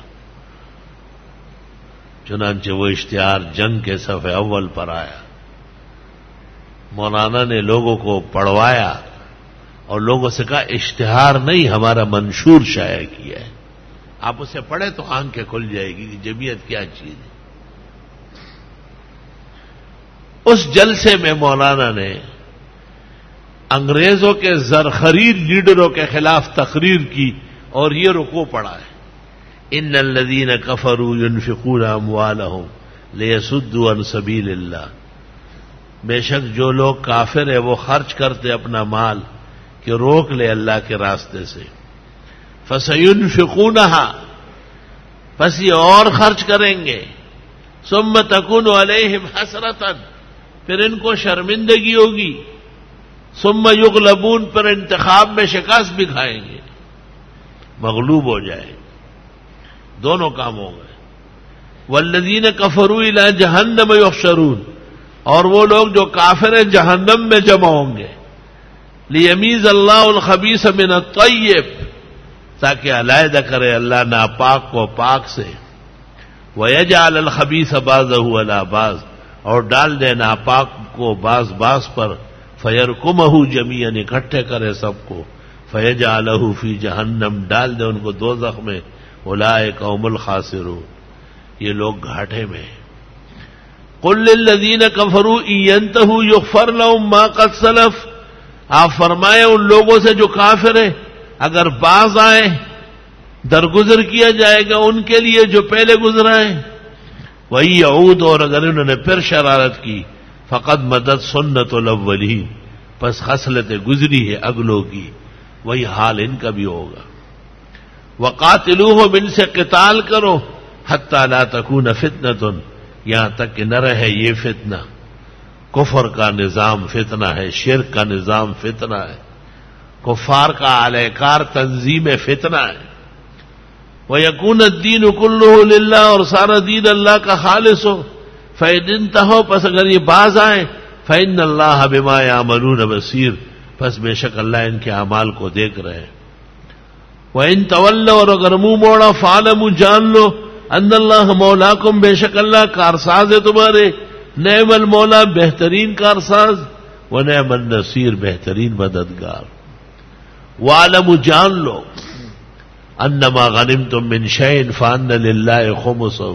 چنانچہ وہ اشتہار جنگ کے صفحے اول پر آیا. مولانا نے لوگوں کو پڑھوایا اور لوگوں سے کہا اشتہار نہیں، ہمارا منشور شائع کیا ہے، آپ اسے پڑھیں تو آنکھیں کھل جائے گی کہ جمعیت کیا چیز ہے۔ اس جلسے میں مولانا نے انگریزوں کے زرخریر لیڈروں کے خلاف تقریر کی اور یہ رکوع پڑھا ہے، ان الذین کفروا ينفقون اموالهم لیصدوا عن سبیل اللہ، بے شک جو لوگ کافر ہیں وہ خرچ کرتے اپنا مال کہ روک لے اللہ کے راستے سے، فَسَيُنْفِقُونَهَا، پس یہ اور خرچ کریں گے، ثُمَّ تَكُونُ عَلَيْهِمْ حَسْرَةً، پھر ان کو شرمندگی ہوگی، ثُمَّ يُغْلَبُونَ، پر انتخاب میں شکست بھی کھائیں گے، مغلوب ہو جائیں، دونوں کام ہو گئے۔ وَالَّذِينَ كَفَرُوا إِلَىٰ جَهَنَّمَ يُحْشَرُونَ، اور وہ لوگ جو کافر ہیں جہنم میں جمع ہوں گے، لِيَمِيزَ اللَّهُ الْخَبِيثَ مِنَ الطَّيِّبِ، تاکہ علیحدہ کرے اللہ ناپاک کو پاک سے، وَيَجْعَلَ الْخَبِيثَ بَعْضَهُ عَلَىٰ بَعْضٍ، اور ڈال دے ناپاک کو بعض بعض پر، فَيَرْكُمَهُ جَمِيعًا، اکٹھے کرے سب کو، فَيَجْعَلَهُ فِي جَهَنَّمَ، ڈال دے ان کو دوزخ میں، اولئک هم الخاسرون، یہ لوگ گھاٹے میں ہیں۔ قل للذین کفروا ان ينتهوا یغفر لهم ما قد سلف، آپ فرمائیں ان لوگوں سے جو کافر ہیں اگر باز آئیں درگزر کیا جائے گا ان کے لیے جو پہلے گزرا ہے، وہی یعود، اور اگر انہوں نے پھر شرارت کی، فقد مدد سنت الاولین، پس خصلت گزری ہے اگلوں کی، وہی حال ان کا بھی ہوگا۔ وقاتلوہم، ان سے قتال کرو، حتی لا تکون فتنۃ، یہاں تک کہ نہ رہے یہ فتنہ، کفر کا نظام فتنہ ہے، شرک کا نظام فتنہ ہے، کفار کا اعلی کار تنظیم فتنہ ہے، وَيَكُونَ الدِّينُ كُلُّهُ لِلَّهِ، اور سارا دین اللہ کا خالص ہو، فَإِنِ انتَهُوا، پس اگر یہ باز آئیں، فَإِنَّ اللَّهَ بِمَا يَعْمَلُونَ بَصِيرٌ، پس بے شک اللہ ان کے اعمال کو دیکھ رہے ہیں۔ وَإِن تَوَلَّوْا، اور اگر منہ موڑا، فَاعْلَمُوا، جان لو، ان اللہ مولاکم، بے شک اللہ کارساز ہے تمہارے، نعم المولا، بہترین کارساز، ونعم النصیر، بہترین مددگار۔ وَاعْلَمُوا، جان لو، انما غنمتم من شیء فان للہ خمسہ،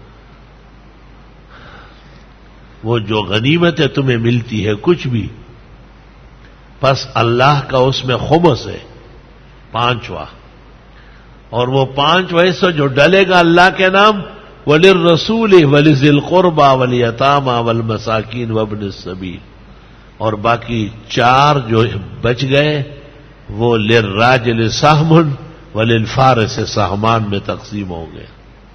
وہ جو غنیمت ہے تمہیں ملتی ہے کچھ بھی، پس اللہ کا اس میں خمس ہے، پانچواں، اور وہ پانچواں حصہ جو ڈلے گا اللہ کے نام، وَلِلرَّسُولِ وَلِذِي الْقُرْبَى وَالْيَتَامَى وَالْمَسَاكِينِ وَابْنِ السَّبِيلِ، اور باقی چار جو بچ گئے وہ للراجل سہم وللفارس سہمان میں تقسیم ہو گئے۔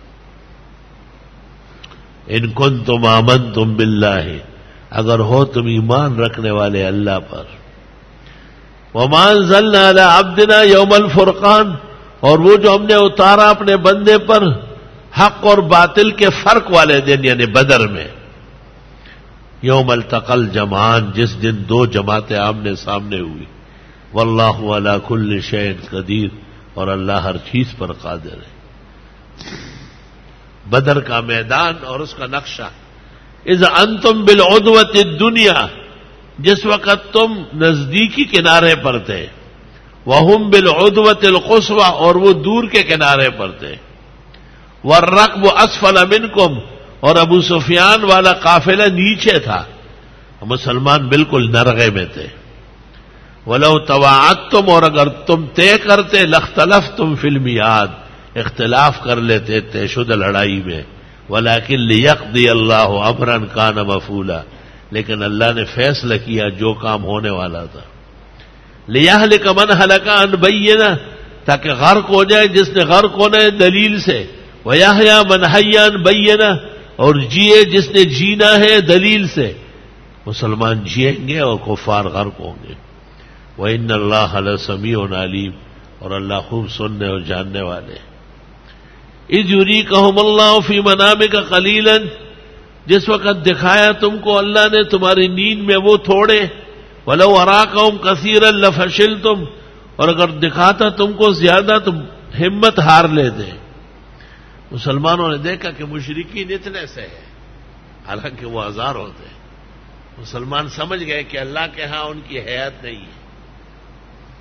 ان کنتم آمنتم باللہ، اگر ہو تم ایمان رکھنے والے اللہ پر، وما انزلنا علی عبدنا یوم الفرقان، اور وہ جو ہم نے اتارا اپنے بندے پر حق اور باطل کے فرق والے دن، یعنی بدر میں، یوم التقى الجمعان، جس دن دو جماعتیں آمنے سامنے ہوئی، واللہ علی کل شیء قدیر، اور اللہ ہر چیز پر قادر ہے۔ بدر کا میدان اور اس کا نقشہ، اذ انتم بالعدوۃ الدنیا، جس وقت تم نزدیکی کنارے پر تھے، وہم بالعدوۃ القصویٰ، اور وہ دور کے کنارے پر تھے، والرکب اسفل منکم، اور ابو سفیان والا قافلہ نیچے تھا، مسلمان بالکل نرغے میں تھے، وَلَوْ تَوَاعَدْتُمْ، اور اگر تم طے کرتے، لَاخْتَلَفْتُمْ فِي الْمِيعَادِ، اختلاف کر لیتے طے شدہ لڑائی میں، وَلَكِنْ لِيَقْضِيَ اللَّهُ أَمْرًا كَانَ مَفْعُولًا، لیکن اللہ نے فیصلہ کیا جو کام ہونے والا تھا، لِيَهْلِكَ مَنْ هَلَكَ عَنْ بَيِّنَةٍ، تاکہ غرق ہو جائے جس نے غرق ہونا ہے دلیل سے، وَيَحْيَىٰ مَنْ حَيَّ عَنْ بَيِّنَةٍ، اور جیے جس نے جینا ہے دلیل سے، مسلمان جیئیں گے اور کفار غرق ہوں گے۔ وَإِنَّ اللَّهَ لَسَمِيعٌ عَلِيمٌ، اور اللہ خوب سننے اور جاننے والے۔ اِذْ يُرِيكَهُمُ اللَّهُ فِي مَنَامِكَ قَلِيلًا، جس وقت دکھایا تم کو اللہ نے تمہاری نیند میں وہ تھوڑے، وَلَوْ أَرَاكَهُمْ كَثِيرًا لَفَشِلْتُمْ، اور اگر دکھاتا تم کو زیادہ تم ہمت ہار لیتے۔ مسلمانوں نے دیکھا کہ مشرکین اتنے سے ہیں، حالانکہ وہ ہزار ہوتے، مسلمان سمجھ گئے کہ اللہ کے ہاں ان کی حیات نہیں ہے،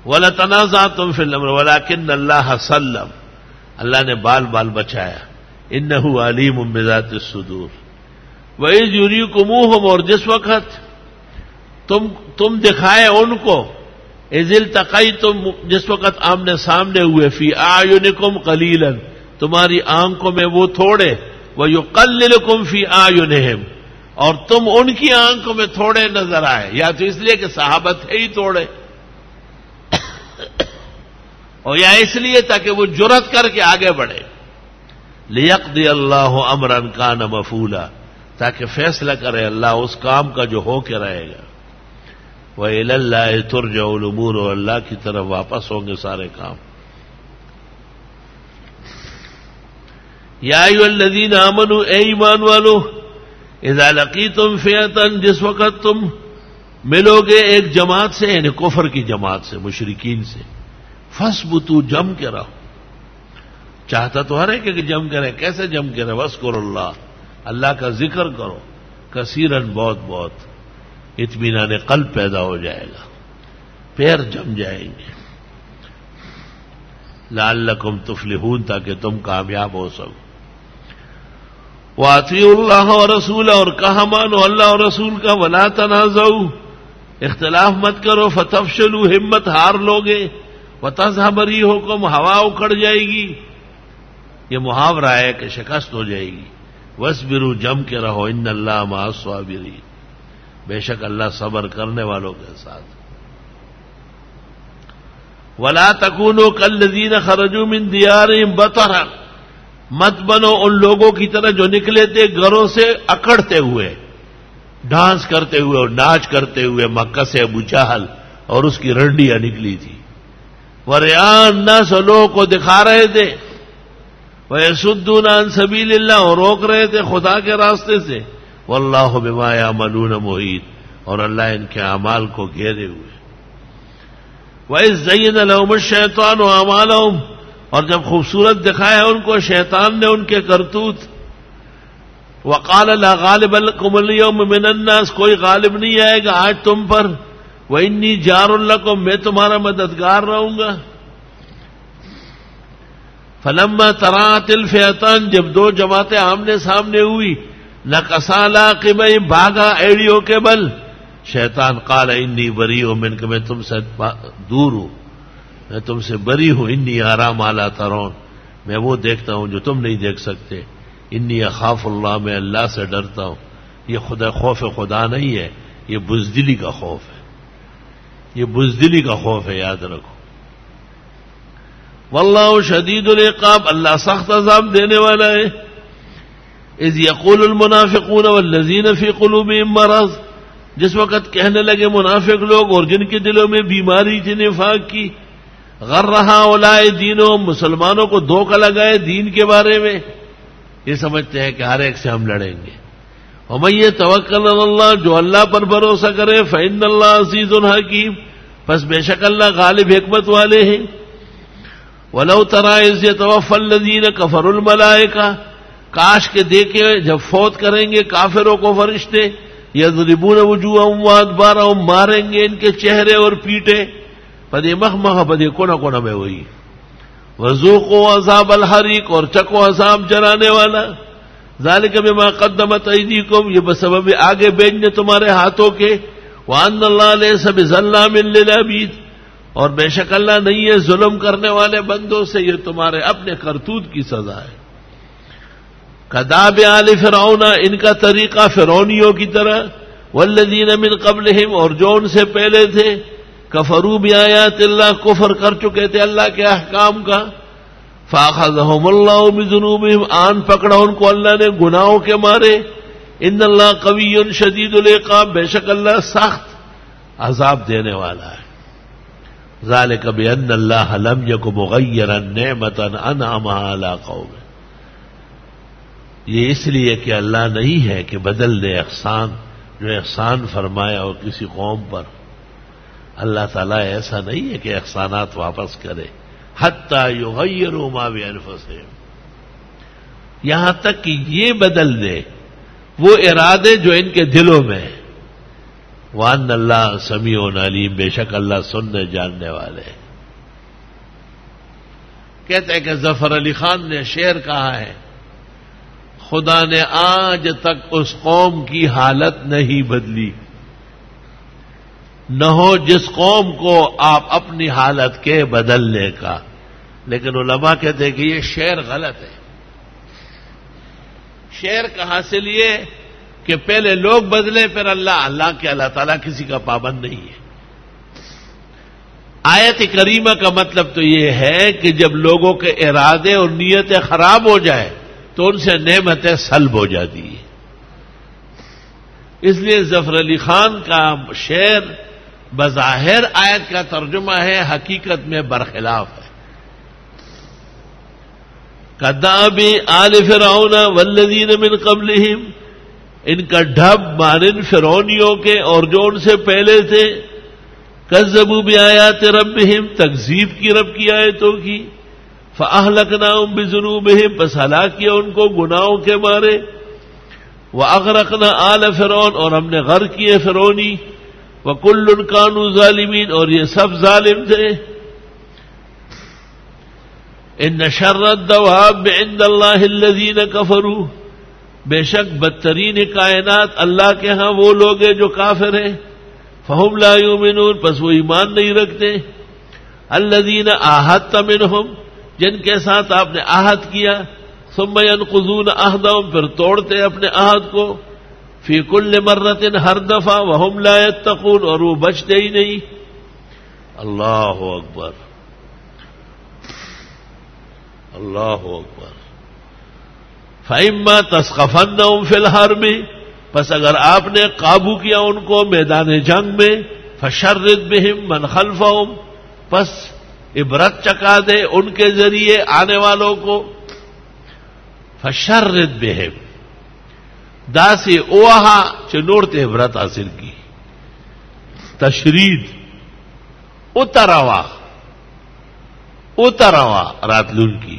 وَلَتَنَازَعْتُمْ فِي الْأَمْرِ وَلَكِنَّ اللَّهَ سَلَّمَ، اللہ نے بال بال بچایا. إِنَّهُ عَلِيمٌ بِذَاتِ الصُّدُورِ. وَإِذْ يُرِيكُمُوهُمْ، اور جس وقت تم تم دکھائے ان کو، اذ التقیتم، جس وقت آمنے سامنے ہوئے، فی اعینکم قلیلا، تمہاری آنکھوں میں وہ تھوڑے، ویقللکم فی اعینہم، اور تم ان کی آنکھوں میں تھوڑے نظر آئے، یا تو اس لیے کہ صحابہ تھے ہی تھوڑے، اور یا اس لیے تاکہ وہ جرأت کر کے آگے بڑھے. لیقضی اللہ امرا کان مفعولا، تاکہ فیصلہ کرے اللہ اس کام کا جو ہو کے رہے گا. وَإِلَى اللَّهِ تُرْجَعُ الْأُمُورُ، اور اللہ کی طرف واپس ہوں گے سارے کام. یا ایھا الذین آمنوا، اے ایمان والو، اذا لقیتم فئۃ، جس وقت تم ملو گے ایک جماعت سے، یعنی کفر کی جماعت سے، مشرکین سے، فاثبتوا، جم کے رہو. چاہتا تو ہر ایک کہ جم کے رہے، کیسے جم کے رہے؟ واذکروا اللہ، اللہ کا ذکر کرو، کثیرن، بہت بہت، اطمینان قلب پیدا ہو جائے گا، پیر جم جائیں گے. لعلکم تفلحون، تاکہ تم کامیاب ہو سکو. وَأَطِیعُوا اللَّهَ وَرَسُولَهُ، اور کہا مانو اللہ اور رسول کا. وَلَا تَنَازَعُوا، اختلاف مت کرو. فَتَفْشَلُوا، ہمت ہار لوگے. وَتَذْهَبَ رِيحُكُمْ، ہوا اکھڑ جائے گی. یہ محاورہ ہے کہ شکست ہو جائے گی. وَاصْبِرُوا، جم کے رہو. إِنَّ اللَّهَ مَعَ الصَّابِرِينَ، بے شک اللہ صبر کرنے والوں کے ساتھ. وَلَا تَكُونُوا كَالَّذِينَ خَرَجُوا مِن دِيَارِهِمْ بَطَرًا، مت بنو ان لوگوں کی طرح جو نکلے تھے گھروں سے اکڑتے ہوئے، ڈانس کرتے ہوئے اور ناچ کرتے ہوئے. مکہ سے ابو جہل اور اس کی رنڈیاں نکلی تھی. وَرِئَاءَ النَّاسِ، لوگوں کو دکھا رہے تھے. وَيَصُدُّونَ عَن سَبِيلِ اللَّهِ، اور روک رہے تھے خدا کے راستے سے. وَاللَّهُ بِمَا يَعْمَلُونَ مُحِيطٌ، اور اللہ ان کے اعمال کو گھیرے ہوئے. وَإِذْ زَيَّنَ لَهُمُ الشَّيْطَانُ أَعْمَالَهُمْ، اور جب خوبصورت دکھایا ان کو شیطان نے ان کے کرتوت. وَقَالَ لَا غَالِبَ لَكُمُ الْيَوْمَ مِنَ النَّاسِ، کوئی غالب نہیں آئے گا آج تم پر. وَإِنِّي جَارٌ لَكُمْ، میں تمہارا مددگار رہوں گا. فَلَمَّا تَرَاءَتِ الْفِئَتَانِ، جب دو جماعتیں آمنے سامنے ہوئی، نَكَصَا عَلَىٰ عَقِبَيْهِ، بھاگا ایڑیوں کے بل. شیطان قال انی بریء منک، میں تم سے دور ہوں، میں تم سے بری ہوں. انی ارا ما لا ترون، میں وہ دیکھتا ہوں جو تم نہیں دیکھ سکتے. انی اخاف اللہ، میں اللہ سے ڈرتا ہوں. یہ خدا خوف خدا نہیں ہے، یہ بزدلی کا خوف ہے، یہ بزدلی کا خوف ہے، یاد رکھو. واللہ شدید العقاب، اللہ سخت عذاب دینے والا ہے. اذ یقول المنافقون والذین فی قلوبہم مرض، جس وقت کہنے لگے منافق لوگ اور جن کے دلوں میں بیماری تھی نفاق کی. غر ہؤلاء دینہم، مسلمانوں کو دھوکہ لگائے دین کے بارے میں، یہ سمجھتے ہیں کہ ہر ایک سے ہم لڑیں گے. ومن یتوکل علی اللہ، جو اللہ پر بھروسہ کرے، فإن اللہ عزیز حکیم، پس بے شک اللہ غالب حکمت والے ہیں. ولو تری اذ یتوفی الذین کفروا الملائکہ، کاش کے دیکھے جب فوت کریں گے کافروں کو فرشتے. یضربون وجوہہم وادبارہم، ماریں گے ان کے چہرے اور پیٹے. پدے مخ مخ پدے کونا کونا میں ہوئی. وذوقوا عذاب الحریق، اور چکو عذاب جلانے والا. ذالک بما قدمت ایدیکم، یہ بسبب آگے بھیجنے تمہارے ہاتھوں کے. وان اللہ لیس بظلام للعبید، اور بے شک اللہ نہیں ہے ظلم کرنے والے بندوں سے، یہ تمہارے اپنے کرتوت کی سزا ہے. کداب آل فرعون، ان کا طریقہ فرعونیوں کی طرح. والذین من قبلہم، اور جو ان سے پہلے تھے. کفروا بآیات اللہ، کفر کر چکے تھے اللہ کے احکام کا. فاخذہم اللہ بذنوبہم، آن پکڑا ان کو اللہ نے گناہوں کے مارے. ان اللہ قوی شدید العقاب، بے شک اللہ سخت عذاب دینے والا ہے. ذالک بأن اللہ لم یک مغیرا نعمتا انعمها علی قوم، یہ اس لیے کہ اللہ نہیں ہے کہ بدل دے احسان، جو احسان فرمایا اور کسی قوم پر. اللہ تعالیٰ ایسا نہیں ہے کہ احسانات واپس کرے. حتی یغیروا ما بانفسہم، یہاں تک کہ یہ بدل دے وہ ارادے جو ان کے دلوں میں ہیں. وان اللہ سمیع علیم، بے شک اللہ سننے جاننے والے. کہتے ہیں کہ ظفر علی خان نے شعر کہا ہے، خدا نے آج تک اس قوم کی حالت نہیں بدلی، نہ ہو جس قوم کو آپ اپنی حالت کے بدلنے کا. لیکن علماء کہتے ہیں کہ یہ شعر غلط ہے. شعر کا حاصل یہ کہ پہلے لوگ بدلے پھر اللہ. اللہ کے اللہ تعالیٰ کسی کا پابند نہیں ہے. آیت کریمہ کا مطلب تو یہ ہے کہ جب لوگوں کے ارادے اور نیتیں خراب ہو جائے تو ان سے نعمتیں سلب ہو جاتی ہیں. اس لیے ظفر علی خان کا شعر بظاہر آیت کا ترجمہ ہے، حقیقت میں برخلاف ہے. کداب آل فرعون والذین من قبلہم، ان کا ڈھب مانند فرعونیوں کے اور جو ان سے پہلے تھے. کذبوا بآیات ربہم، تکذیب کی رب کی آیتوں کی. فأہلکناہم بذنوبہم، بس ہلاک کیا ان کو گناہوں کے مارے. وأغرقنا آل فرعون، اور ہم نے غرق کیے فرعونی. وکل کانوا ظالمین، اور یہ سب ظالم تھے. ان شر الدواب عند اللہ الذین کفروا، بے شک بدترین کائنات اللہ کے ہاں وہ لوگ ہیں جو کافر ہیں. فہم لا یؤمنون، پس وہ ایمان نہیں رکھتے. الذین عاہدت منہم، جن کے ساتھ آپ نے عہد کیا. ثم ينقضون عہدہم، پھر توڑتے اپنے عہد کو. فی کل مرۃ، ہر دفعہ. وہم لا یتقون، اور وہ بچتے ہی نہیں. اللہ اکبر، اللہ اکبر. فَإِمَّا تَثْقَفَنَّهُمْ فِي الْحَرْبِ، پس اگر آپ نے قابو کیا ان کو میدان جنگ میں. فَشَرِّدْ بِهِمْ مَنْ خَلْفَهُمْ، پس عبرت چکا دے ان کے ذریعے آنے والوں کو. فَشَرِّدْ بِهِمْ، داسی اوہا چنورتے عبرت حاصل کی. تشرید اتروا اتروا راتلون کی.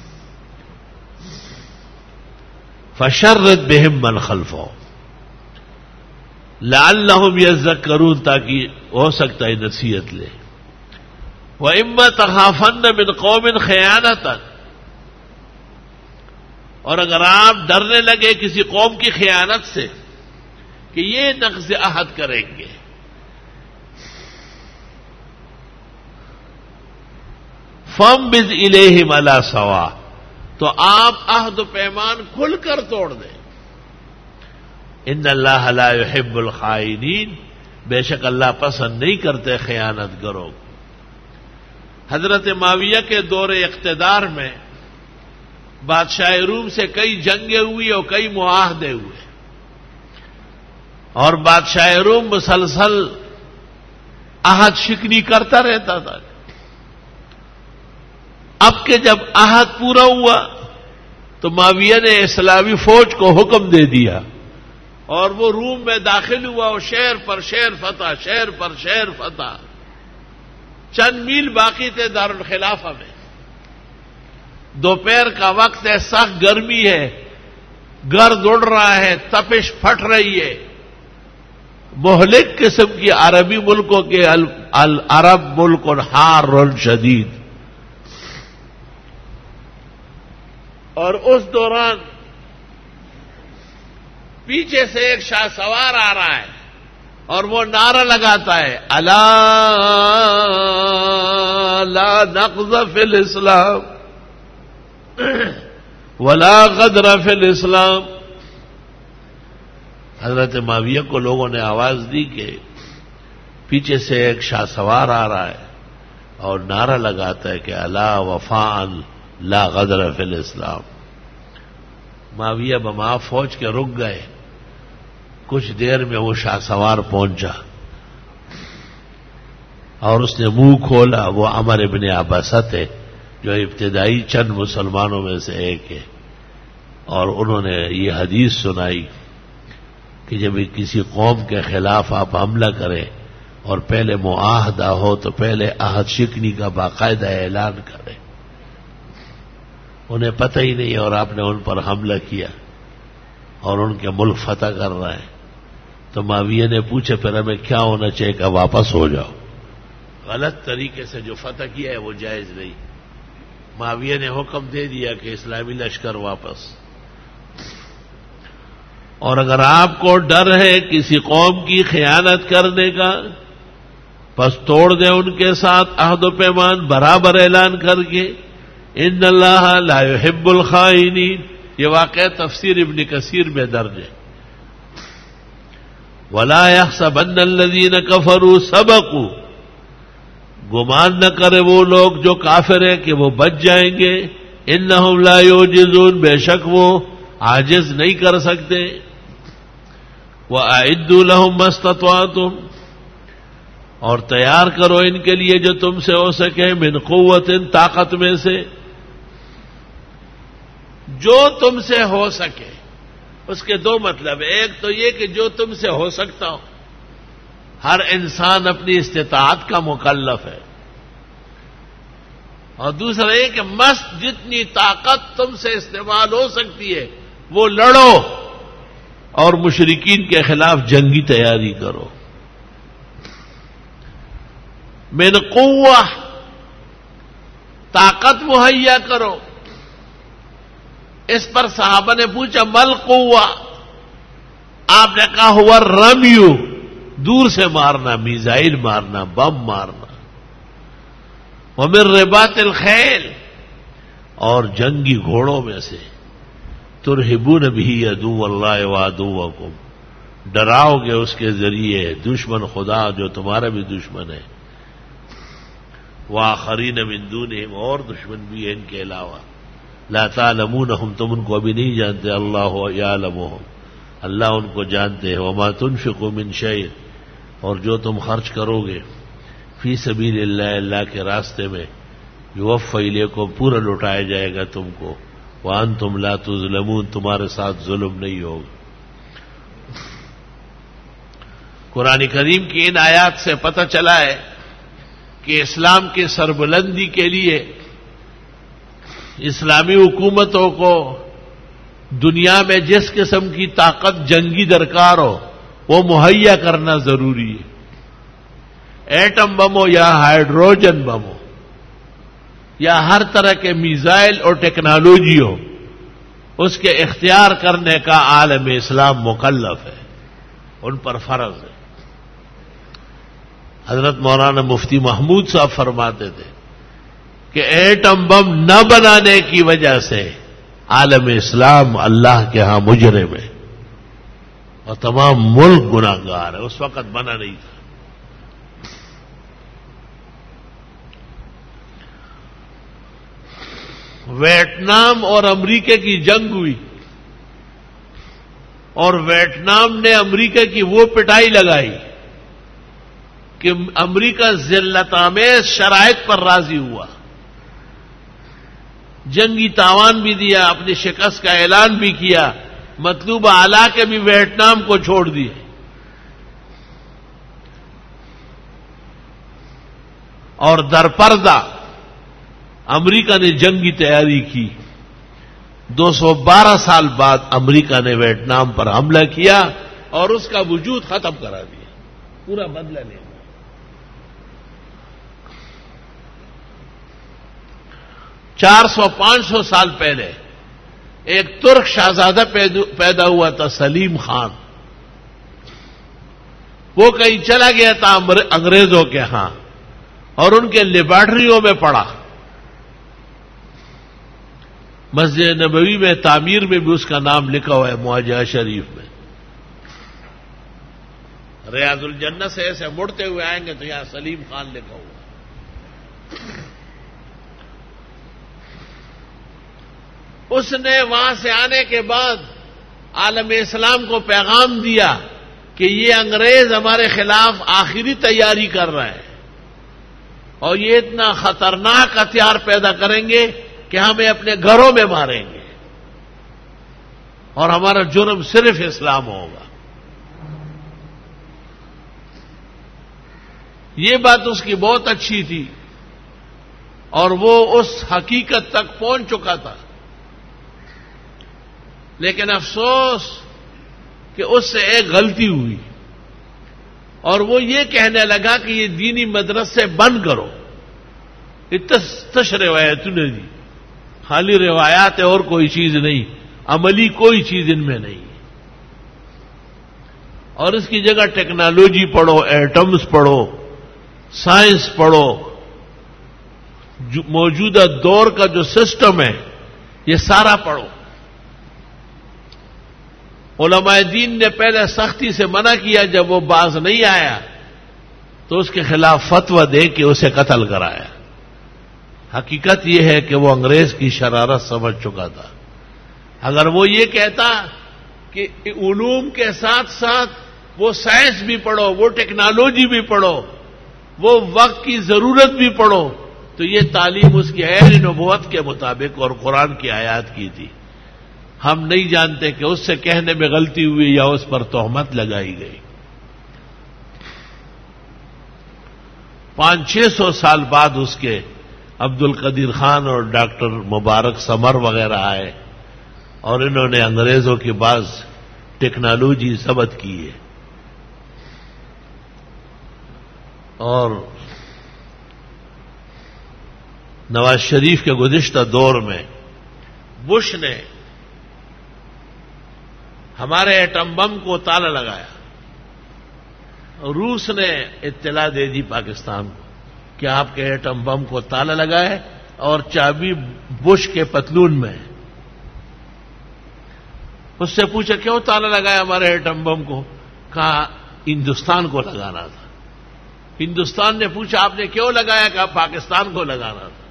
فشرد بہم من خلفہم لعلہم یذکرون، تاکہ ہو سکتا ہے نصیحت لے. وَإِمَّا تَخَافَنَّ مِنْ قَوْمٍ خِیَانَةً، اور اگر آپ ڈرنے لگے کسی قوم کی خیانت سے کہ یہ نقض عہد کریں گے، فَانبِذْ إِلَيْهِمْ عَلَىٰ سَوَاءٍ، تو آپ عہد و پیمان کھل کر توڑ دیں. ان اللہ لا يحب الخائنین، بے شک اللہ پسند نہیں کرتے خیانت گروں. حضرت معاویہ کے دور اقتدار میں بادشاہ روم سے کئی جنگیں ہوئی اور کئی معاہدے ہوئے، اور بادشاہ روم مسلسل عہد شکنی کرتا رہتا تھا. اب کہ جب عہد پورا ہوا تو معاویہ نے اسلامی فوج کو حکم دے دیا اور وہ روم میں داخل ہوا اور شہر پر شہر فتح، شہر پر شہر فتح. چند میل باقی تھے دارالخلافہ میں. دوپہر کا وقت ہے، سخت گرمی ہے، گرد اڑ رہا ہے، تپش پھٹ رہی ہے. مہلک قسم کی عربی ملکوں کے العرب ملک حار شدید. اور اس دوران پیچھے سے ایک شاہ سوار آ رہا ہے اور وہ نعرہ لگاتا ہے، الا لا نقض فی الاسلام ولا غدر فی الاسلام. حضرت معاویہ کو لوگوں نے آواز دی کہ پیچھے سے ایک شاہ سوار آ رہا ہے اور نعرہ لگاتا ہے کہ الا وفاء لا غدر فی الاسلام. معاویہ بما فوج کے رک گئے. کچھ دیر میں وہ شاہ سوار پہنچا اور اس نے منہ کھولا. وہ عمر ابن عباسہ تھے جو ابتدائی چند مسلمانوں میں سے ایک ہے، اور انہوں نے یہ حدیث سنائی کہ جب کسی قوم کے خلاف آپ حملہ کریں اور پہلے معاہدہ ہو تو پہلے عہد شکنی کا باقاعدہ اعلان کریں. انہیں پتہ ہی نہیں اور آپ نے ان پر حملہ کیا اور ان کے ملک فتح کر رہے ہیں. تو معاویہ نے پوچھا پھر ہمیں کیا ہونا چاہیے کہ واپس ہو جاؤ. غلط طریقے سے جو فتح کیا ہے وہ جائز نہیں. معاویہ نے حکم دے دیا کہ اسلامی لشکر واپس. اور اگر آپ کو ڈر ہے کسی قوم کی خیانت کرنے کا پس توڑ دیں ان کے ساتھ عہد و پیمان برابر اعلان کر کے. ان اللہ لا يحب الخائنین، یہ واقعہ تفسیر ابن کثیر میں درج ہے. ولا يحسبن الذين كفروا سبقوا، گمان نہ کرے وہ لوگ جو کافر ہیں کہ وہ بچ جائیں گے. انہم لا یعجزون، بے شک وہ عاجز نہیں کر سکتے. وَأَعِدُّوا لَهُم مَّا اسْتَطَعْتُمْ، اور تیار کرو ان کے لیے جو تم سے ہو سکے، من قوت، طاقت میں سے، جو تم سے ہو سکے. اس کے دو مطلب، ایک تو یہ کہ جو تم سے ہو سکتا ہو، ہر انسان اپنی استطاعت کا مکلف ہے، اور دوسرا یہ کہ مست جتنی طاقت تم سے استعمال ہو سکتی ہے وہ لڑو اور مشرکین کے خلاف جنگی تیاری کرو. من قوہ، طاقت مہیا کرو. اس پر صحابہ نے پوچھا مل قوہ، آپ نے کہا ہوا رمیو، دور سے مارنا، میزائل مارنا، بم مارنا. ومن رباط الخیل، اور جنگی گھوڑوں میں سے. ترہبون بہ عدو اللہ وعدوکم، ڈراؤ گے اس کے ذریعے دشمن خدا جو تمہارا بھی دشمن ہے. وآخرین من دونہم، اور دشمن بھی ہے ان کے علاوہ. لا تعلمونہم، تم ان کو ابھی نہیں جانتے. اللہ یعلمہم، اللہ ان کو جانتے ہیں. وما تنفقوا من شیء، اور جو تم خرچ کرو گے فی سبیل اللہ، اللہ کے راستے میں، یوفی الیکم، پورا لوٹایا جائے گا تم کو. وانتم لا تظلمون، تمہارے ساتھ ظلم نہیں ہوگا. قرآن کریم کی ان آیات سے پتہ چلا ہے کہ اسلام کی سربلندی کے لیے اسلامی حکومتوں کو دنیا میں جس قسم کی طاقت جنگی درکار ہو وہ مہیا کرنا ضروری ہے. ایٹم بم ہو یا ہائیڈروجن بم ہو یا ہر طرح کے میزائل اور ٹیکنالوجی ہو، اس کے اختیار کرنے کا عالم اسلام مکلف ہے، ان پر فرض ہے. حضرت مولانا مفتی محمود صاحب فرماتے تھے کہ ایٹم بم نہ بنانے کی وجہ سے عالم اسلام اللہ کے ہاں مجرم ہے اور تمام ملک گناہگار ہے. اس وقت بنا نہیں تھا. ویتنام اور امریکہ کی جنگ ہوئی اور ویتنام نے امریکہ کی وہ پٹائی لگائی کہ امریکہ ذلت آمیز شرائط پر راضی ہوا، جنگی تاوان بھی دیا، اپنی شکست کا اعلان بھی کیا، مطلوبہ علاقے بھی ویتنام کو چھوڑ دیے. اور درپردہ امریکہ نے جنگی تیاری کی. دو سو بارہ سال بعد امریکہ نے ویتنام پر حملہ کیا اور اس کا وجود ختم کرا دیا، پورا بدلہ لیا. چار سو پانچ سو سال پہلے ایک ترک شہزادہ پیدا ہوا تھا، سلیم خان. وہ کہیں چلا گیا تھا انگریزوں کے ہاں اور ان کے لیبارٹریوں میں پڑا. مسجد نبوی میں تعمیر میں بھی اس کا نام لکھا ہوا ہے، مواجہ شریف میں. ریاض الجنہ سے ایسے مڑتے ہوئے آئیں گے تو یہاں سلیم خان لکھا ہوا. اس نے وہاں سے آنے کے بعد عالم اسلام کو پیغام دیا کہ یہ انگریز ہمارے خلاف آخری تیاری کر رہے ہیں اور یہ اتنا خطرناک ہتھیار پیدا کریں گے کہ ہمیں اپنے گھروں میں ماریں گے اور ہمارا جرم صرف اسلام ہوگا. یہ بات اس کی بہت اچھی تھی اور وہ اس حقیقت تک پہنچ چکا تھا. لیکن افسوس کہ اس سے ایک غلطی ہوئی. اور وہ یہ کہنے لگا کہ یہ دینی مدرسے بند کرو. اتش روایت نے دی، خالی روایات ہے اور کوئی چیز نہیں، عملی کوئی چیز ان میں نہیں. اور اس کی جگہ ٹیکنالوجی پڑھو، ایٹمز پڑھو، سائنس پڑھو، موجودہ دور کا جو سسٹم ہے یہ سارا پڑھو. علماء دین نے پہلے سختی سے منع کیا، جب وہ باز نہیں آیا تو اس کے خلاف فتویٰ دے کے اسے قتل کرایا. حقیقت یہ ہے کہ وہ انگریز کی شرارت سمجھ چکا تھا. اگر وہ یہ کہتا کہ علوم کے ساتھ ساتھ وہ سائنس بھی پڑھو، وہ ٹیکنالوجی بھی پڑھو، وہ وقت کی ضرورت بھی پڑھو، تو یہ تعلیم اس کی غیر نبوت کے مطابق اور قرآن کی آیات کی تھی. ہم نہیں جانتے کہ اس سے کہنے میں غلطی ہوئی یا اس پر تہمت لگائی گئی. پانچ چھ سو سال بعد اس کے عبد القدیر خان اور ڈاکٹر مبارک سمر وغیرہ آئے اور انہوں نے انگریزوں کی بعض ٹیکنالوجی ضبط کی ہے. اور نواز شریف کے گزشتہ دور میں بش نے ہمارے ایٹم بم کو تالا لگایا. روس نے اطلاع دے دی پاکستان کو کہ آپ کے ایٹم بم کو تالا لگائے اور چابی بش کے پتلون میں. اس سے پوچھا کیوں تالا لگایا ہمارے ایٹم بم کو؟ کہا ہندوستان کو لگانا تھا. ہندوستان نے پوچھا آپ نے کیوں لگایا؟ کہا پاکستان کو لگانا تھا.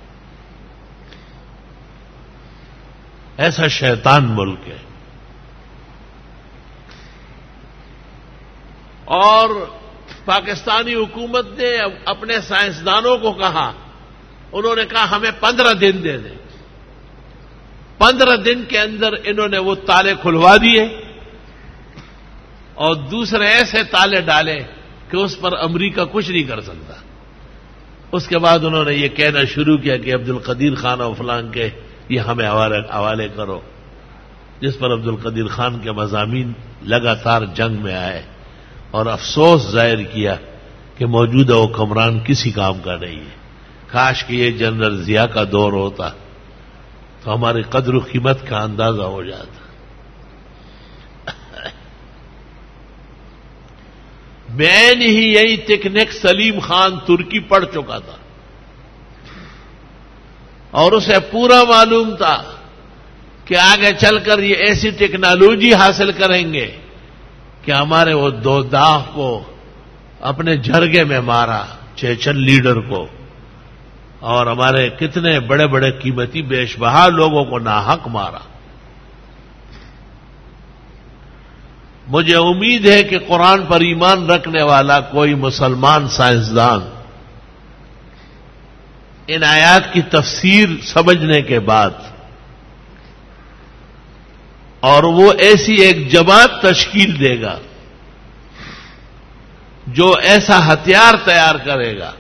ایسا شیطان ملک ہے. اور پاکستانی حکومت نے اپنے سائنسدانوں کو کہا، انہوں نے کہا ہمیں پندرہ دن دے دیں. پندرہ دن کے اندر انہوں نے وہ تالے کھلوا دیے اور دوسرے ایسے تالے ڈالے کہ اس پر امریکہ کچھ نہیں کر سکتا. اس کے بعد انہوں نے یہ کہنا شروع کیا کہ عبد القدیر خان اور فلان کے یہ ہمیں حوالے کرو، جس پر عبد القدیر خان کے مضامین لگاتار جنگ میں آئے اور افسوس ظاہر کیا کہ موجودہ حکمران کسی کام کا نہیں ہے. کاش کہ یہ جنرل ضیاء کا دور ہوتا تو ہماری قدر و قیمت کا اندازہ ہو جاتا. میں ہی یہی ٹیکنیک سلیم خان ترکی پڑھ چکا تھا اور اسے پورا معلوم تھا کہ آگے چل کر یہ ایسی ٹیکنالوجی حاصل کریں گے کہ ہمارے وہ دو داغ کو اپنے جرگے میں مارا، چیچن لیڈر کو، اور ہمارے کتنے بڑے بڑے قیمتی بیش بہا لوگوں کو ناحق مارا. مجھے امید ہے کہ قرآن پر ایمان رکھنے والا کوئی مسلمان سائنسدان ان آیات کی تفسیر سمجھنے کے بعد اور وہ ایسی ایک جماعت تشکیل دے گا جو ایسا ہتھیار تیار کرے گا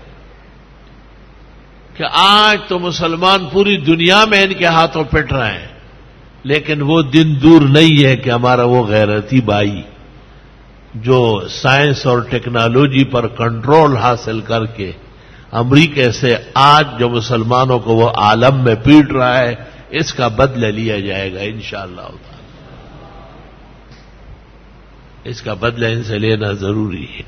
کہ آج تو مسلمان پوری دنیا میں ان کے ہاتھوں پٹ رہے ہیں، لیکن وہ دن دور نہیں ہے کہ ہمارا وہ غیرتی بھائی جو سائنس اور ٹیکنالوجی پر کنٹرول حاصل کر کے امریکہ سے آج جو مسلمانوں کو وہ عالم میں پیٹ رہا ہے، اس کا بدلہ لیا جائے گا انشاءاللہ تعالی. اس کا بدلہ ان سے لینا ضروری ہے.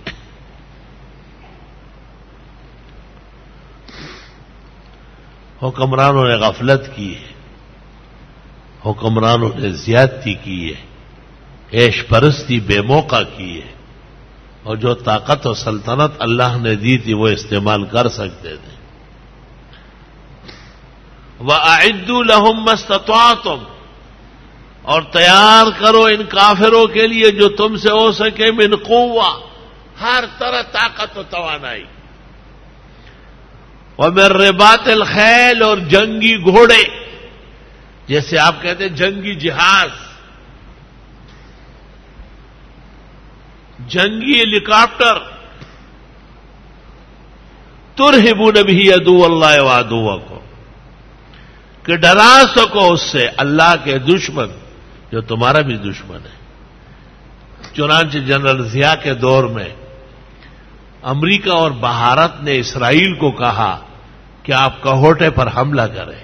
حکمرانوں نے غفلت کی ہے، حکمرانوں نے زیادتی کی ہے، عیش پرستی بے موقع کی ہے، اور جو طاقت و سلطنت اللہ نے دی تھی وہ استعمال کر سکتے تھے. وَأَعِدُّوا لَهُم مَّا اسْتَطَعْتُمْ، اور تیار کرو ان کافروں کے لیے جو تم سے ہو سکے، من قوہ، ہر طرح طاقت و توانائی، وَمِن رِّبَاطِ الْخَيْلِ، اور جنگی گھوڑے، جیسے آپ کہتے ہیں جنگی جہاز، جنگی ہیلی کاپٹر، ترہبون بہ عدو اللہ وعدوکم، کہ ڈرا سکو اس سے اللہ کے دشمن جو تمہارا بھی دشمن ہے. چنانچہ جنرل ضیاء کے دور میں امریکہ اور بھارت نے اسرائیل کو کہا کہ آپ کہوٹے پر حملہ کریں،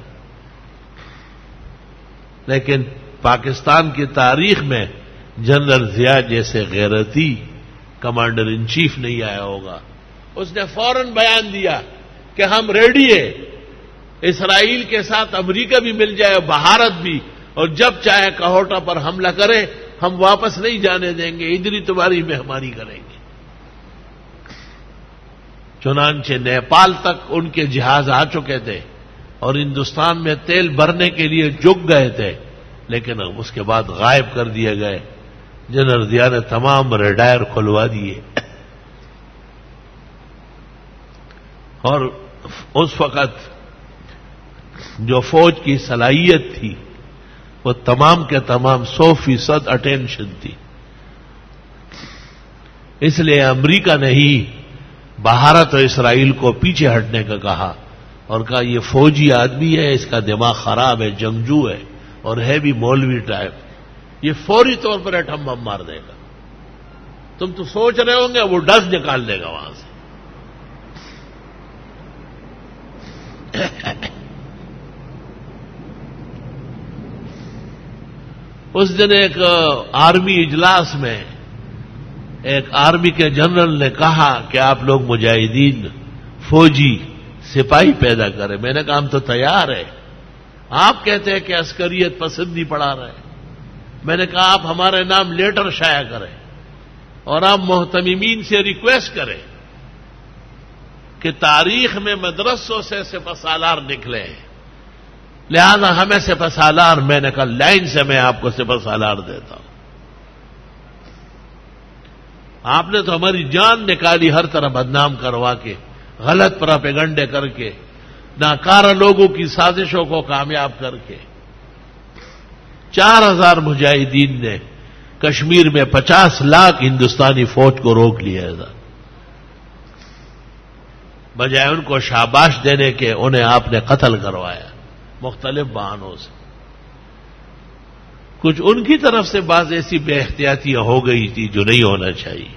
لیکن پاکستان کی تاریخ میں جنرل ضیاء جیسے غیرتی کمانڈر ان چیف نہیں آیا ہوگا. اس نے فوراً بیان دیا کہ ہم ریڈی ہیں، اسرائیل کے ساتھ امریکہ بھی مل جائے، بھارت بھی، اور جب چاہے کہوٹا پر حملہ کرے، ہم واپس نہیں جانے دیں گے، ادھر ہی تمہاری مہمانی کریں گے. چنانچہ نیپال تک ان کے جہاز آ چکے تھے اور ہندوستان میں تیل بھرنے کے لیے جھک گئے تھے، لیکن اس کے بعد غائب کر دیے گئے. جنرل ضیاء نے تمام ریڈائر کھلوا دیے، اور اس وقت جو فوج کی صلاحیت تھی وہ تمام کے تمام سو فیصد اٹینشن تھی. اس لیے امریکہ نے ہی بھارت اور اسرائیل کو پیچھے ہٹنے کا کہا اور کہا یہ فوجی آدمی ہے، اس کا دماغ خراب ہے، جنگجو ہے اور ہے بھی مولوی ٹائپ، یہ فوری طور پر ایٹم بم مار دے گا. تم تو سوچ رہے ہوں گے وہ ڈز نکال دے گا وہاں سے. اس دن ایک آرمی اجلاس میں ایک آرمی کے جنرل نے کہا کہ آپ لوگ مجاہدین فوجی سپاہی پیدا کریں. میں نے کہا ہم تو تیار ہیں. آپ کہتے ہیں کہ عسکریت پسند نہیں پڑا رہے. میں نے کہا آپ ہمارے نام لیٹر شائع کریں اور آپ محتممین سے ریکویسٹ کریں کہ تاریخ میں مدرسوں سے سپہ سالار نکلے ہیں، لہذا ہمیں سپہ سالار، میں نے کہا لائن سے میں آپ کو سپہ سالار دیتا ہوں. آپ نے تو ہماری جان نکالی ہر طرح بدنام کروا کے، غلط پراپیگنڈے کر کے، ناکارہ لوگوں کی سازشوں کو کامیاب کر کے. چار ہزار مجاہدین نے کشمیر میں پچاس لاکھ ہندوستانی فوج کو روک لیا تھا. بجائے ان کو شاباش دینے کے انہیں آپ نے قتل کروایا مختلف بہانوں سے. کچھ ان کی طرف سے بعض ایسی بے احتیاطیاں ہو گئی تھی جو نہیں ہونا چاہیے.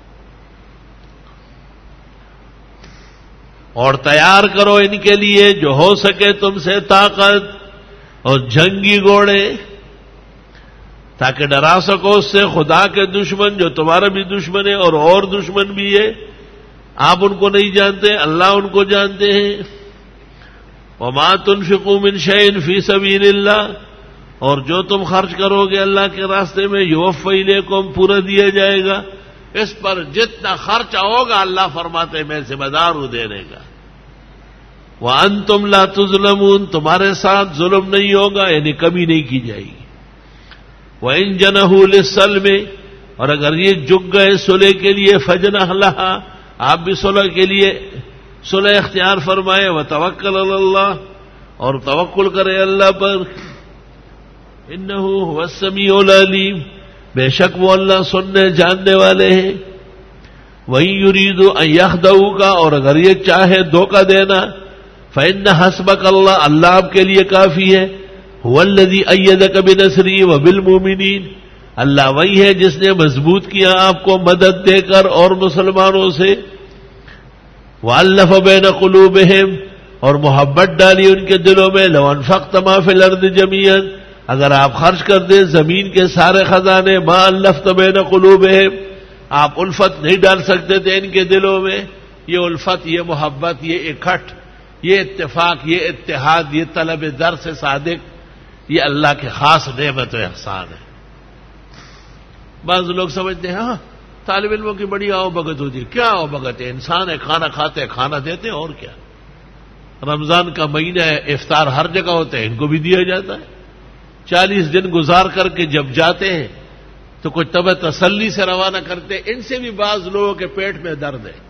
اور تیار کرو ان کے لیے جو ہو سکے تم سے طاقت اور جنگی گھوڑے، تاکہ ڈرا سکو اس سے خدا کے دشمن جو تمہارا بھی دشمن ہے اور اور دشمن بھی ہے. آپ ان کو نہیں جانتے، اللہ ان کو جانتے ہیں. وما تنفقوا من شيء في سبيل الله، اور جو تم خرچ کرو گے اللہ کے راستے میں یوفى الیکم، پورا دیا جائے گا. اس پر جتنا خرچہ ہوگا اللہ فرماتے میں ذمہ دار ہوں دینے کا. وانتم لا تظلمون، تمہارے ساتھ ظلم نہیں ہوگا، یعنی کمی نہیں کی جائے گی. وان جنحوا للسلم، اور اگر یہ جھک گئے صلح کے لیے، فجنح لها، آپ بھی صلح کے لیے صلح اختیار فرمائے. وتوکل علی اللہ، اور توکل کرے اللہ پر. انہ هو السمیع العلیم، بے شک وہ اللہ سننے جاننے والے ہیں. وَإِن يُرِيدُوا أَن يَخْدَعُوكَ، اور اگر یہ چاہے دھوکہ دینا، فَإِنَّ حَسْبَكَ اللَّهُ، اللہ آپ کے لیے کافی ہے. هُوَ الَّذِي أَيَّدَكَ بِنَصْرِهِ وَبِالْمُؤْمِنِينَ، اللہ وہی ہے جس نے مضبوط کیا آپ کو مدد دے کر اور مسلمانوں سے. وَأَلَّفَ بَيْنَ قُلُوبِهِمْ، اور محبت ڈالی ان کے دلوں میں. لَوْ أَنفَقْتَ مَا فِي الْأَرْضِ جَمِيعًا، اگر آپ خرچ کر دیں زمین کے سارے خزانے، مَا أَلَّفْتَ بَيْنَ قُلُوبِهِمْ، آپ الفت نہیں ڈال سکتے تھے ان کے دلوں میں. یہ الفت، یہ محبت، یہ اکٹھ، یہ اتفاق، یہ اتحاد، یہ طلب درس صادق، یہ اللہ کے خاص نعمت و احسان ہے. بعض لوگ سمجھتے ہیں ہاں طالب علموں کی بڑی آؤ بگت ہوتی ہے. کیا آؤ بگت ہے؟ انسان ہے، کھانا کھاتے ہیں، کھانا دیتے ہیں، اور کیا. رمضان کا مہینہ ہے، افطار ہر جگہ ہوتے ہیں، ان کو بھی دیا جاتا ہے. چالیس دن گزار کر کے جب جاتے ہیں تو کچھ طبع تسلی سے روانہ کرتے ہیں. ان سے بھی بعض لوگوں کے پیٹ میں درد ہے.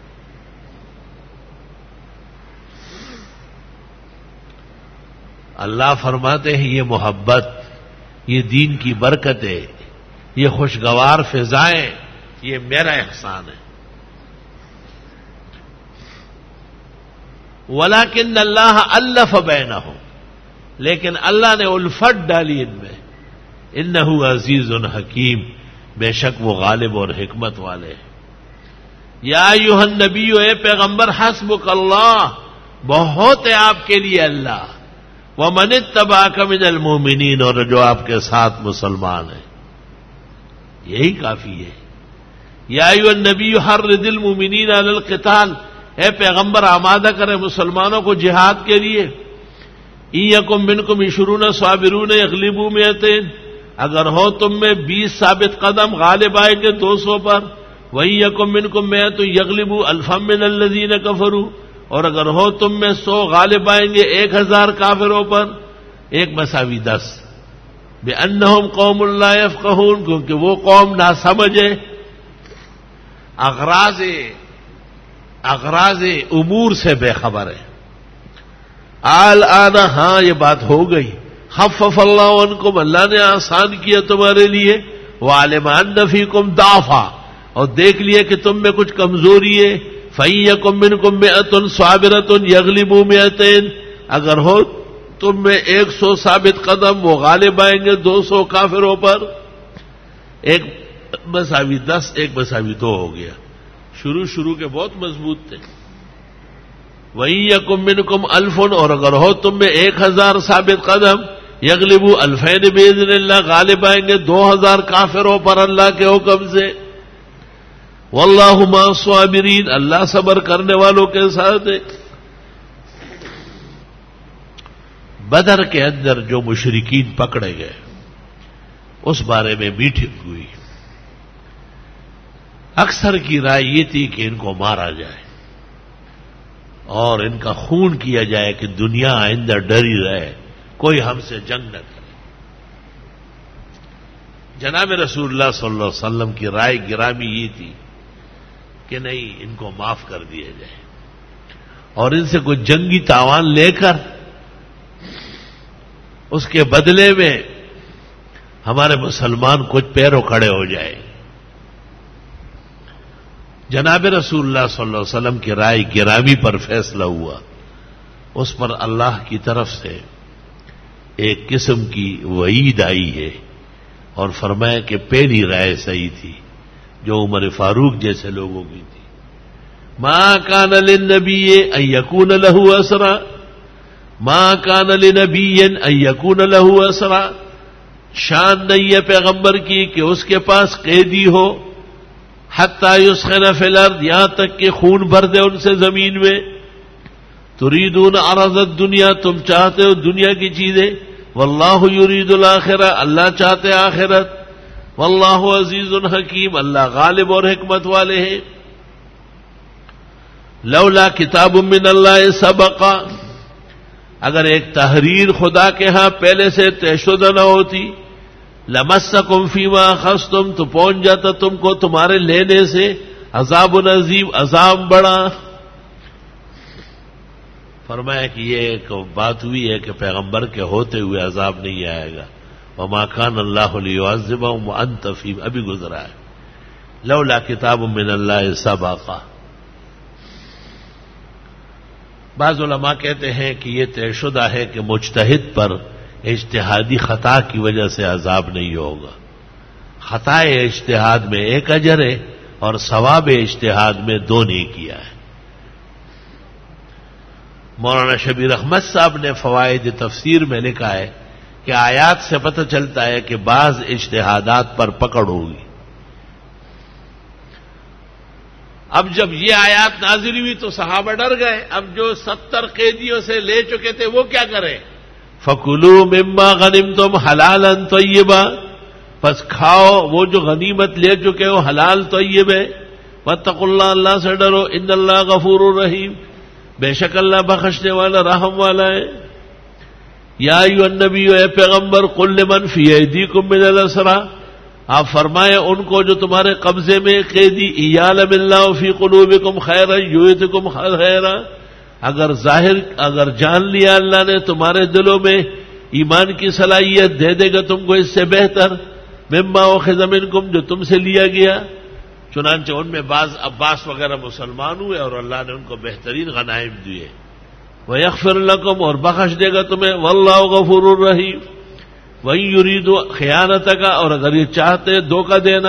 اللہ فرماتے ہیں یہ محبت، یہ دین کی برکت ہے، یہ خوشگوار فضائیں، یہ میرا احسان ہے. وَلَكِنَّ اللَّهَ أَلَّفَ بَيْنَهُمْ، لیکن اللہ نے الفت ڈالی ان میں. انہ عزیز حکیم، بے شک وہ غالب اور حکمت والے ہیں. یا ایھا النبی، اے پیغمبر، حسبک اللہ، بہت ہے آپ کے لیے اللہ، ومن اتبعک من المؤمنین، اور جو آپ کے ساتھ مسلمان ہیں، یہی کافی ہے۔ یا ایھا النبی حرض المؤمنین علی القتال، اے پیغمبر آمادہ کرے مسلمانوں کو جہاد کے لیے۔ ان یکم منکم عشرون صابرون یغلبوا مئتین، اگر ہو تم میں بیس ثابت قدم غالب آئیں گے دو سو پر۔ وَإِن يَكُن مِّنكُم مِّائَةٌ يَغْلِبُوا أَلْفًا مِّنَ الَّذِينَ كَفَرُوا، اور اگر ہو تم میں سو غالب آئیں گے ایک ہزار کافروں پر، ایک مساوی دس۔ بِأَنَّهُمْ قَوْمٌ لَّا يَفْقَهُونَ، کیونکہ وہ قوم نہ سمجھے، اغراض اغراض امور سے بے خبر ہے۔ الآن، ہاں یہ بات ہو گئی، خفف اللہ عنکم، اللہ نے آسان کیا تمہارے لیے، وعلم ان فیکم ضعفا، اور دیکھ لیا کہ تم میں کچھ کمزوری ہے۔ فَإِن يَكُن مِّنكُم مِّائَةٌ صَابِرَةٌ يَغْلِبُوا مِئَتَيْنِ، اگر ہو تم میں ایک سو ثابت قدم، وہ غالب آئیں گے دو سو کافروں پر۔ ایک مساوی دس، ایک مساوی دو ہو گیا۔ شروع شروع کے بہت مضبوط تھے۔ وَإِن يَكُن مِّنكُمْ أَلْفٌ، اور اگر ہو تم میں ایک ہزار ثابت قدم، یغلبوا الفین بإذن اللہ، غالب آئیں گے دو ہزار کافروں پر اللہ کے حکم سے۔ واللہ مع الصابرین، اللہ صبر کرنے والوں کے ساتھ ہے۔ بدر کے اندر جو مشرکین پکڑے گئے اس بارے میں میٹنگ ہوئی۔ اکثر کی رائے یہ تھی کہ ان کو مارا جائے اور ان کا خون کیا جائے کہ دنیا آئندہ ڈری رہے، کوئی ہم سے جنگ نہ کرے۔ جناب رسول اللہ صلی اللہ علیہ وسلم کی رائے گرامی یہ تھی کہ نہیں، ان کو معاف کر دیا جائے اور ان سے کوئی جنگی تاوان لے کر اس کے بدلے میں ہمارے مسلمان کچھ پیروں کھڑے ہو جائے۔ جناب رسول اللہ صلی اللہ علیہ وسلم کی رائے گرامی پر فیصلہ ہوا، اس پر اللہ کی طرف سے ایک قسم کی وعید آئی ہے اور فرمایا کہ پہلی رائے صحیح تھی جو عمر فاروق جیسے لوگوں کی تھی۔ ما کان للنبی ان یکون له اسرا، ما کان لنبی ان یکون له اسرا، شان نہیں ہے پیغمبر کی کہ اس کے پاس قیدی ہو، حتی یسخن فی الارض، یہاں تک کہ خون بھر دے ان سے زمین میں۔ تریدون عرض الدنیا، تم چاہتے ہو دنیا کی چیزیں، واللہ یرید الاخرہ، اللہ چاہتے آخرت، واللہ عزیز حکیم، اللہ غالب اور حکمت والے ہیں۔ لولا کتاب من اللہ سبقا، اگر ایک تحریر خدا کے ہاں پہلے سے طے شدہ نہ ہوتی، لمسکم فیما اخذتم، تو پہنچ جاتا تم کو تمہارے لینے سے عذاب عظیم، عذاب بڑا۔ فرمایا کہ یہ ایک بات ہوئی ہے کہ پیغمبر کے ہوتے ہوئے عذاب نہیں آئے گا۔ وما کان اللہ لیعذبہم وانت فیہم، ابھی گزرا ہے۔ لولا کتاب من اللہ سبقا۔ بعض علماء کہتے ہیں کہ یہ طے شدہ ہے کہ مجتہد پر اجتہادی خطا کی وجہ سے عذاب نہیں ہوگا۔ خطا اجتہاد میں ایک اجر ہے اور ثواب اجتہاد میں دو نیکیاں ہے۔ مولانا شبیر احمد صاحب نے فوائد تفسیر میں لکھا ہے کہ آیات سے پتہ چلتا ہے کہ بعض اجتہادات پر پکڑ ہوگی۔ اب جب یہ آیات نازل ہوئی تو صحابہ ڈر گئے، اب جو ستر قیدیوں سے لے چکے تھے وہ کیا کریں؟ فَكُلُوا مِمَّا غَنِمْتُمْ حَلَالًا طَيِّبًا، پس کھاؤ وہ جو غنیمت لے چکے ہو حلال طیب ہے۔ وَاتَّقُوا اللَّهَ، اللہ سے ڈرو، إِنَّ اللَّهَ غَفُورٌ رَحِيمٌ، بے شک اللہ بخشنے والا رحم والا ہے۔ یا ایھا النبی، اے پیغمبر، قل لمن فی ایدیکم من الاسریٰ، آپ فرمائیں ان کو جو تمہارے قبضے میں قیدی، یعلم اللہ فی قلوبکم خیرا یؤتکم خیرا، اگر ظاہر اگر جان لیا اللہ نے تمہارے دلوں میں ایمان کی صلاحیت، دے دے گا تم کو اس سے بہتر، مما اخذ منکم، جو تم سے لیا گیا۔ چنانچہ ان میں بعض عباس وغیرہ مسلمان ہوئے اور اللہ نے ان کو بہترین غنائم دیے۔ وَيَغْفِرْ لَكُمْ، اور بخش دے گا تمہیں، وَاللَّهُ غَفُورٌ رَحِيمٌ۔ وَإِن يُرِيدُوا خِيَانَتَكَ، اور اگر یہ چاہتے دھوکہ دینا،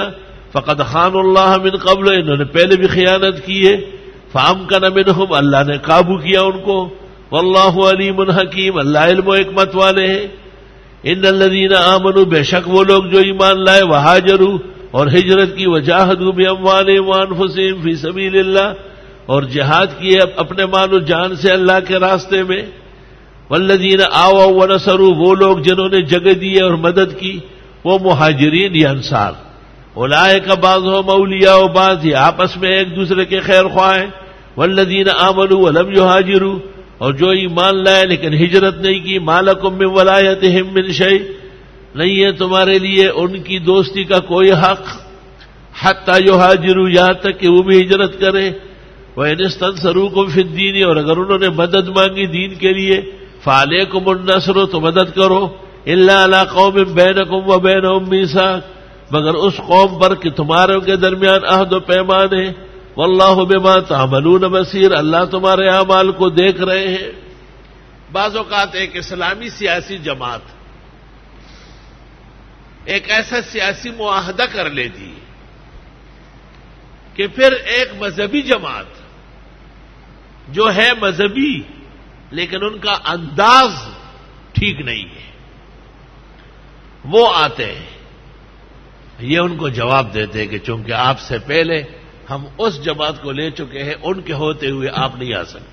فقد خان اللہ من قبل، انہوں نے پہلے بھی خیانت کی ہے. فامکن منہم، اللہ نے قابو کیا ان کو. واللہ علیم حکیم، اللہ علم و حکمت والے ہیں. ان الذین آمنوا، بے شک وہ لوگ جو ایمان لائے، وہاجروا اور ہجرت کی، وجاہدوا باموالہم وانفسہم فی سبیل اللہ، اور جہاد کیے اپنے مال و جان سے اللہ کے راستے میں. والذین آووا ونصروا، وہ لوگ جنہوں نے جگہ دی اور مدد کی، وہ مہاجرین یا انصار. اولئک بعضهم اولیاء بعض، یہ آپس میں ایک دوسرے کے خیر خواہ ہیں. والذین آمنوا ولم یہاجروا، اور جو ایمان لائے لیکن ہجرت نہیں کی، ما لکم من ولایتہم من شیء، نہیں ہے تمہارے لیے ان کی دوستی کا کوئی حق. حتی یہاجروا، یہاں تک کہ وہ بھی ہجرت کریں. وَإِنِ اسْتَنصَرُوكُمْ فِي الدِّينِ، اور اگر انہوں نے مدد مانگی دین کے لیے، فَعَلَيْكُمُ النَّصْرُ، تو مدد کرو. إِلَّا عَلَىٰ قَوْمٍ بَيْنَكُمْ وَبَيْنَهُم مِّيثَاقٌ، مگر اس قوم پر کہ تمہارے ان کے درمیان عہد و پیمان ہے. واللہ بما تعملون بصیر، اللہ تمہارے اعمال کو دیکھ رہے ہیں. بعض اوقات ایک اسلامی سیاسی جماعت ایک ایسا سیاسی معاہدہ کر لیتی کہ پھر ایک مذہبی جماعت جو ہے مذہبی لیکن ان کا انداز ٹھیک نہیں ہے، وہ آتے ہیں، یہ ان کو جواب دیتے کہ چونکہ آپ سے پہلے ہم اس جماعت کو لے چکے ہیں، ان کے ہوتے ہوئے آپ نہیں آ سکتے.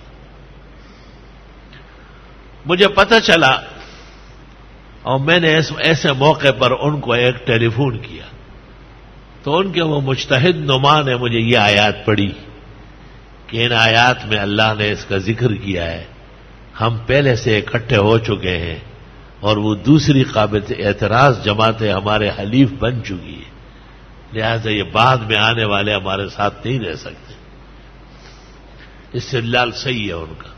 مجھے پتہ چلا اور میں نے ایسے موقع پر ان کو ایک ٹیلی فون کیا تو ان کے وہ مجتہد نما نے مجھے یہ آیات پڑھی کہ ان آیات میں اللہ نے اس کا ذکر کیا ہے، ہم پہلے سے اکٹھے ہو چکے ہیں اور وہ دوسری قابل اعتراض جماعتیں ہمارے حلیف بن چکی ہیں، لہذا یہ بعد میں آنے والے ہمارے ساتھ نہیں رہ سکتے. استدلال صحیح ہے ان کا.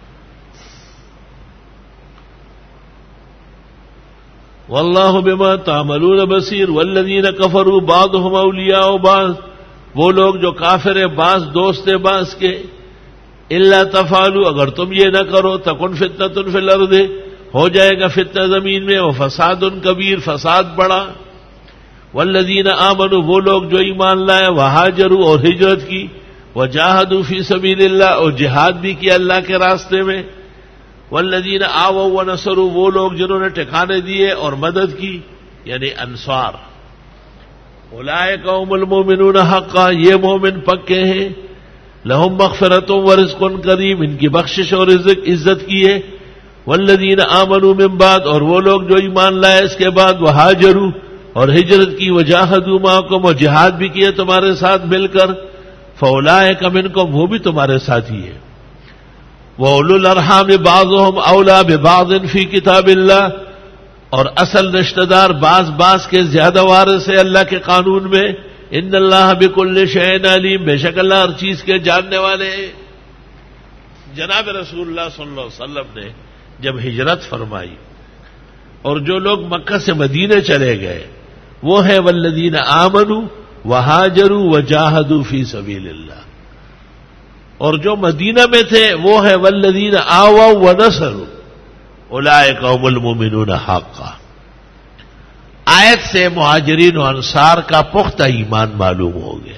واللہ بما تعملون بصیر. والذین کفروا بعضهم اولیاء بعض، وہ لوگ جو کافر ہیں بعض دوست ہیں بعض کے. الا تفعلوا، اگر تم یہ نہ کرو، تکن فتنۃ فی الارض، ہو جائے گا فتنہ زمین میں، وفساد کبیر، فساد بڑا. والذین آمنوا، وہ لوگ جو ایمان لائے، وہاجروا اور ہجرت کی، وجاہدوا فی سبیل اللہ اور جہاد بھی کیا اللہ کے راستے میں. والذین آووا ونصروا، وہ لوگ جنہوں نے ٹھکانے دیے اور مدد کی یعنی انصار. اولئک هم المؤمنون حقا، یہ مومن پکے ہیں. لہم مغفرۃ ورزق کریم، ان کی بخشش اور عزت کی ہے. والذین آمنوا من بعد، اور وہ لوگ جو ایمان لائے اس کے بعد، وہاجروا اور ہجرت کی، وجاہدوا معکم اور جہاد بھی کیے تمہارے ساتھ مل کر. فاولئک منکم، وہ بھی تمہارے ساتھی ہیں. وَأُولُو الْأَرْحَامِ بَعْضُهُمْ أَوْلَىٰ بِبَعْضٍ فِي كِتَابِ اللَّهِ، اور اصل رشتہ دار بعض بعض کے زیادہ وارث ہے اللہ کے قانون میں. ان اللہ بكل شيء علیم، بے شک اللہ ہر چیز کے جاننے والے ہیں. جناب رسول اللہ صلی اللہ علیہ وسلم نے جب ہجرت فرمائی اور جو لوگ مکہ سے مدینے چلے گئے وہ ہے والذین آمنوا وہاجروا وجاہدوا فی سبیل اللہ، اور جو مدینہ میں تھے وہ ہے والذین آووا ونصروا اولئک هم المؤمنون حقا. آیت سے مہاجرین و انصار کا پختہ ایمان معلوم ہو گیا.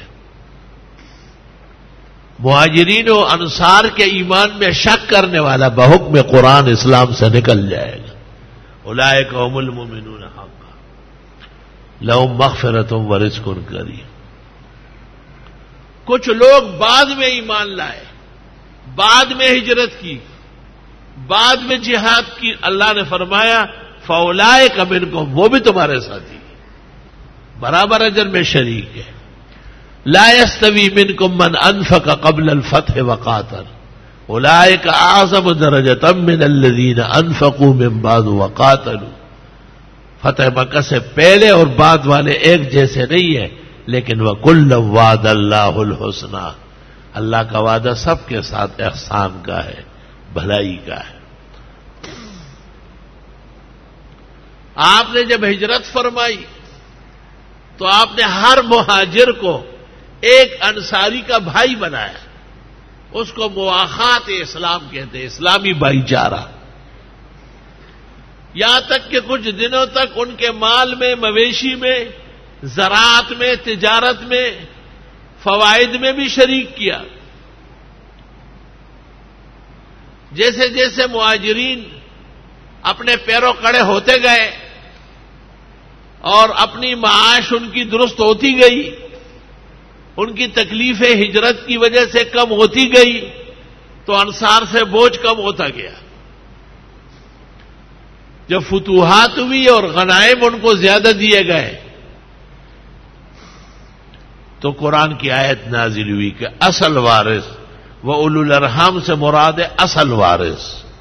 مہاجرین و انصار کے ایمان میں شک کرنے والا بحکم قرآن اسلام سے نکل جائے گا. اولئک هم المؤمنون حقا لهم مغفرۃ ورزق کریم. کچھ لوگ بعد میں ایمان لائے، بعد میں ہجرت کی، بعد میں جہاد کی، اللہ نے فرمایا فاولئک منکم، وہ بھی تمہارے ساتھی برابر اجر میں شریک ہے. لا یستوی منکم من انفق قبل الفتح وقاتل اولئک اعظم درجۃ من الذین انفقوا من بعد وقاتلوا. فتح مکہ سے پہلے اور بعد والے ایک جیسے نہیں ہیں، لیکن وَكُلًّا وَعَدَ اللَّهُ الْحُسْنَىٰ، اللہ کا وعدہ سب کے ساتھ احسان کا ہے، بھلائی کا ہے. آپ نے جب ہجرت فرمائی تو آپ نے ہر مہاجر کو ایک انصاری کا بھائی بنایا. اس کو مواخات اسلام کہتے ہیں، اسلامی بھائی چارہ. یہاں تک کہ کچھ دنوں تک ان کے مال میں، مویشی میں زراعت میں، تجارت میں، فوائد میں بھی شریک کیا۔ جیسے جیسے مہاجرین اپنے پیروں کڑے ہوتے گئے اور اپنی معاش ان کی درست ہوتی گئی، ان کی تکلیفیں ہجرت کی وجہ سے کم ہوتی گئی، تو انصار سے بوجھ کم ہوتا گیا۔ جب فتوحات ہوئی اور غنائم ان کو زیادہ دیے گئے تو قرآن کی آیت نازل ہوئی کہ اصل وارث وہ اولو الارحام سے مراد ہے اصل وارث۔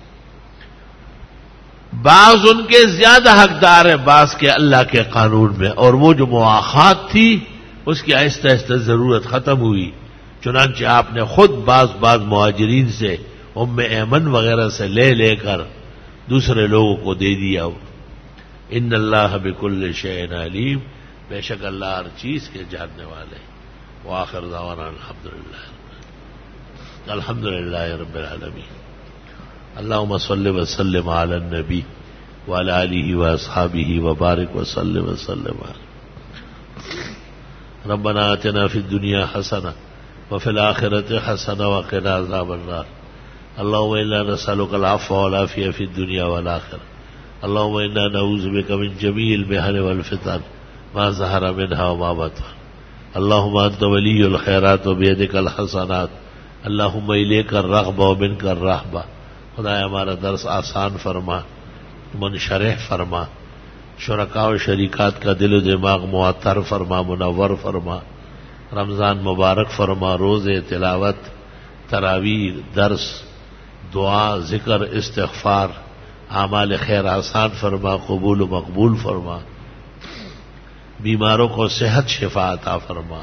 بعض ان کے زیادہ حقدار ہے، بعض کے اللہ کے قانون میں، اور وہ جو مواخات تھی اس کی آہستہ آہستہ ضرورت ختم ہوئی، چنانچہ آپ نے خود بعض بعض مہاجرین سے، ام ایمن وغیرہ سے لے لے کر دوسرے لوگوں کو دے دیا۔ ان اللہ بکل شیء علیم، بے شک اللہ ہر چیز کے جاننے والے۔ وآخر دعوانا الحمدللہ الحمدللہ رب العالمین۔ اللهم صل وسلم علی النبی وعلی آلہ واصحابہ وبارک وسلم وسلم علیہ۔ ربنا آتنا فی الدنیا حسنہ وفی الآخرة حسنہ وقنا عذاب النار۔ اللهم انا نسألك العفو والعافية في الدنيا والآخرة۔ اللهم انا نعوذ بك من جميع المحن والفتن ما ظهر منها وما بطن۔ اللهم انت ولي الخيرات وبيدك الحسنات۔ اللهم الیک الرغبة ومنك الرهبة۔ خدایا ہمارا درس آسان فرما، منشرح فرما، شرکاء و شریکات کا دل و دماغ معطر فرما، منور فرما، رمضان مبارک فرما، روزے، تلاوت، تراویح، درس، دعا، ذکر، استغفار، اعمال خیر آسان فرما، قبول و مقبول فرما، بیماروں کو صحت شفا عطا فرما،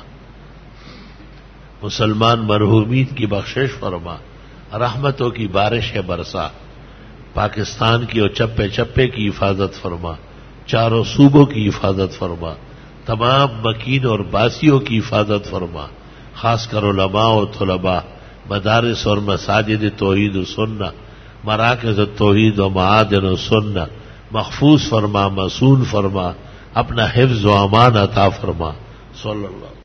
مسلمان مرحومین کی بخشش فرما، رحمتوں کی بارش ہے برسا، پاکستان کی اور چپے چپے کی حفاظت فرما، چاروں صوبوں کی حفاظت فرما، تمام مکین اور باسیوں کی حفاظت فرما، خاص کر علماء و طلباء، مدارس اور مساجد توحید و سنہ، مراکز توحید و معادن و سنہ محفوظ فرما، مصون فرما، اپنا حفظ و امان عطا فرما۔ صلی اللہ